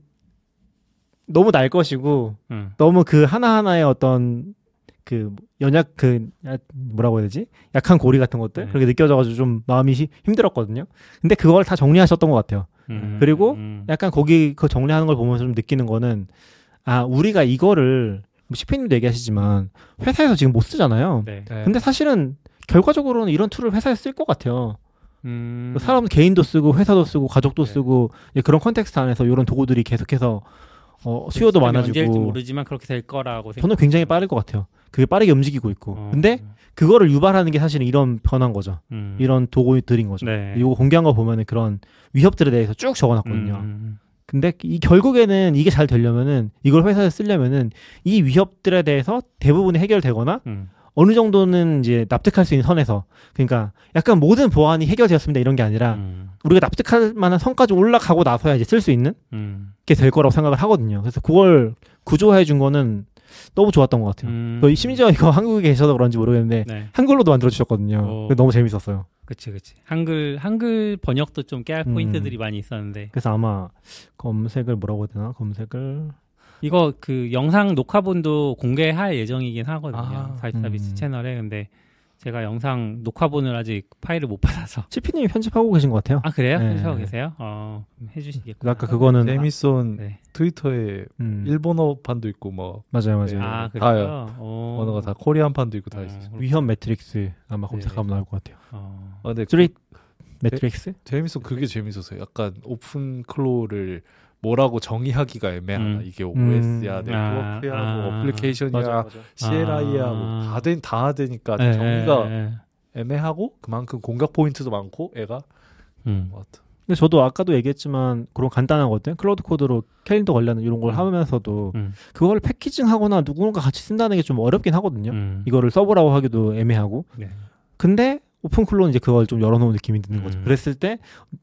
너무 날 것이고 음. 너무 그 하나하나의 어떤 그 연약 그 야- 뭐라고 해야 되지? 약한 고리 같은 것들 네. 그렇게 느껴져가지고 좀 마음이 히- 힘들었거든요. 근데 그걸 다 정리하셨던 것 같아요. 음. 그리고 음. 약간 거기 그 정리하는 걸 보면서 좀 느끼는 거는 아 우리가 이거를 뭐 시피님도 얘기하시지만 회사에서 지금 못 쓰잖아요. 네. 네. 근데 사실은 결과적으로는 이런 툴을 회사에서 쓸 것 같아요. 음. 사람 개인도 쓰고 회사도 쓰고 가족도 네. 쓰고 이제 그런 컨텍스트 안에서 이런 도구들이 계속해서 어, 수요도 시스템이 언제일지 많아지고 모르지만 그렇게 될 거라고 저는 굉장히 빠를 것 같아요. 그게 빠르게 움직이고 있고. 어. 근데 그거를 유발하는 게 사실은 이런 변화인 거죠. 음. 이런 도구들인 거죠. 네. 이거 공개한 거 보면은 그런 위협들에 대해서 쭉 적어놨거든요. 음. 근데 이 결국에는 이게 잘 되려면은 이걸 회사에 쓰려면은 이 위협들에 대해서 대부분이 해결되거나 음. 어느 정도는 이제 납득할 수 있는 선에서 그러니까 약간 모든 보안이 해결되었습니다 이런 게 아니라 음. 우리가 납득할 만한 선까지 올라가고 나서야 이제 쓸 수 있는 음. 게 될 거라고 생각을 하거든요. 그래서 그걸 구조화해 준 거는 너무 좋았던 것 같아요. 음. 그 심지어 이거 한국에 계셔서 그런지 모르겠는데 네. 한글로도 만들어 주셨거든요. 오. 너무 재밌었어요. 그치, 그치. 한글, 한글 번역도 좀 깨알 음. 포인트들이 많이 있었는데. 그래서 아마 검색을 뭐라고 해야 되나? 검색을 이거 그 영상 녹화본도 공개할 예정이긴 하거든요. 아, 사십사 비치 음. 채널에. 근데 제가 영상 녹화본을 아직 파일을 못 받아서. 치피님이 편집하고 계신 것 같아요. 아, 그래요? 네. 하고 계세요? 어, 해주시겠구나. 아까 그거는 제이미슨 네. 트위터에 음, 일본어판도 있고 뭐 맞아요, 맞아요. 아, 다요. 그래요? 어. 언어가 다 코리안판도 있고 다 어, 있어요. 위험 매트릭스 아마 검색하면 나올 것 같아요. 어. 아, 근데 쓰리 매트릭스? 제이미슨 그게 재밌었어요. 약간 오픈 클로를 뭐라고 정의하기가 애매하다. 음. 이게 오에스야, 아, 네트워크야, 뭐 아. 어플리케이션이야, 씨엘아이야, 아. 뭐 다된 다 되니까 네, 정의가 네, 네. 애매하고 그만큼 공격 포인트도 많고 애가 음. 뭐 하여튼. 근데 저도 아까도 얘기했지만 그런 간단한 것들 클라우드 코드로 캘린더 관련 이런 걸 음. 하면서도 음. 그걸 패키징하거나 누군가 같이 쓴다는 게 좀 어렵긴 하거든요. 음. 이거를 서버라고 하기도 애매하고. 네. 근데 오픈클로는 이제 그걸 좀 열어놓은 느낌이 드는 거죠. 음. 그랬을 때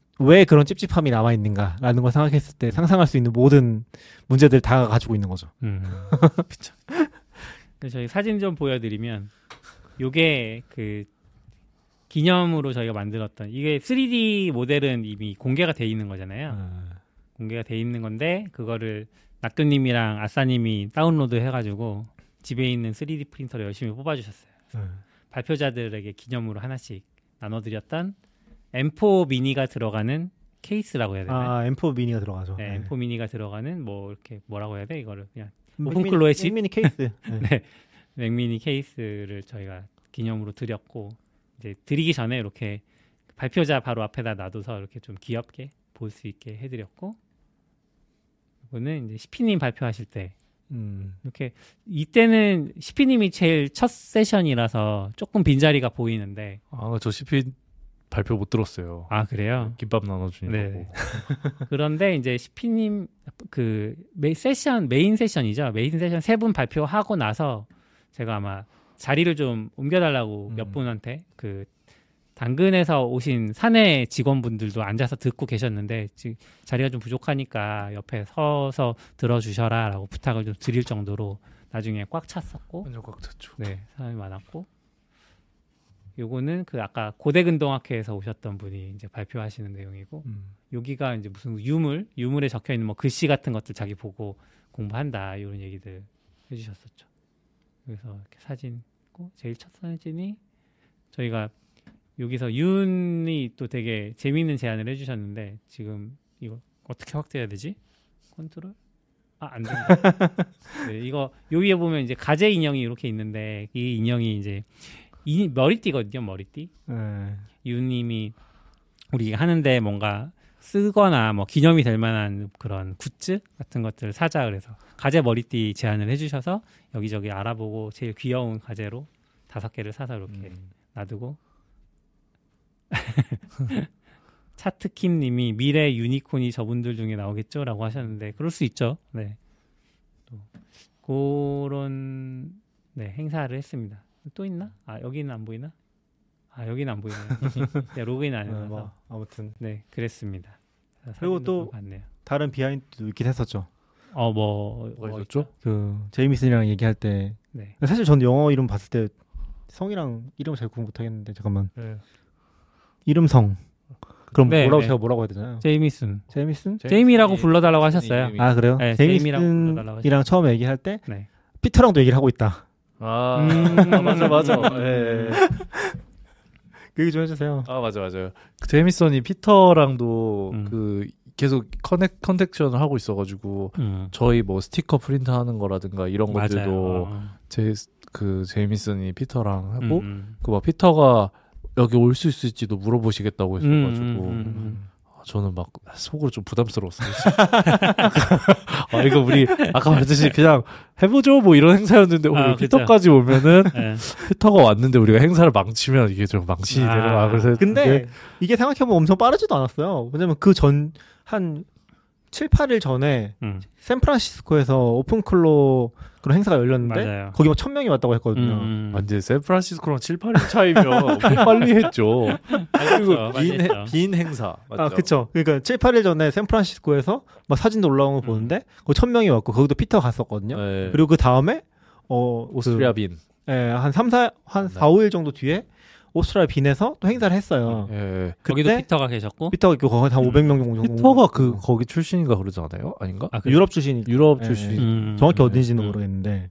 왜 그런 찝찝함이 남아 있는가라는 걸 생각했을 때 상상할 수 있는 모든 문제들 다 가지고 있는 거죠. 음. 그쵸. 그래서 저희 사진 좀 보여드리면 요게 그 기념으로 저희가 만들었던 이게 쓰리디 모델은 이미 공개가 돼 있는 거잖아요. 공개가 돼 있는 건데 그거를 낙교님이랑 아싸님이 다운로드 해가지고 집에 있는 쓰리디 프린터를 열심히 뽑아주셨어요. 발표자들에게 기념으로 하나씩 나눠드렸던 엠 포 미니가 들어가는 케이스라고 해야 되나요? 아, 엠 포 미니가 들어가죠. 네, 엠 포 미니가 들어가는 뭐 이렇게 뭐라고 해야 돼 이거를 그냥 맥미니- 오픈클로의 집? 맥미니 케이스. 네. 네, 맥미니 케이스를 저희가 기념으로 드렸고 이제 드리기 전에 이렇게 발표자 바로 앞에다 놔둬서 이렇게 좀 귀엽게 볼 수 있게 해드렸고 이거는 이제 시피님 발표하실 때 음. 이렇게 이때는 시피님이 제일 첫 세션이라서 조금 빈자리가 보이는데 아, 저 씨피 발표 못 들었어요. 아 그래요? 김밥 나눠주니까. 네. 그런데 이제 시피님 그 메, 세션 메인 세션이죠. 메인 세션 세 분 발표하고 나서 제가 아마 자리를 좀 옮겨달라고 음. 몇 분한테 그 당근에서 오신 사내 직원분들도 앉아서 듣고 계셨는데 지금 자리가 좀 부족하니까 옆에 서서 들어주셔라라고 부탁을 좀 드릴 정도로 나중에 꽉 찼었고 완전 꽉 찼죠. 네 사람이 많았고 요거는 그 아까 고대근동학회에서 오셨던 분이 이제 발표하시는 내용이고 음. 여기가 이제 무슨 유물 유물에 적혀 있는 뭐 글씨 같은 것들 자기 보고 공부한다 이런 얘기들 해주셨었죠. 그래서 이렇게 사진 있고 제일 첫 사진이 저희가 여기서 윤이 또 되게 재미있는 제안을 해주셨는데 지금 이거 어떻게 확대해야 되지? 컨트롤? 아, 안 된다. 네, 이거 여기에 보면 이제 가재 인형이 이렇게 있는데 이 인형이 이제 이 머리띠거든요, 머리띠. 네. 윤님이 우리 하는데 뭔가 쓰거나 뭐 기념이 될 만한 그런 굿즈 같은 것들을 사자 그래서 가재 머리띠 제안을 해주셔서 여기저기 알아보고 제일 귀여운 가재로 다섯 개를 사서 이렇게 음. 놔두고 차트킴님이 미래 유니콘이 저분들 중에 나오겠죠라고 하셨는데 그럴 수 있죠. 네, 또 그런 네 행사를 했습니다. 또 있나? 아 여기는 안 보이나? 아 여기는 안 보이네요. 네, 로그인 안 해서 네, 뭐 아무튼 네 그랬습니다. 그리고 또 봤네요. 다른 비하인드도 있긴 했었죠. 어뭐 뭐가 있었죠? 그 제이미슨이랑 얘기할 때 네. 사실 전 영어 이름 봤을 때 성이랑 이름을 잘 구분 못하겠는데 잠깐만 네. 이름 성 그럼 네, 뭐라고 네. 제가 뭐라고 해야 되나요? 제이미슨 제이미슨? 제이미라고 불러달라고 하셨어요. 이름이- 아 그래요? 네, 제이미라고 불러달라고 제이미슨이랑 처음에 얘기할 때 네. 피터랑도 얘기를 하고 있다. 아, 음. 아 맞아 맞아. 예. 그 얘기 좀 해주세요. 아 맞아 맞아요. 그 제이미슨이 피터랑도 음. 그 계속 커넥 컨택션을 하고 있어가지고 음. 저희 뭐 스티커 프린트하는 거라든가 이런 것들도 맞아요. 제 그 제이미슨이 피터랑 하고 음, 그 막 피터가 여기 올 수 있을지도 물어보시겠다고 음. 했어가지고 음, 음, 음. 아, 저는 막 속으로 좀 부담스러웠어요. 아 이거 우리 아까 말했듯이 그냥 해보죠 뭐 이런 행사였는데 오늘 아, 그쵸. 피터까지 오면은 네. 피터가 왔는데 우리가 행사를 망치면 이게 좀 망신이 아. 되는 거야. 그래서 근데 이게 생각해보면 엄청 빠르지도 않았어요. 왜냐면 그 전 한 칠, 팔 일 전에 음. 샌프란시스코에서 오픈클로 그런 행사가 열렸는데 맞아요. 거기 뭐 천 명이 왔다고 했거든요. 음, 음. 완전 샌프란시스코랑 칠, 팔 일 차이면 엄청 빨리 했죠. 그리고 맞죠, 빈, 맞죠. 해- 빈 행사 맞죠? 아, 그쵸. 그러니까 칠, 팔 일 전에 샌프란시스코에서 막 사진도 올라온 거 보는데 그 천 명이 왔고 거기도 피터가 갔었거든요. 네. 그리고 그 다음에 어, 오스트리아 빈. 그, 예, 한 삼, 사, 한 사, 오 일 정도 뒤에 오스트리아 빈에서 또 행사를 했어요. 예. 거기도 그때 피터가 계셨고 피터가 있고 거기 한 음. 오백 명 정도 피터가 그 거기 출신인가 그러지 않아요? 아닌가? 아, 그래요? 유럽 출신이 유럽 예, 출신. 음, 정확히 음, 어딘지는 음. 모르겠는데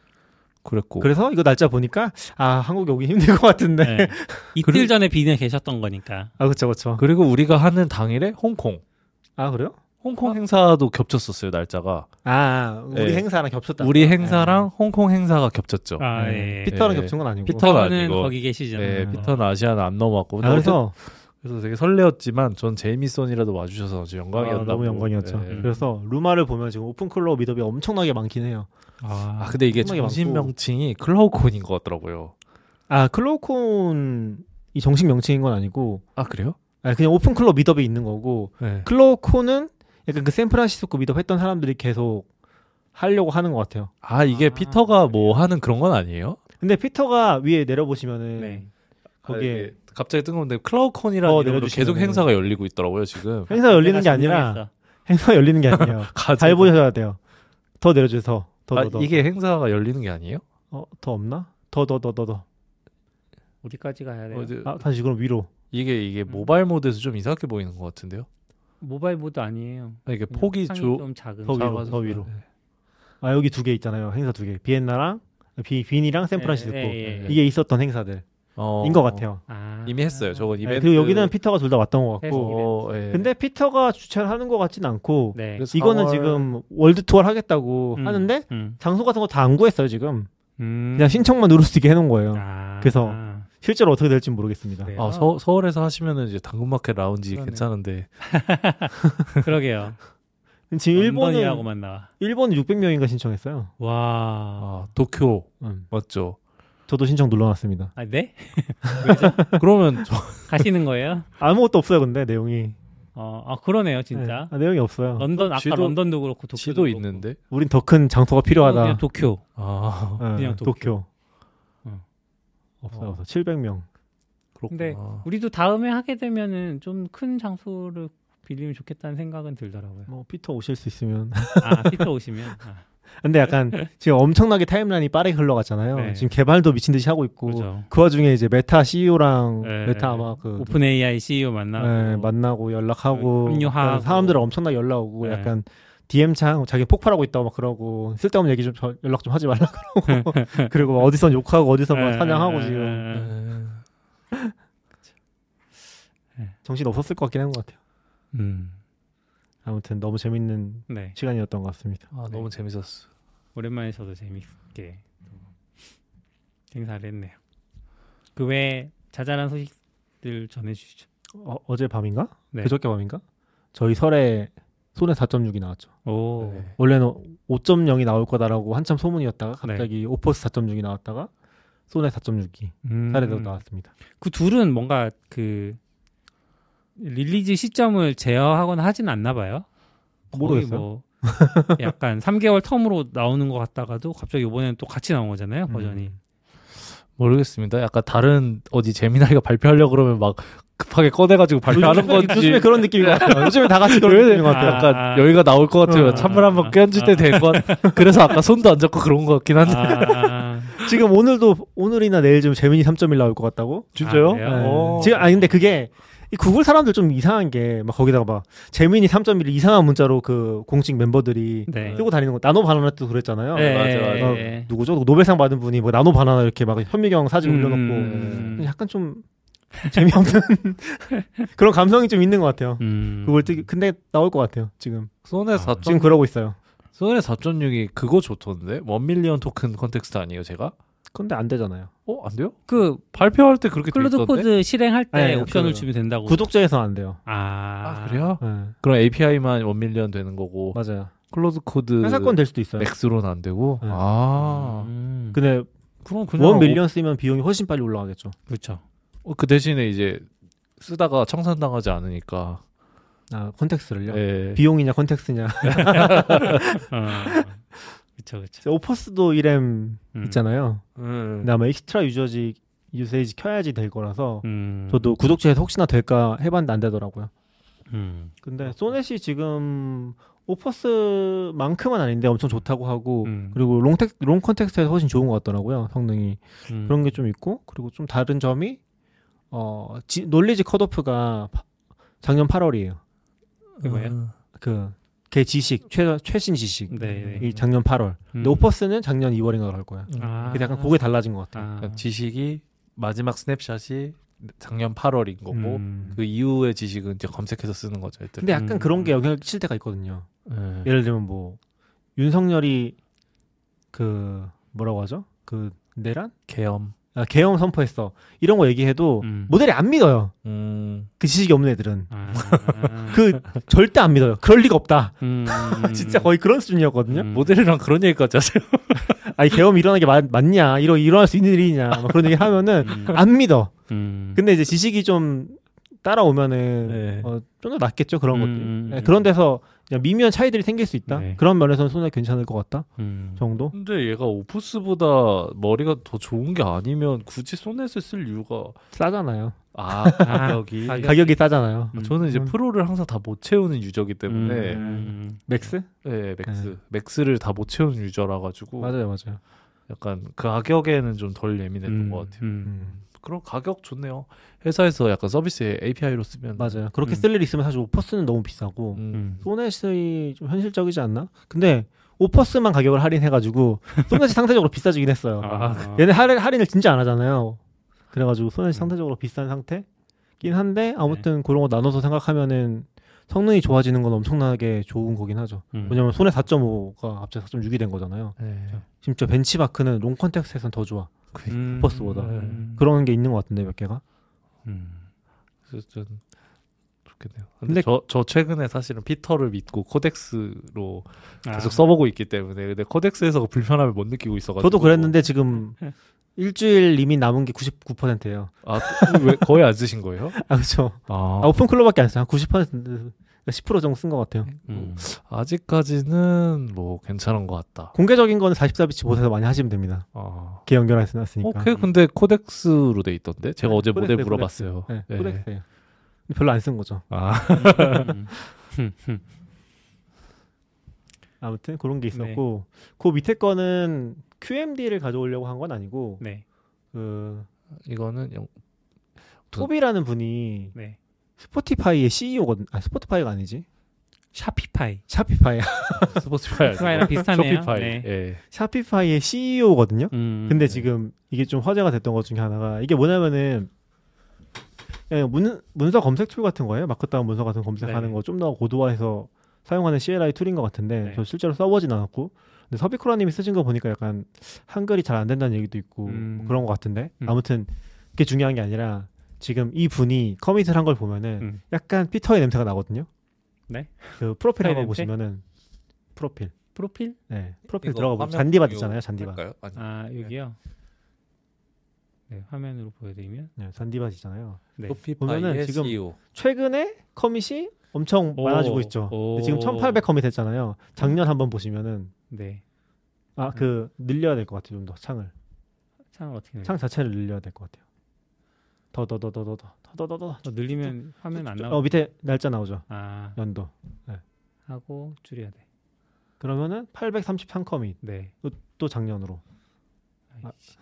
그랬고. 그래서 이거 날짜 보니까 아 한국에 오기 힘들 것 같은데 네. 이틀 그리고- 전에 빈에 계셨던 거니까. 아 그쵸 그쵸 그리고 우리가 하는 당일에 홍콩. 아 그래요? 홍콩 행사도 겹쳤었어요 날짜가. 아 우리 네. 행사랑 겹쳤다 우리 행사랑 홍콩 행사가 겹쳤죠. 아, 네. 예. 피터랑 예. 겹친 건 아니고 피터- 피터는 피터는 아니고. 거기 계시죠. 네, 어. 피터는 아시아는 안 넘어왔고. 아, 그래서 그래서 되게 설레었지만 전 제이미슨이라도 와주셔서 아주 영광이었다고. 아, 너무 영광이었죠. 네. 음. 그래서 루마를 보면 지금 오픈클럽 미더비 엄청나게 많긴 해요. 아 근데 이게 엄청나게 정신 많고. 명칭이 클라우콘인 것 같더라고요. 아 클로콘이 정식 명칭인 건 아니고 아 그래요? 아, 그냥 오픈클럽 미더비 있는 거고 네. 클로콘은 약간 그 샌프란시스코 미더비 했던 사람들이 계속 하려고 하는 것 같아요. 아 이게 아, 피터가 뭐 하는 그런 건 아니에요? 근데 피터가 위에 내려보시면은 네. 거기에 아, 이게 갑자기 뜬 건데 클라우콘이라는 어, 이름으로 내려주시면은. 계속 행사가 열리고 있더라고요 지금. 행사 열리는 게 내가 아니라 증명했어. 행사 열리는 게 아니에요. 잘 보셔야 돼요. 더 내려주세요. 더, 아, 더, 더. 이게 행사가 열리는 게 아니에요? 어, 더 없나? 더, 더, 더, 더, 더. 어디까지 가야 돼요? 어디- 아, 다시 그럼 위로. 이게 이게 모바일 모드에서 좀 이상하게 보이는 것 같은데요? 모바일 모드 아니에요. 아, 이게 그냥 폭이 창이 조 좀 작은. 더 거. 위로, 더 위로. 아, 여기 두 개 있잖아요. 행사 두 개. 비엔나랑 비, 빈이랑 샌프란시스코. 예, 예, 예. 이게 있었던 행사들. 어, 인 것 같아요. 아. 이미 했어요. 저건 네, 이벤트. 그리고 여기는 피터가 둘 다 왔던 것 같고. 했습니다. 어, 예. 근데 피터가 주최를 하는 것 같진 않고. 네. 그래서 이거는 사월 지금 월드 투어를 하겠다고 음, 하는데 음. 장소 같은 거 다 안 구했어요, 지금. 음. 그냥 신청만 누를 수 있게 해놓은 거예요. 아. 그래서 실제로 어떻게 될지 모르겠습니다. 네. 아, 서, 서울에서 하시면은 이제 당근마켓 라운지 그러네. 괜찮은데. 그러게요. 지금 일본은 런던이라고만 나와. 일본은 육백 명인가 신청했어요. 와. 아, 도쿄 음. 맞죠? 저도 신청 눌러놨습니다. 아, 네? 그러면 저, 가시는 거예요? 아무것도 없어요, 근데 내용이. 어, 아 그러네요, 진짜. 네, 아, 내용이 없어요. 런던 아까 지도- 런던도 그렇고 도쿄도 지도 그렇고. 있는데. 우린 더 큰 장소가 필요하다. 그냥 도쿄. 아, 네, 그냥 도쿄. 도쿄. 어. 없어요, 어. 없어요. 칠백 명. 그렇구나. 근데 우리도 다음에 하게 되면은 좀 큰 장소를 빌리면 좋겠다는 생각은 들더라고요. 뭐 피터 오실 수 있으면. 아, 피터 오시면. 아, 근데 약간 지금 엄청나게 타임라인이 빠르게 흘러갔잖아요. 네. 지금 개발도 미친 듯이 하고 있고. 그죠. 그 와중에 이제 메타 씨이오랑 네, 메타 네. 아마 그 오픈 에이아이 씨이오 만나고. 네, 만나고 연락하고 네, 합류하고. 사람들 엄청나게 연락 오고 네. 약간 디엠창 자기 폭발하고 있다고 막 그러고 쓸데없는 얘기 좀 저- 연락 좀 하지 말라 그러고 그리고 막 어디선 욕하고 어디서 막 네, 사냥하고 네, 지금 네. 네. 정신 없었을 것 같긴 한 것 같아요. 음. 아무튼 너무 재밌는 네. 시간이었던 것 같습니다. 아, 네. 너무 재밌었어. 오랜만에 저도 재밌게 행사를 했네요. 그 외에 자잘한 소식들 전해주시죠. 어, 어제 밤인가? 네. 그저께 밤인가? 저희 설에 손에 사 점 육이 나왔죠. 오. 네. 원래는 오 점 영이 나올 거다라고 한참 소문이었다가 네. 갑자기 오퍼스 사 점 육이 나왔다가 손에 사 점 육이 음. 살에도 나왔습니다. 그 둘은 뭔가 그 릴리즈 시점을 제어하거나 하진 않나 봐요. 거의 모르겠어요. 뭐 약간 삼 개월 텀으로 나오는 것 같다가도 갑자기 이번에는 또 같이 나온 거잖아요. 버전이. 음. 모르겠습니다. 약간 다른 어디 제미나이가 발표하려고 그러면 막 급하게 꺼내가지고 발표하는 요즘에, 건지. 요즘에 그런 느낌인 것 같아요. 요즘에 다 같이 그런 왜- 느낌인 것 같아요. 약간 아, 아. 여기가 나올 것 같으면 어. 찬물 한번 껴얹을 때 된 건. 그래서 아까 손도 안 잡고 그런 것 같긴 한데. 아, 지금 오늘도 오늘이나 내일 좀 재민이 삼 점 일 나올 것 같다고? 진짜요? 그래요? 네. 어. 지금 아니 근데 그게 이 구글 사람들 좀 이상한 게 막 거기다가 막 재민이 삼 점 일 이상한 문자로 그 공식 멤버들이 네. 쓰고 다니는 거 나노 바나나 때도 그랬잖아요. 네. 맞아, 맞아. 어, 누구죠? 노벨상 받은 분이 뭐 나노 바나나 이렇게 막 현미경 사진 올려놓고 음. 약간 좀 재미없는 그런 감성이 좀 있는 것 같아요. 음. 그걸 뜨기 근데 나올 것 같아요. 지금 손에 사 지금 그러고 있어요. 손에 사 점 육이 그거 좋던데? 원 밀리언 토큰 컨텍스트 아니에요, 제가? 근데 안 되잖아요. 어, 안 돼요? 그 발표할 때 그렇게 돼 클로드 있던데? 코드 실행할 때 네, 옵션을 그 주면 된다고. 구독자에서 안 돼요. 아, 아, 그래요? 네, 그럼 에이피아이만 원 밀리언 되는 거고 맞아요. 클로드 코드 회사권 될 수도 있어요. 맥스로는 안 되고. 네. 아. 음. 근데 그럼 그냥 원 밀리언 쓰면 비용이 훨씬 빨리 올라가겠죠. 그렇죠. 어, 그 대신에 이제 쓰다가 청산당하지 않으니까. 아 컨텍스를요? 예. 비용이냐 컨텍스냐. 어. 그렇죠, 그렇죠. 오퍼스도 이램 음. 있잖아요. 음. 근데 아마 엑스트라 유저지 유세이지 켜야지 될 거라서 음. 저도 구독자에서 혹시나 될까 해봤는데 안 되더라고요. 음. 근데 소넷이 지금 오퍼스만큼은 아닌데 엄청 좋다고 하고 음. 그리고 롱텍 롱 컨텍스트에서 훨씬 좋은 것 같더라고요. 성능이 음. 그런 게 좀 있고 그리고 좀 다른 점이 어 지, 놀리지 컷오프가 파- 작년 팔월이에요. 그게 뭐예요? 그 걔 지식 최 최신 지식 네. 이 작년 팔월. 근데 음. 오퍼스는 작년 이월인가 그럴 거야. 아. 근데 약간 그게 달라진 것 같아요. 아. 그러니까 지식이 마지막 스냅샷이 작년 팔월인 거고 음. 그 이후의 지식은 이제 검색해서 쓰는 거죠. 일단. 근데 약간 음. 그런 게 영향을 끼칠 때가 있거든요. 예. 예를 들면 뭐 윤석열이 그 뭐라고 하죠? 그 내란? 계엄. 아, 계엄 선포했어. 이런 거 얘기해도 음. 모델이 안 믿어요. 음. 그 지식이 없는 애들은 아. 그 절대 안 믿어요. 그럴 리가 없다. 음. 진짜 거의 그런 수준이었거든요. 음. 모델이랑 그런 얘기까지 하세요. 아니 계엄이 일어나는 게 맞, 맞냐? 이러 일어날 수 있는 일이냐? 막 그런 얘기 하면은 음. 안 믿어. 음. 근데 이제 지식이 좀 따라오면은 네. 어, 좀 더 낫겠죠 그런 음, 것들. 음, 네, 음. 그런 데서 그냥 미묘한 차이들이 생길 수 있다. 네. 그런 면에서는 손에 괜찮을 것 같다 음. 정도. 근데 얘가 오프스보다 머리가 더 좋은 게 아니면 굳이 소넷을 쓸 이유가 싸잖아요. 아 가격이 가격. 가격이 싸잖아요. 음. 저는 이제 음. 프로를 항상 다 못 채우는 유저기 때문에 음. 맥스? 네 맥스 네. 맥스를 다 못 채우는 유저라 가지고 맞아요, 맞아요. 약간 그 가격에는 좀 덜 예민했던 음. 것 같아요. 음. 음. 그럼 가격 좋네요. 회사에서 약간 서비스에 에이피아이로 쓰면 맞아요. 그렇게 음. 쓸 일 있으면 사실 오퍼스는 너무 비싸고 음. 음. 소넷이 좀 현실적이지 않나? 근데 오퍼스만 가격을 할인해가지고 소넷이 상대적으로 비싸지긴 했어요. 아. 얘네 할인, 할인을 진짜 안 하잖아요. 그래가지고 소넷이 상대적으로 비싼 상태긴 한데 아무튼 그런 거 나눠서 생각하면은 성능이 좋아지는 건 엄청나게 좋은 거긴 하죠. 음. 왜냐면 소넷 사 점 오가 갑자기 사 점 육이 된 거잖아요. 네. 심지어 벤치마크는 롱 컨텍스트에서는 더 좋아. 음. 오퍼스보다. 음. 그런 게 있는 것 같은데 몇 개가. 음. 그래서 좀 좋겠네요. 근데, 근데- 저, 저 최근에 사실은 피터를 믿고 코덱스로 아. 계속 써보고 있기 때문에 근데 코덱스에서 그 불편함을 못 느끼고 있어가지고 저도 그랬는데 지금 일주일 리밋 남은 게 구십구 퍼센트예요. 아, 왜 거의 안 쓰신 거예요? 아 그렇죠. 아, 아, 오픈클로밖에 안 써요. 한 구십 퍼센트, 십 퍼센트 정도 쓴 것 같아요. 음. 아직까지는 뭐 괜찮은 것 같다. 공개적인 거는 사십사 비치 못해서 많이 하시면 됩니다. 아, 걔 연결해서 놨으니까. 어, 걔 근데 코덱스로 돼 있던데? 제가 네, 어제 모델 코덱스예요, 물어봤어요. 네, 네. 코덱스예요. 근데 별로 안 쓴 거죠. 아, 음. 음. 음. 아무튼 그런 게 있었고 그 밑에 거는 큐엠디를 가져오려고 한 건 아니고 네. 그 이거는 영... 토비라는 분이 네. 스포티파이의 씨이오거든. 아 스포티파이가 아니지. 샤피파이. 샤피파이. 스포티파이 스포티파이랑 비슷하네요. 쇼피파이. 네. 예. 샤피파이의 씨이오거든요. 음. 근데 네. 지금 이게 좀 화제가 됐던 것 중에 하나가 이게 뭐냐면은 예, 문, 문서 검색 툴 같은 거예요. 마크다운 문서 같은 거 검색하는 네. 거 좀 더 고도화해서 사용하는 씨엘아이 툴인 것 같은데 네. 저 실제로 써보진 않았고 근데 서비쿠라님이 쓰신 거 보니까 약간 한글이 잘 안 된다는 얘기도 있고 음. 뭐 그런 것 같은데 음. 아무튼 그게 중요한 게 아니라 지금 이 분이 커밋을 한 걸 보면은 음. 약간 피터의 냄새가 나거든요. 네? 그 프로필 피터의 한번 냄새? 보시면은 프로필 프로필? 네 프로필 이거 들어가 보면 화면 잔디밭 공유 있잖아요. 잔디밭. 할까요? 아니, 아 여기요. 네 화면으로 보여드리면 네, 잔디밭 있잖아요. 네. 보면은 소피파이의 지금 씨이오. 최근에 커밋이 엄청 오. 많아지고 있죠. 오. 지금 천팔백 커밋 했잖아요. 작년 한번 보시면은 네. 아 그 늘려야 될 것 같아요. 좀 더 창을 창을 어떻게 늘려? 창 자체를 늘려야 될 것 같아요. 더 더 더 더 더 더 더 더 어, 늘리면 화면 안 나와. 어 밑에 날짜 나오죠. 아 연도. 하고 줄여야 돼. 그러면은 팔백삼십삼 커밋 네. 또 작년으로. 아이씨.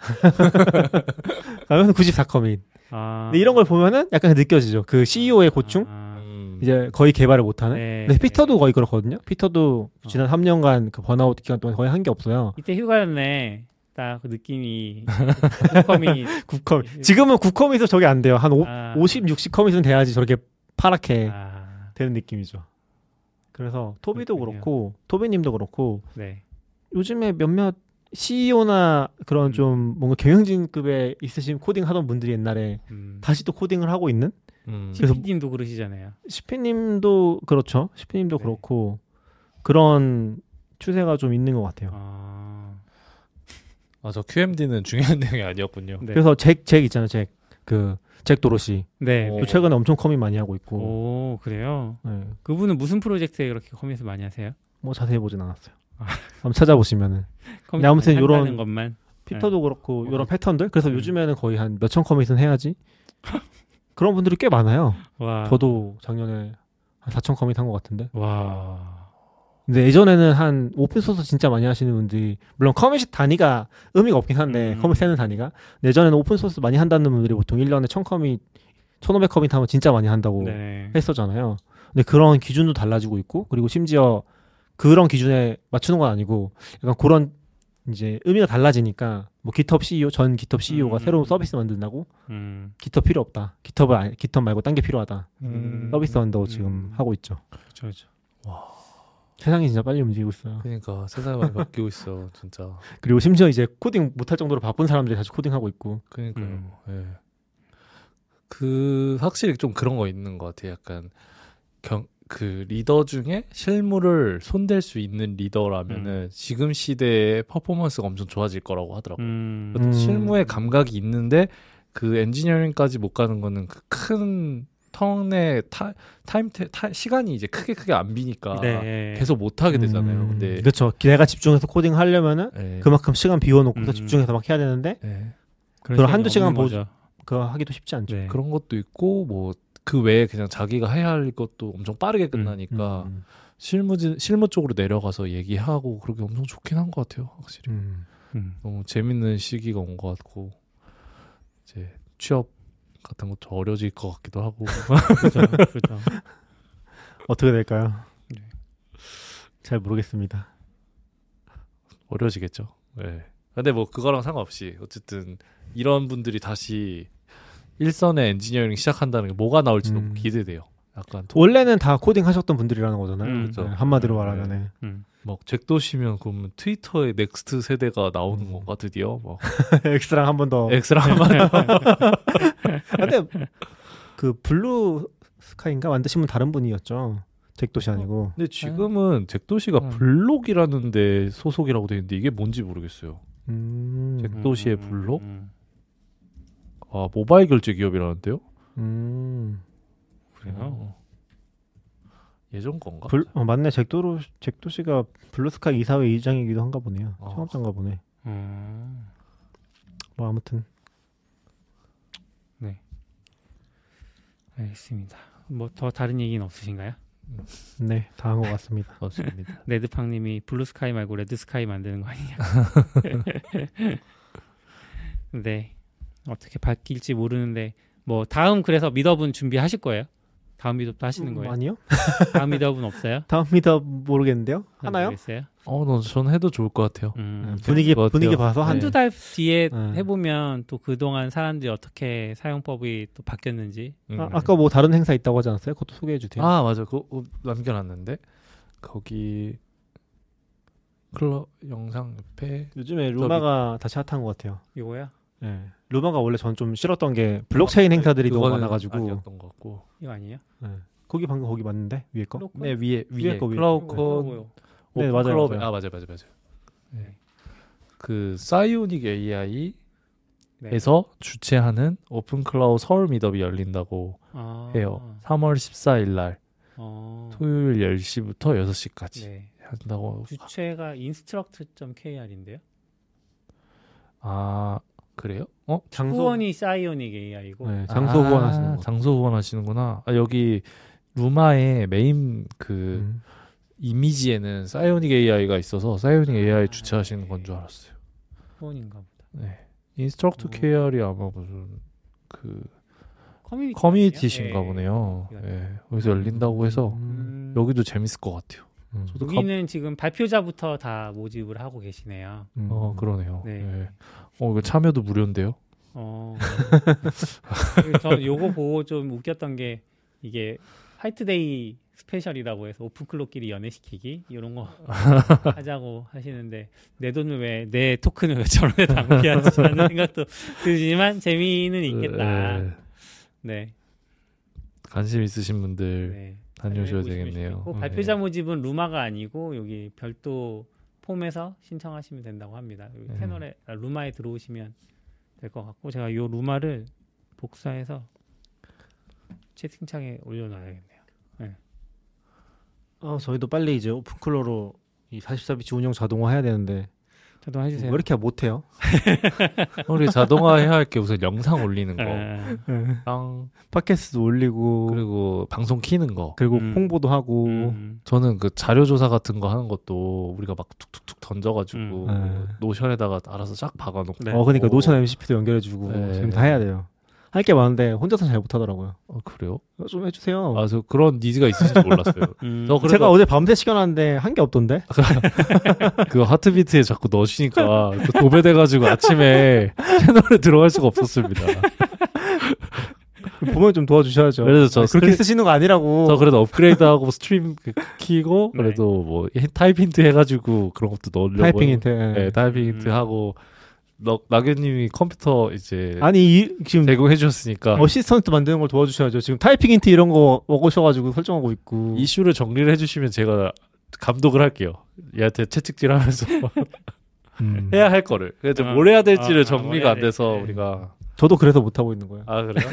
그러면 구십사 커밋. 아. 근데 이런 걸 보면은 약간 느껴지죠. 그 씨이오의 고충. 아, 음. 이제 거의 개발을 못하는. 네. 근데 피터도 거의 그렇거든요. 피터도 어. 지난 삼 년간 그 번아웃 기간 동안 거의 한 게 없어요. 이때 휴가였네. 딱 그 느낌이 컴이 구 커밋. 지금은 구 커밋에서 저게 안 돼요. 한 오, 아. 오십, 육십 커밋은 돼야지 저렇게 파랗게 아, 되는 느낌이죠. 그래서 토비도 그렇군요. 그렇고 토비님도 그렇고 네. 요즘에 몇몇 씨이오나 그런 음. 좀 뭔가 경영진급에 있으신 코딩 하던 분들이 옛날에 음. 다시 또 코딩을 하고 있는 음. 그래서- 시피님도 그러시잖아요. 시피님도 그렇죠. 시피님도 네. 그렇고 그런 추세가 좀 있는 것 같아요. 아, 아, 저 큐엠디는 중요한 내용이 아니었군요. 네. 그래서 잭, 잭 있잖아요. 잭. 그, 잭 도로시. 네. 오. 또 최근에 엄청 커밋 많이 하고 있고. 오, 그래요? 네. 그분은 무슨 프로젝트에 그렇게 커밋을 많이 하세요? 뭐 자세히 보진 않았어요. 아. 한번 찾아보시면은. 커밋 아무튼 많이 요런- 한다는 것만. 피터도 그렇고, 어. 이런 패턴들. 그래서 음. 요즘에는 거의 한 몇천 커밋은 해야지. 그런 분들이 꽤 많아요. 와. 저도 작년에 한 사천 커밋 한 것 같은데. 와. 근데 예전에는 한 오픈소스 진짜 많이 하시는 분들이, 물론 커밋 단위가 의미가 없긴 한데, 음. 커밋 세는 단위가. 근데 예전에는 오픈소스 많이 한다는 분들이 보통 일 년에 천 커밋, 천오백 커밋 하면 진짜 많이 한다고 네. 했었잖아요. 근데 그런 기준도 달라지고 있고, 그리고 심지어 그런 기준에 맞추는 건 아니고, 약간 그런 이제 의미가 달라지니까, 뭐 깃허브 씨이오, 전 깃허브 씨이오가 음. 새로운 서비스 만든다고, 음. 깃허브 필요 없다. 깃허브, 아니- 깃허브 말고 딴 게 필요하다. 음. 서비스 한다고 지금 음. 하고 있죠. 그렇죠, 그렇죠. 세상이 진짜 빨리 움직이고 있어요. 그러니까 세상이 많이 바뀌고 있어, 진짜. 그리고 심지어 이제 코딩 못할 정도로 바쁜 사람들이 다시 코딩하고 있고. 그러니까요. 음. 예. 그 확실히 좀 그런 거 있는 것 같아요. 약간 경, 그 리더 중에 실무를 손댈 수 있는 리더라면은 지금 시대의 퍼포먼스가 엄청 좋아질 거라고 하더라고요. 음. 음. 실무에 감각이 있는데 그 엔지니어링까지 못 가는 거는 그 큰 턴의 타, 타임 테, 타, 시간이 이제 크게 크게 안 비니까 네. 계속 못 하게 되잖아요. 음, 근데 그렇죠. 내가 집중해서 코딩 하려면은 예. 그만큼 시간 비워놓고서 음. 집중해서 막 해야 되는데 예. 그걸 한두 시간 없는 보죠. 거죠. 그거 하기도 쉽지 않죠. 네. 그런 것도 있고 뭐 그 외에 그냥 자기가 해야 할 것도 엄청 빠르게 끝나니까 음, 실무 실무 쪽으로 내려가서 얘기하고 그렇게 엄청 좋긴 한 것 같아요. 확실히 음. 음. 너무 재밌는 시기가 온 것 같고 이제 취업 같은 것도 어려질 것 같기도 하고 그렇죠. 그렇죠. 어떻게 될까요? 네. 잘 모르겠습니다. 어려지겠죠. 네. 근데 뭐 그거랑 상관없이 어쨌든 이런 분들이 다시 일선의 엔지니어링 시작한다는 게 뭐가 나올지 음. 너무 기대돼요. 약간 도- 원래는 다 코딩 하셨던 분들이라는 거잖아요. 음, 그렇죠. 네, 한마디로 음, 말하면 음. 막 잭도시면 그러면 트위터의 넥스트 세대가 나오는 음. 건가 드디어 막 엑스랑 한 번 더. 엑스랑 한번 근데 그 블루 스카이인가 만드신 분 다른 분이었죠. 잭도시 아니고. 근데 지금은 잭도시가 음. 블록이라는 데 소속이라고 돼 있는데 이게 뭔지 모르겠어요. 음. 잭- 도시의 음, 블록? 음. 아 모바일 결제 기업이라는데요? 음. 그래요. 어. 예전 건가? 불, 어, 맞네. 잭도로 잭도시가 블루스카이 이사회 이장이기도 한가 보네요. 어. 창업자인가 보네. 음. 뭐 아무튼 알겠습니다. 뭐 더 다른 얘기는 없으신가요? 네, 다 한 것 같습니다. 맞습니다. 레드팡님이 블루스카이 말고 레드스카이 만드는 거 아니냐? 네. 어떻게 바뀔지 모르는데 뭐 다음 그래서 미더분 준비하실 거예요? 다음 미덥도 하시는 음, 거예요? 아니요. 다음 미덥은 없어요? 다음 미더 모르겠는데요. 하나요? 모르겠어요? 어, 너 전 해도 좋을 것 같아요. 음. 네, 분위기 것 같아요. 분위기 봐서 한 한두 네. 달 뒤에 네. 해보면 또 그동안 사람들이 어떻게 사용법이 또 바뀌었는지. 음. 아, 아까 뭐 다른 행사 있다고 하지 않았어요? 그것도 소개해 주세요. 아 맞아, 그거 남겨놨는데 거기 클럽 영상 옆에 요즘에 루마가 다시 핫한 것 같아요. 이거야? 네. 루마가 원래 전 좀 싫었던 게 블록체인 행사들이 너무 그거는 많아가지고. 아니었던 것 같고. 이거 아니에요? 네. 거기 방금 거기 맞는데 위에 거? 클로콘? 네 위에 위에 위에 거, 위에 클라우콘 뭐요? 네, 오픈 맞아요, 클럽 맞아요. 아 맞아 맞아 맞아. 네. 그 사이오닉 에이아이에서 네. 주최하는 오픈 클라우드 서울 미더비 열린다고 아, 해요. 삼월 십사일 날 어, 토요일 열 시부터 여섯 시까지 네. 한다고. 주체가 instruct.kr인데요. 아 그래요? 어? 장소 후원이 사이오닉 에이아이고. 네, 장소 아, 후원하시는 거. 장소 후원하시는구나. 아, 여기 루마의 메인 그 음. 이미지에는 사이오닉 에이아이가 있어서 사이오닉 에이아이 주최하시는 건 줄 알았어요. 후원인가 보다. 네. 인스트럭트 오. 케이알이 아마 무슨 그 커뮤니티 커뮤니티신가 아니에요? 보네요. 예. 네. 거기서 열린다고 해서 음. 음, 여기도 재밌을 것 같아요. 음. 저도 가... 여기는 지금 발표자부터 다 모집을 하고 계시네요. 음. 어 그러네요. 네. 네. 어 이거 참여도 무료인데요. 어, 저 요거 보고 좀 웃겼던 게 이게 화이트데이 스페셜이라고 해서 오픈클럽끼리 연애시키기 이런 거 하자고 하시는데 내 돈을 왜 내 토큰을 왜 저런 데 낭비하지 하는 생각도 들지만 재미는 있겠다. 네. 네. 관심 있으신 분들 네. 다녀오셔야 보시면 되겠네요. 좋겠고, 네. 발표자 모집은 루마가 아니고 여기 별도 폼에서 신청하시면 된다고 합니다. 여기 네. 채널에 아, 루마에 들어오시면 될 것 같고 제가 요 루마를 복사해서 채팅창에 올려놔야겠네요. 어, 저희도 빨리 이제 오픈클로로 이 사십사 비치 운영 자동화 해야 되는데 저도 왜 해주세요. 이렇게 못해요? 우리 자동화 해야 할 게 우선 영상 올리는 아, 거랑 팟캐스트도 올리고 그리고 방송 키는 거. 그리고 음. 홍보도 하고 음, 저는 그 자료 조사 같은 거 하는 것도 우리가 막 툭툭툭 던져가지고 음. 노션에다가 알아서 쫙 박아놓고. 네. 어 그러니까 노션 엠씨피도 연결해주고 네. 지금 다 해야 돼요. 할 게 많은데 혼자서 잘 못하더라고요. 어, 그래요? 어, 좀 해주세요. 아, 저 그런 니즈가 있으신지 몰랐어요. 음. 저 그래도 제가 어제 밤새 시켜놨는데 한 게 없던데. 그 하트비트에 자꾸 넣으시니까 그 도배돼가지고 아침에 채널에 들어갈 수가 없었습니다. 보면 좀 도와주셔야죠. 그래서 저 아니, 그렇게 스크린- 쓰시는 거 아니라고. 저 그래도 업그레이드하고 스트림 그 키고 네. 그래도 뭐 타이핑 힌트 해가지고 그런 것도 넣으려고. 타이핑 힌트. 네, 타이핑 힌트 음. 하고 너, 나경님이 컴퓨터 이제 아니 이, 지금 제공해 주셨으니까 어시스턴트 만드는 걸 도와주셔야죠. 지금 타이핑 힌트 이런 거 먹으셔가지고 설정하고 있고. 이슈를 정리를 해주시면 제가 감독을 할게요. 얘한테 채찍질하면서 음. 해야 할 거를. 그래서 아, 뭘 해야 될지를 아, 아, 정리가 뭘 해야 안 돼서 될지. 우리가 저도 그래서 못 하고 있는 거예요. 아 그래요?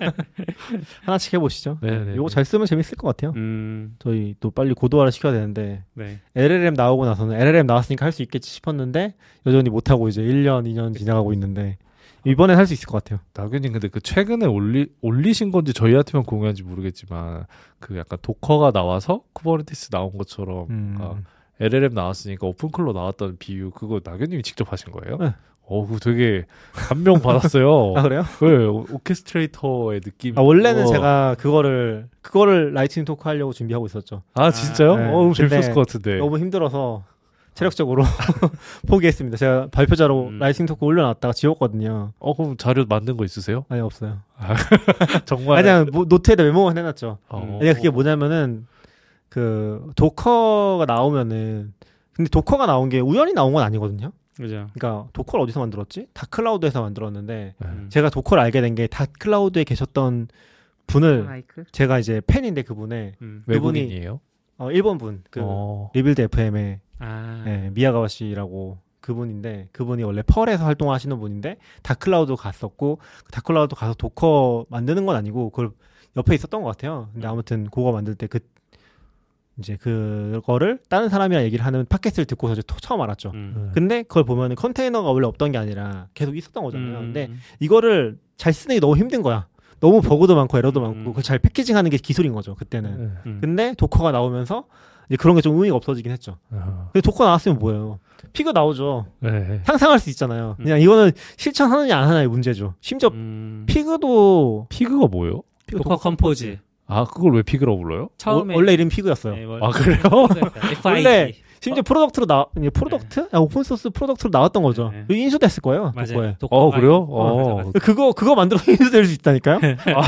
하나씩 해보시죠. 네네. 이거 잘 쓰면 재밌을 것 같아요. 음, 저희 또 빨리 고도화를 시켜야 되는데 네. 엘엘엠 나오고 나서는 엘엘엠 나왔으니까 할 수 있겠지 싶었는데 여전히 못 하고 이제 일 년, 이 년 지나가고 있는데 이번엔 할 수 있을 것 같아요. 나균님 근데 그 최근에 올리 올리신 건지 저희한테만 공유한지 모르겠지만 그 약간 도커가 나와서 쿠버네티스 나온 것처럼 음. 아, 엘엘엠 나왔으니까 오픈클로 나왔다는 비유 그거 나균님이 직접 하신 거예요? 네. 어, 그거 되게 감명 받았어요. 아 그래요? 네, 오- 오케스트레이터의 느낌. 아, 원래는 어. 제가 그거를 그거를 라이팅 토크 하려고 준비하고 있었죠. 아 진짜요? 아, 네. 어, 너무 재밌었을 근데 것 같은데. 너무 힘들어서 체력적으로 포기했습니다. 제가 발표자로 음. 라이팅 토크 올려놨다가 지웠거든요. 어 그럼 자료 만든 거 있으세요? 아니 없어요. 정말. 아니, 그냥 뭐, 노트에다 메모만 해놨죠. 어. 아니 그게 뭐냐면은 그 도커가 나오면은 근데 도커가 나온 게 우연히 나온 건 아니거든요. 그죠. 그러니까 도커를 어디서 만들었지? 다클라우드에서 만들었는데 네. 음. 제가 도커를 알게 된 게 다클라우드에 계셨던 분을 마이크? 제가 이제 팬인데 그분의 음. 외국인이에요? 어, 일본 분, 그 어. 리빌드 에프엠의 아, 예, 미야가와 씨라고 그분인데 그분이 원래 펄에서 활동하시는 분인데 다클라우드 갔었고 그 다클라우드 가서 도커 만드는 건 아니고 그걸 옆에 있었던 것 같아요. 근데 아무튼 그거 만들 때 그 이제 그거를 다른 사람이랑 얘기를 하는 팟캐스트를 듣고서 이제 또 처음 알았죠. 음. 근데 그걸 보면은 컨테이너가 원래 없던 게 아니라 계속 있었던 거잖아요. 음. 근데 이거를 잘 쓰는 게 너무 힘든 거야. 너무 버그도 많고 에러도 음. 많고 그걸 잘 패키징하는 게 기술인 거죠 그때는. 네. 음. 근데 도커가 나오면서 이제 그런 게 좀 의미가 없어지긴 했죠. 어. 근데 도커 나왔으면 뭐예요? 피그 나오죠. 네. 상상할 수 있잖아요. 음. 그냥 이거는 실천하느냐 안 하느냐의 문제죠. 심지어 음. 피그도 피그가 뭐예요? 피그 도커 컴포즈. 아 그걸 왜 피그라고 불러요? 처음에 원래 이름 피그였어요. 네, 원- 아 그래요? 원래 심지어 프로덕트로 나 이제 프로덕트 아, 오픈 소스 프로덕트로 나왔던 거죠. 네. 이거 인수됐을 거예요. 맞아요. 도코에. 어 그래요? 어, 맞아, 어. 맞아. 그거 그거 만들어 인수될 수 있다니까요.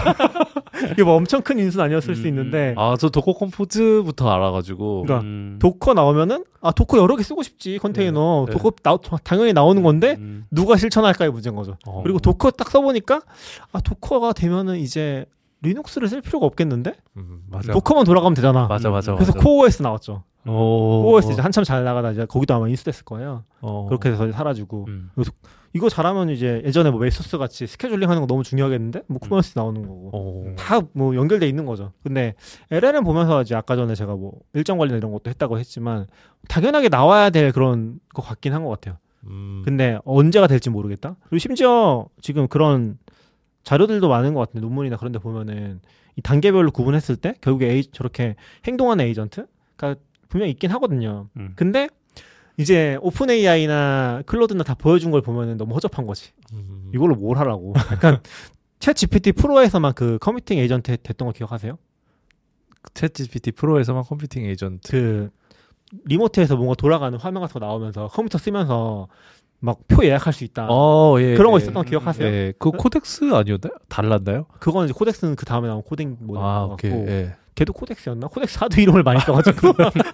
이게 뭐 엄청 큰 인수는 아니었을 수 음, 있는데 아 저 도커 컴포즈부터 알아가지고. 그러니까 음. 도커 나오면은 아 도커 여러 개 쓰고 싶지 컨테이너 네. 도커 나, 당연히 나오는 건데 음. 누가 실천할까의 문제인 거죠. 어. 그리고 도커 딱 써보니까 아 도커가 되면은 이제 리눅스를 쓸 필요가 없겠는데 음, 맞아. 도커만 돌아가면 되잖아. 맞아 맞아. 그래서 맞아. 코어오에스 나왔죠. 오. 코어오에스 이제 한참 잘 나가다 이제 거기도 아마 인수됐을 거예요. 어. 그렇게 해서 사라지고 음. 이거 잘하면 이제 예전에 뭐 메소스 같이 스케줄링 하는 거 너무 중요하겠는데 뭐 쿠버네티스 나오는 거고 어. 다 뭐 연결돼 있는 거죠. 근데 엘엘엠 보면서 이제 아까 전에 제가 뭐 일정 관리 이런 것도 했다고 했지만 당연하게 나와야 될 그런 거 같긴 한 것 같아요. 음. 근데 언제가 될지 모르겠다. 그리고 심지어 지금 그런 자료들도 많은 것 같은데 논문이나 그런 데 보면은 이 단계별로 구분했을 때 결국에 에이, 저렇게 행동하는 에이전트가 분명히 있긴 하거든요. 음. 근데 이제 오픈 에이아이나 클로드나 다 보여준 걸 보면은 너무 허접한 거지. 음. 이걸로 뭘 하라고. 약간 챗 지피티 프로에서만 그 커뮤니팅 에이전트 됐던 거 기억하세요? 챗 지피티 프로에서만 컴퓨팅 에이전트. 그 리모트에서 뭔가 돌아가는 화면 같은 거 나오면서 컴퓨터 쓰면서 막 표 예약할 수 있다. 어, 예. 그런 거 예. 있었던 거 기억하세요? 예. 그 코덱스 아니었나요? 달랐나요? 그건 이제 코덱스는 그 다음에 나온 코딩 모델인 아, 것 오케이. 같고 예. 걔도 코덱스였나? 코덱스 하도 이름을 많이 써가지고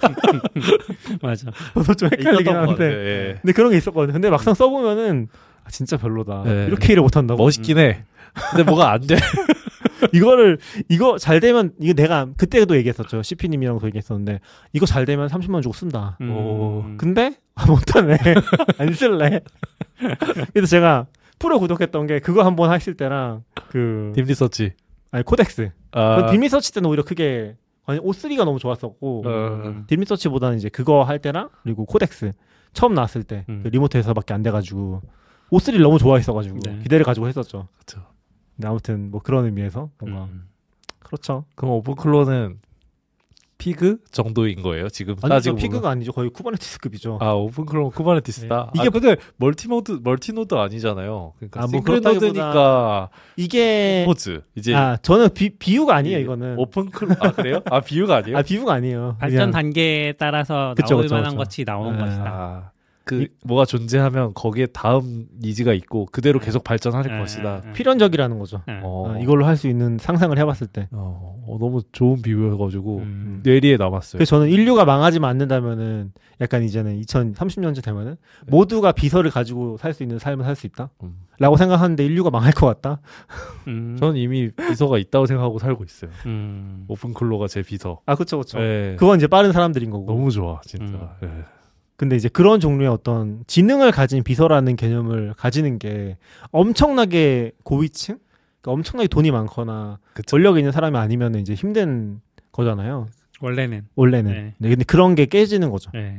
맞아. 저도 좀 헷갈리긴 있었던 것 하는데 같아요. 예. 근데 그런 게 있었거든요. 근데 막상 써보면은 아, 진짜 별로다. 네. 이렇게 일을 못한다고. 멋있긴 해. 근데 뭐가 안 돼. 이거를 이거 잘 되면 이거 내가 그때도 얘기했었죠. 씨피님이랑도 얘기했었는데 이거 잘 되면 삼십만 원 주고 쓴다. 음. 오. 근데 아, 못하네. 안 쓸래. 그래서 제가 프로 구독했던 게 그거 한번 하실 때랑 그 딥 리서치. 아니 코덱스. 아. 딥 리서치 때는 오히려 크게 아니 오쓰리가 너무 좋았었고 어. 딥 리서치보다는 이제 그거 할 때랑 그리고 코덱스 처음 나왔을 때 음. 그 리모트에서밖에 안 돼가지고 오쓰리를 너무 좋아했어가지고 네. 기대를 가지고 했었죠. 그쵸. 근데 아무튼 뭐 그런 의미에서 뭔가 음. 그렇죠. 그럼 오픈클로는 피그 정도인 거예요? 지금 아니 따지고 저 피그가 아니죠. 거의 쿠버네티스급이죠. 아 오픈클로는 쿠버네티스다. 네. 이게 아, 근데 멀티노드 멀티노드 아니잖아요. 그러니까 아, 뭐 싱글노드니까 이게 포즈 이제 아 저는 비, 비유가 아니에요 이거는. 오픈클로 아 그래요? 아 비유가 아니에요? 아 비유가 아니에요. 발전 그냥 단계에 따라서 그쵸, 나올 그쵸, 만한 그쵸. 것이 나오는 네. 것이다. 아, 그 이- 뭐가 존재하면 거기에 다음 니즈가 있고 그대로 계속 발전할 네, 것이다. 네, 필연적이라는 거죠. 네. 어, 어, 이걸로 할 수 있는 상상을 해봤을 때. 어, 어, 너무 좋은 비유여가지고 음. 뇌리에 남았어요. 그래서 저는 인류가 망하지만 않는다면은 약간 이제는 이천삼십 년쯤 되면은 모두가 비서를 가지고 살 수 있는 삶을 살 수 있다. 음. 라고 생각하는데 인류가 망할 것 같다. 음. 저는 이미 비서가 있다고 생각하고 살고 있어요. 음. 오픈클로가 제 비서. 아 그쵸 그쵸. 네. 그건 이제 빠른 사람들인 거고. 너무 좋아 진짜. 네. 근데 이제 그런 종류의 어떤 지능을 가진 비서라는 개념을 가지는 게 엄청나게 고위층? 그러니까 엄청나게 돈이 많거나 그쵸. 권력이 있는 사람이 아니면 이제 힘든 거잖아요. 원래는. 원래는. 네. 네, 근데 그런 게 깨지는 거죠. 네.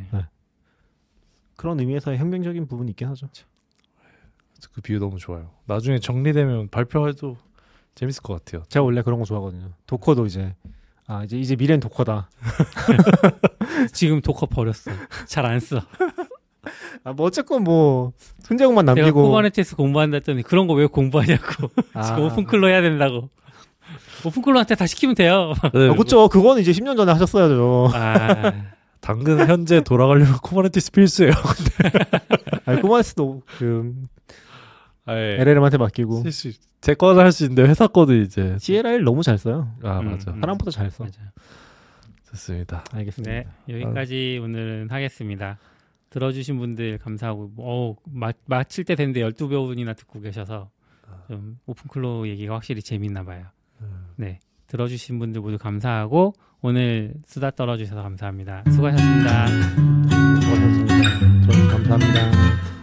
그런 의미에서 혁명적인 부분이 있긴 하죠. 그 비유 너무 좋아요. 나중에 정리되면 발표해도 재밌을 것 같아요. 제가 원래 그런 거 좋아하거든요. 도커도 이제 아 이제 이제 미래는 도커다. 지금 도커 버렸어. 잘 안 써. 아 뭐 어쨌건 뭐 손재공만 내가 남기고. 쿠버네티스 공부한다 했더니 그런 거 왜 공부하냐고. 아, 지금 오픈클로 해야 된다고. 오픈클로한테 다 시키면 돼요. 네, 아, 그쵸. 그거는 이제 십 년 전에 하셨어야죠. 아, 당근 현재 돌아가려면 쿠버네티스 필수예요. 아니 쿠버네티스도 그 아, 예. 엘엘엠한테 맡기고. 제 거는 할 수 있는데 회사 거는 이제 씨엘알 너무 잘 써요. 아 음, 맞아. 음. 사람보다 잘 써. 맞아요. 좋습니다. 알겠습니다. 네, 여기까지 오늘은 하겠습니다. 들어주신 분들 감사하고, 어, 마, 마칠 때 됐는데 열두 분이나 듣고 계셔서 좀 오픈클로 얘기가 확실히 재밌나 봐요. 네, 들어주신 분들 모두 감사하고 오늘 수다 떨어주셔서 감사합니다. 수고하셨습니다. 수고하셨습니다. 저는 감사합니다.